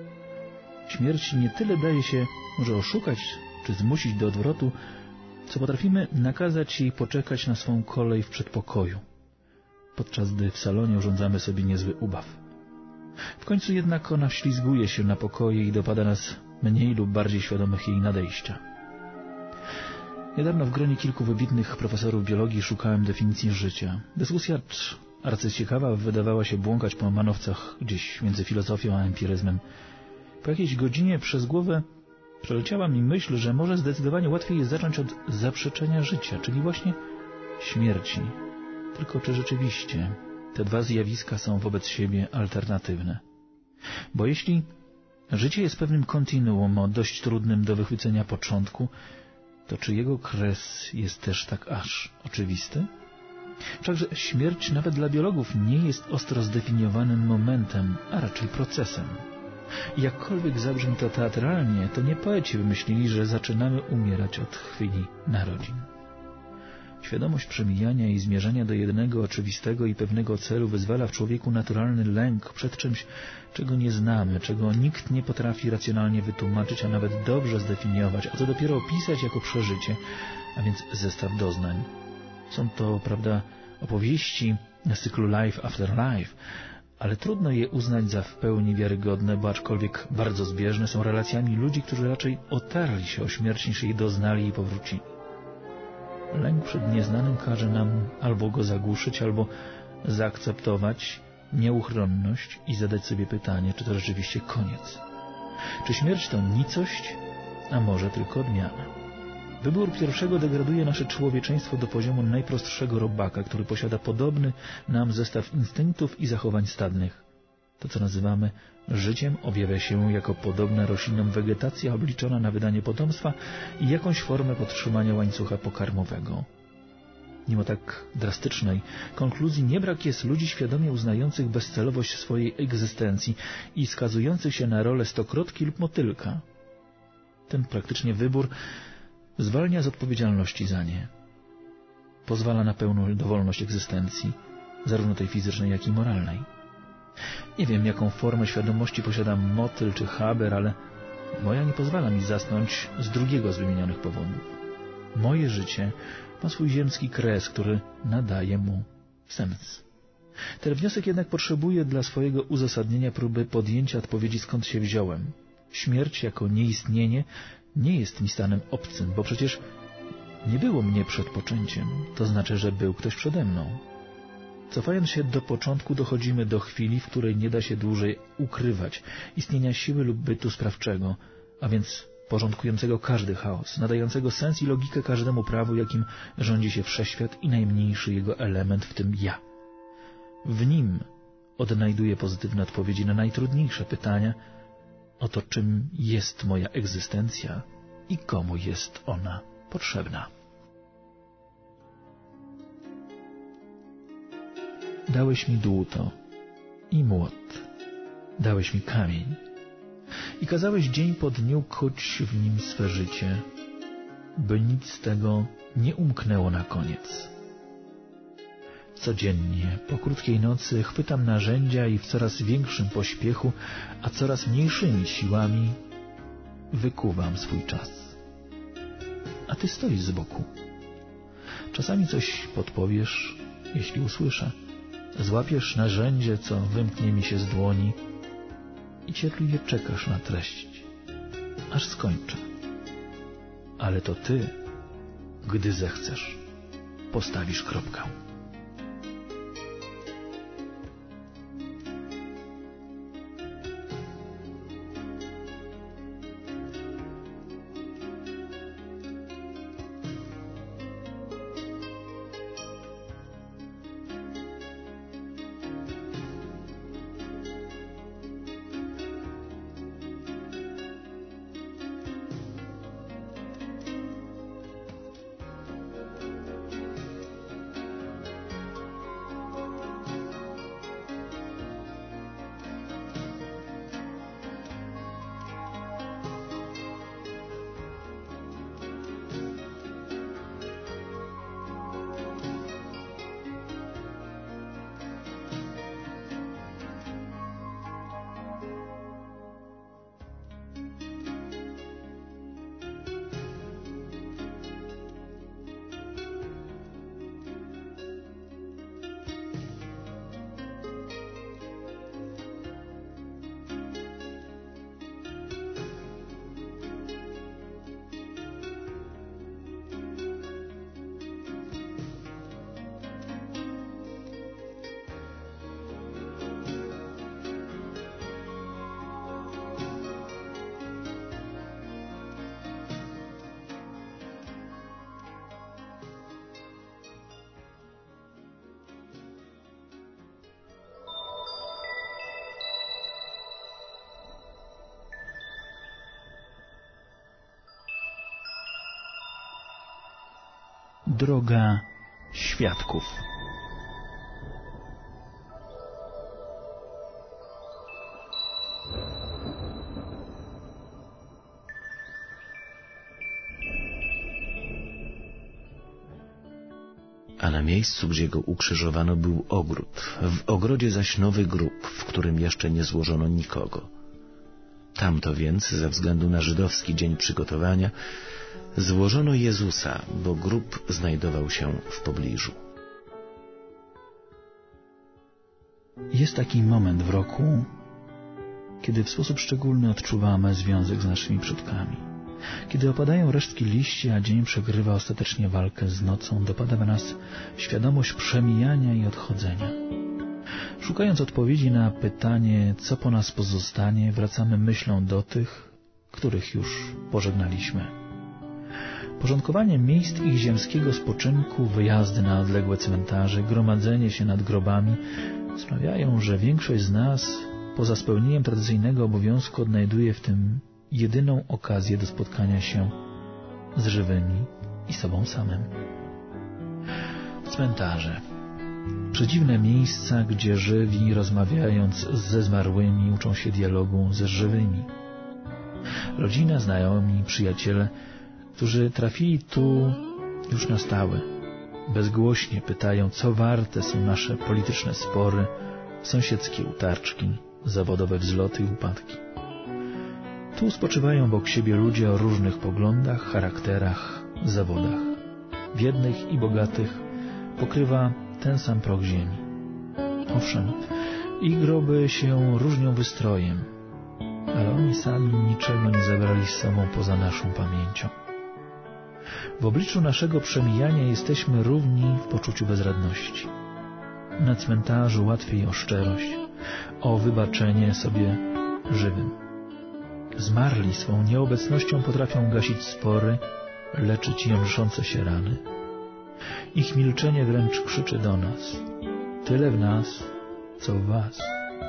Śmierć nie tyle daje się może oszukać czy zmusić do odwrotu, co potrafimy nakazać jej poczekać na swą kolej w przedpokoju, podczas gdy w salonie urządzamy sobie niezły ubaw. W końcu jednak ona wślizguje się na pokoje i dopada nas mniej lub bardziej świadomych jej nadejścia. Niedawno w gronie kilku wybitnych profesorów biologii szukałem definicji życia. Dyskusja arcyciekawa wydawała się błąkać po manowcach gdzieś między filozofią a empiryzmem. Po jakiejś godzinie przez głowę przeleciała mi myśl, że może zdecydowanie łatwiej jest zacząć od zaprzeczenia życia, czyli właśnie śmierci. Tylko czy rzeczywiście te dwa zjawiska są wobec siebie alternatywne? Bo jeśli życie jest pewnym kontinuum o dość trudnym do wychwycenia początku, to czy jego kres jest też tak aż oczywisty? Wszakże śmierć nawet dla biologów nie jest ostro zdefiniowanym momentem, a raczej procesem. I jakkolwiek zabrzmi to teatralnie, to nie poeci wymyślili, że zaczynamy umierać od chwili narodzin. Świadomość przemijania i zmierzania do jednego oczywistego i pewnego celu wyzwala w człowieku naturalny lęk przed czymś, czego nie znamy, czego nikt nie potrafi racjonalnie wytłumaczyć, a nawet dobrze zdefiniować, a co dopiero opisać jako przeżycie, a więc zestaw doznań. Są to, prawda, opowieści z cyklu Life After Life, ale trudno je uznać za w pełni wiarygodne, bo aczkolwiek bardzo zbieżne są relacjami ludzi, którzy raczej otarli się o śmierć niż jej doznali i powrócili. Lęk przed nieznanym każe nam albo go zagłuszyć, albo zaakceptować nieuchronność i zadać sobie pytanie, czy to rzeczywiście koniec. Czy śmierć to nicość, a może tylko odmiana? Wybór pierwszego degraduje nasze człowieczeństwo do poziomu najprostszego robaka, który posiada podobny nam zestaw instynktów i zachowań stadnych. To, co nazywamy życiem, objawia się jako podobna roślinom wegetacja obliczona na wydanie potomstwa i jakąś formę podtrzymania łańcucha pokarmowego. Mimo tak drastycznej konkluzji nie brak jest ludzi świadomie uznających bezcelowość swojej egzystencji i skazujących się na rolę stokrotki lub motylka. Ten praktycznie wybór zwalnia z odpowiedzialności za nie. Pozwala na pełną dowolność egzystencji, zarówno tej fizycznej, jak i moralnej. Nie wiem, jaką formę świadomości posiada motyl czy haber, ale moja nie pozwala mi zasnąć z drugiego z wymienionych powodów. Moje życie ma swój ziemski kres, który nadaje mu sens. Ten wniosek jednak potrzebuje dla swojego uzasadnienia próby podjęcia odpowiedzi, skąd się wziąłem. Śmierć jako nieistnienie nie jest mi stanem obcym, bo przecież nie było mnie przed poczęciem, to znaczy, że był ktoś przede mną. Cofając się do początku, dochodzimy do chwili, w której nie da się dłużej ukrywać istnienia siły lub bytu sprawczego, a więc porządkującego każdy chaos, nadającego sens i logikę każdemu prawu, jakim rządzi się wszechświat i najmniejszy jego element, w tym ja. W nim odnajduję pozytywne odpowiedzi na najtrudniejsze pytania o to, czym jest moja egzystencja i komu jest ona potrzebna. Dałeś mi dłuto i młot, dałeś mi kamień i kazałeś dzień po dniu kuć w nim swe życie, by nic z tego nie umknęło na koniec. Codziennie, po krótkiej nocy, chwytam narzędzia i w coraz większym pośpiechu, a coraz mniejszymi siłami wykuwam swój czas. A ty stoisz z boku. Czasami coś podpowiesz, jeśli usłyszę. Złapiesz narzędzie, co wymknie mi się z dłoni i cierpliwie czekasz na treść, aż skończę. Ale to ty, gdy zechcesz, postawisz kropkę. Droga świadków. A na miejscu, gdzie go ukrzyżowano, był ogród, w ogrodzie zaś nowy grób, w którym jeszcze nie złożono nikogo. Tamto więc, ze względu na żydowski dzień przygotowania, złożono Jezusa, bo grób znajdował się w pobliżu. Jest taki moment w roku, kiedy w sposób szczególny odczuwamy związek z naszymi przodkami. Kiedy opadają resztki liści, a dzień przegrywa ostatecznie walkę z nocą, dopada w nas świadomość przemijania i odchodzenia. Szukając odpowiedzi na pytanie, co po nas pozostanie, wracamy myślą do tych, których już pożegnaliśmy. Porządkowanie miejsc ich ziemskiego spoczynku, wyjazdy na odległe cmentarze, gromadzenie się nad grobami sprawiają, że większość z nas poza spełnieniem tradycyjnego obowiązku odnajduje w tym jedyną okazję do spotkania się z żywymi i sobą samym. Cmentarze. Przedziwne miejsca, gdzie żywi, rozmawiając ze zmarłymi, uczą się dialogu ze żywymi. Rodzina, znajomi, przyjaciele, którzy trafili tu już na stałe, bezgłośnie pytają, co warte są nasze polityczne spory, sąsiedzkie utarczki, zawodowe wzloty i upadki. Tu spoczywają obok siebie ludzie o różnych poglądach, charakterach, zawodach. Biednych i bogatych pokrywa ten sam proch ziemi. Owszem, ich groby się różnią wystrojem, ale oni sami niczego nie zabrali z sobą poza naszą pamięcią. W obliczu naszego przemijania jesteśmy równi w poczuciu bezradności. Na cmentarzu łatwiej o szczerość, o wybaczenie sobie żywym. Zmarli swą nieobecnością potrafią gasić spory, leczyć jątrzące się rany. Ich milczenie wręcz krzyczy do nas: tyle w nas, co w was.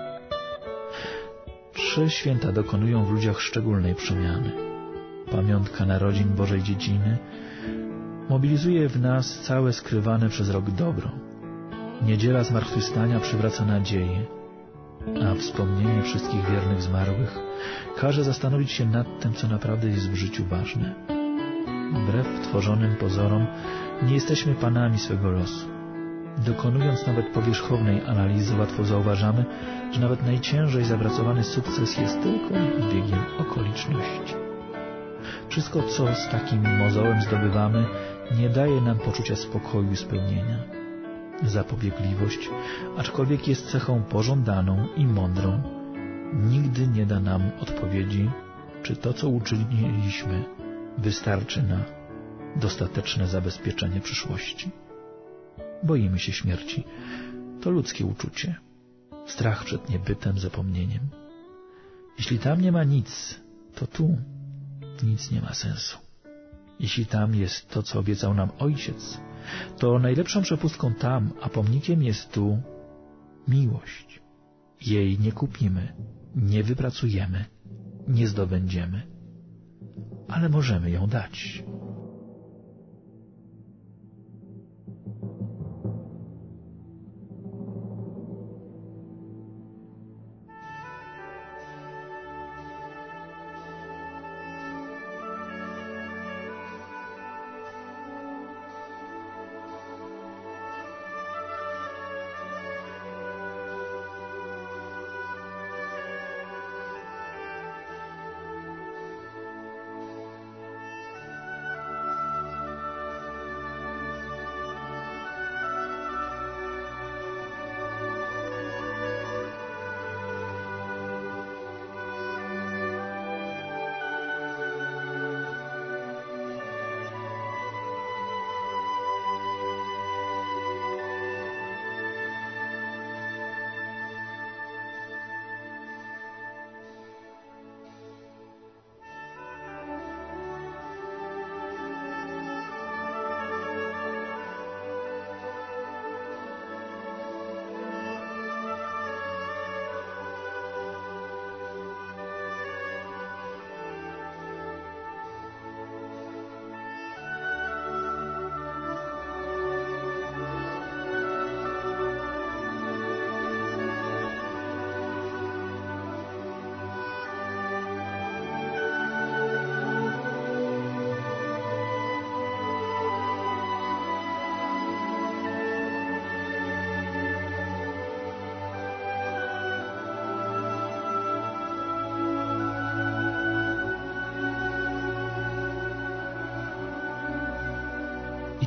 3 święta dokonują w ludziach szczególnej przemiany. Pamiątka narodzin Bożej dziedziny mobilizuje w nas całe skrywane przez rok dobro. Niedziela zmartwychwstania przywraca nadzieję, a wspomnienie wszystkich wiernych zmarłych każe zastanowić się nad tym, co naprawdę jest w życiu ważne. Wbrew tworzonym pozorom nie jesteśmy panami swego losu. Dokonując nawet powierzchownej analizy, łatwo zauważamy, że nawet najciężej zapracowany sukces jest tylko biegiem okoliczności. Wszystko, co z takim mozołem zdobywamy, nie daje nam poczucia spokoju i spełnienia. Zapobiegliwość, aczkolwiek jest cechą pożądaną i mądrą, nigdy nie da nam odpowiedzi, czy to, co uczyniliśmy, wystarczy na dostateczne zabezpieczenie przyszłości. Boimy się śmierci. To ludzkie uczucie. Strach przed niebytem, zapomnieniem. Jeśli tam nie ma nic, to tu nic nie ma sensu. Jeśli tam jest to, co obiecał nam Ojciec, to najlepszą przepustką tam, a pomnikiem jest tu miłość. Jej nie kupimy, nie wypracujemy, nie zdobędziemy, ale możemy ją dać.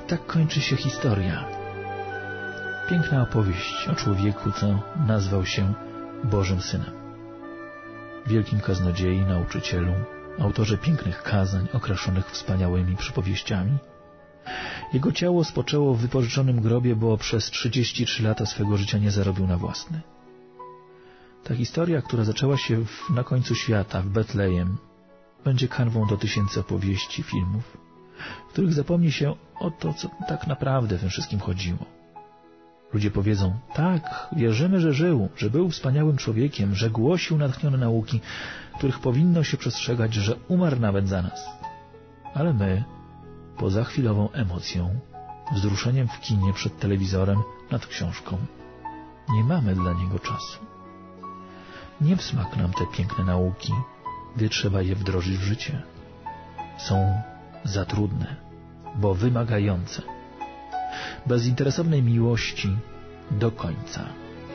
tak kończy się historia. Piękna opowieść o człowieku, co nazwał się Bożym Synem. Wielkim kaznodziei, nauczycielu, autorze pięknych kazań okraszonych wspaniałymi przypowieściami. Jego ciało spoczęło w wypożyczonym grobie, bo przez 33 lata swego życia nie zarobił na własny. Ta historia, która zaczęła się na końcu świata, w Betlejem, będzie kanwą do tysięcy opowieści, filmów, w których zapomni się o to, co tak naprawdę w tym wszystkim chodziło. Ludzie powiedzą, tak, wierzymy, że żył, że był wspaniałym człowiekiem, że głosił natchnione nauki, których powinno się przestrzegać, że umarł nawet za nas. Ale my, poza chwilową emocją, wzruszeniem w kinie przed telewizorem nad książką, nie mamy dla niego czasu. Nie w smak nam te piękne nauki, gdy trzeba je wdrożyć w życie. Są za trudne, bo wymagające. Bezinteresownej miłości do końca.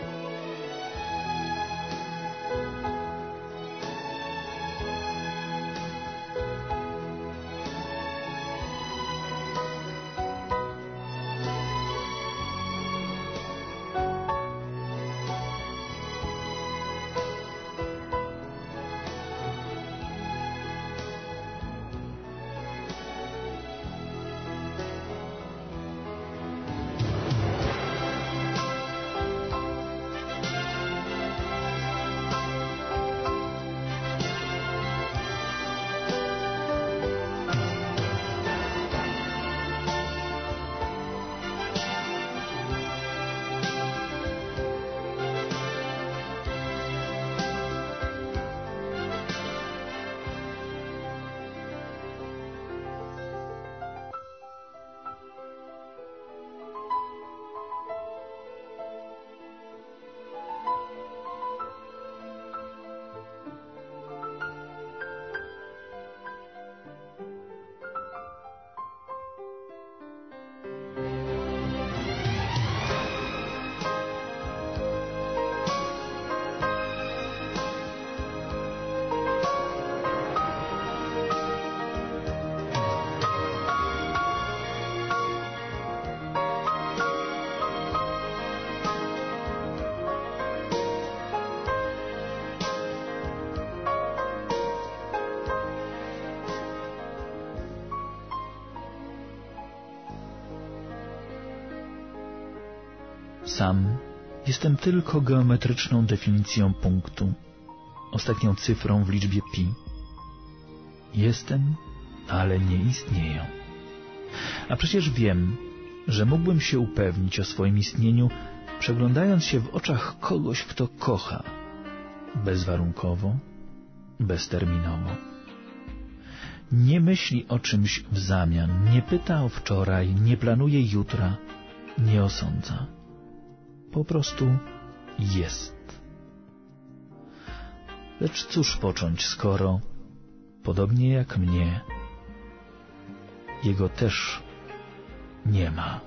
Sam jestem tylko geometryczną definicją punktu, ostatnią cyfrą w liczbie pi. Jestem, ale nie istnieję. A przecież wiem, że mógłbym się upewnić o swoim istnieniu, przeglądając się w oczach kogoś, kto kocha, bezwarunkowo, bezterminowo. Nie myśli o czymś w zamian, nie pyta o wczoraj, nie planuje jutra, nie osądza. Po prostu jest. Lecz cóż począć, skoro, podobnie jak mnie, jego też nie ma.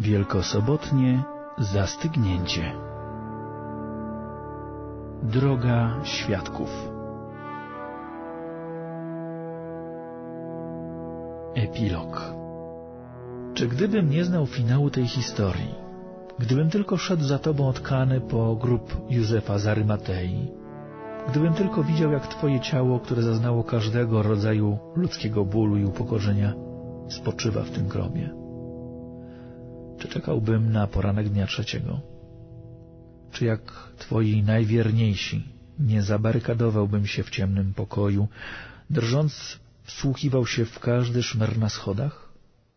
Wielkosobotnie zastygnięcie. Droga świadków. Epilog. Czy gdybym nie znał finału tej historii, gdybym tylko szedł za Tobą otkany po grób Józefa z Arymatei, gdybym tylko widział, jak Twoje ciało, które zaznało każdego rodzaju ludzkiego bólu i upokorzenia, spoczywa w tym grobie, czy czekałbym na poranek dnia trzeciego? Czy jak Twoi najwierniejsi nie zabarykadowałbym się w ciemnym pokoju, drżąc wsłuchiwał się w każdy szmer na schodach?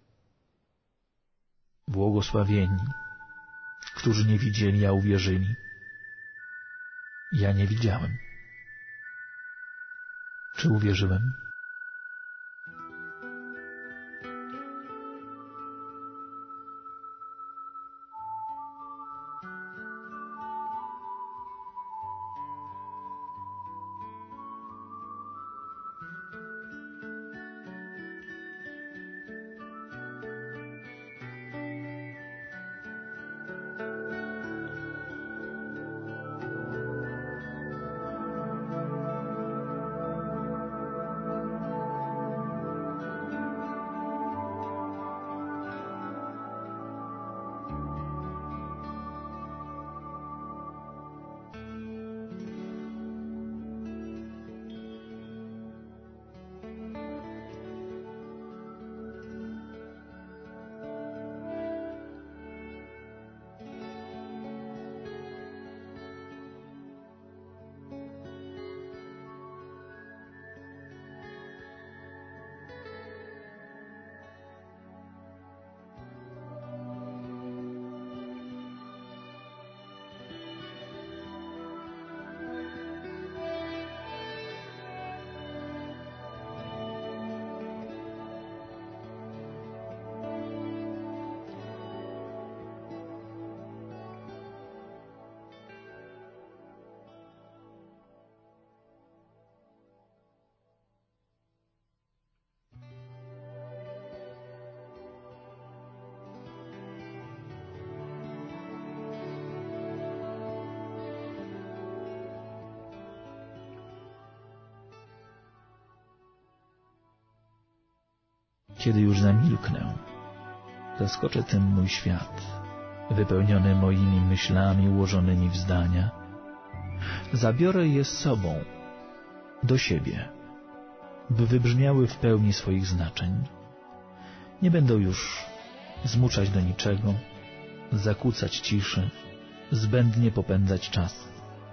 Błogosławieni, którzy nie widzieli, a uwierzyli. Ja nie widziałem. Czy uwierzyłem? Kiedy już zamilknę, zaskoczę tym mój świat, wypełniony moimi myślami ułożonymi w zdania. Zabiorę je z sobą, do siebie, by wybrzmiały w pełni swoich znaczeń. Nie będą już zmuszać do niczego, zakłócać ciszy, zbędnie popędzać czas.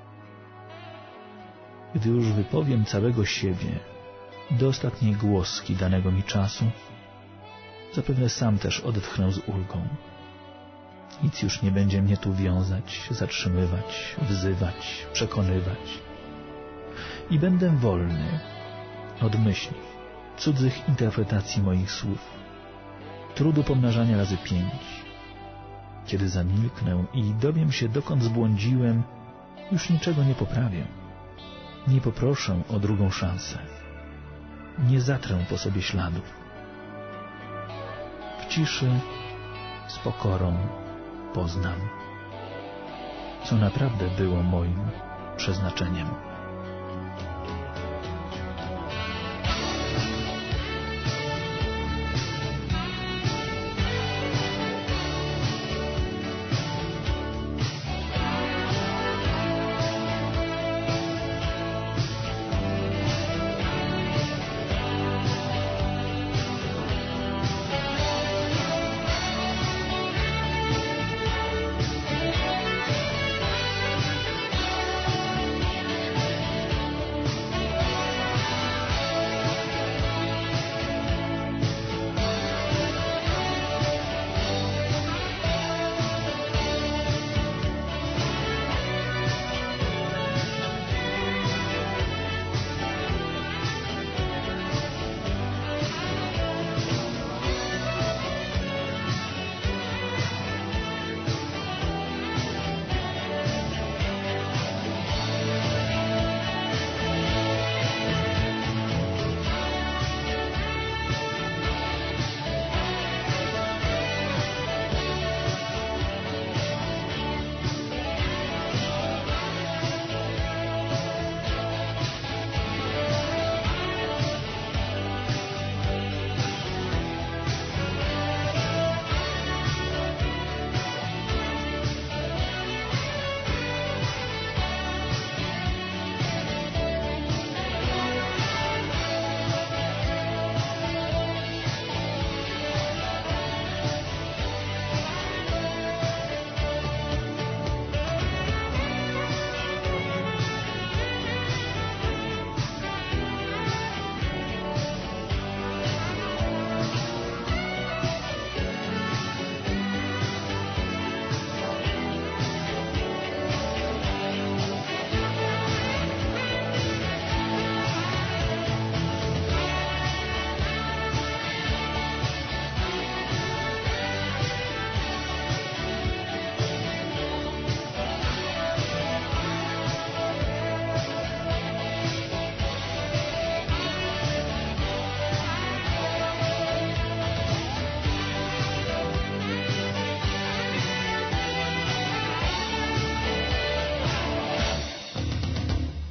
Gdy już wypowiem całego siebie do ostatniej głoski danego mi czasu, zapewne sam też odetchnę z ulgą. Nic już nie będzie mnie tu wiązać, zatrzymywać, wzywać, przekonywać. I będę wolny od myśli, cudzych interpretacji moich słów, trudu pomnażania razy 5. Kiedy zamilknę i dowiem się, dokąd zbłądziłem, już niczego nie poprawię. Nie poproszę o drugą szansę. Nie zatrę po sobie śladów. W ciszy, z pokorą poznam, co naprawdę było moim przeznaczeniem.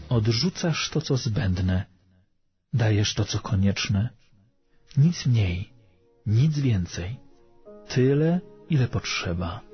Odrzucasz to, co zbędne, dajesz to, co konieczne. Nic mniej, nic więcej. Tyle, ile potrzeba.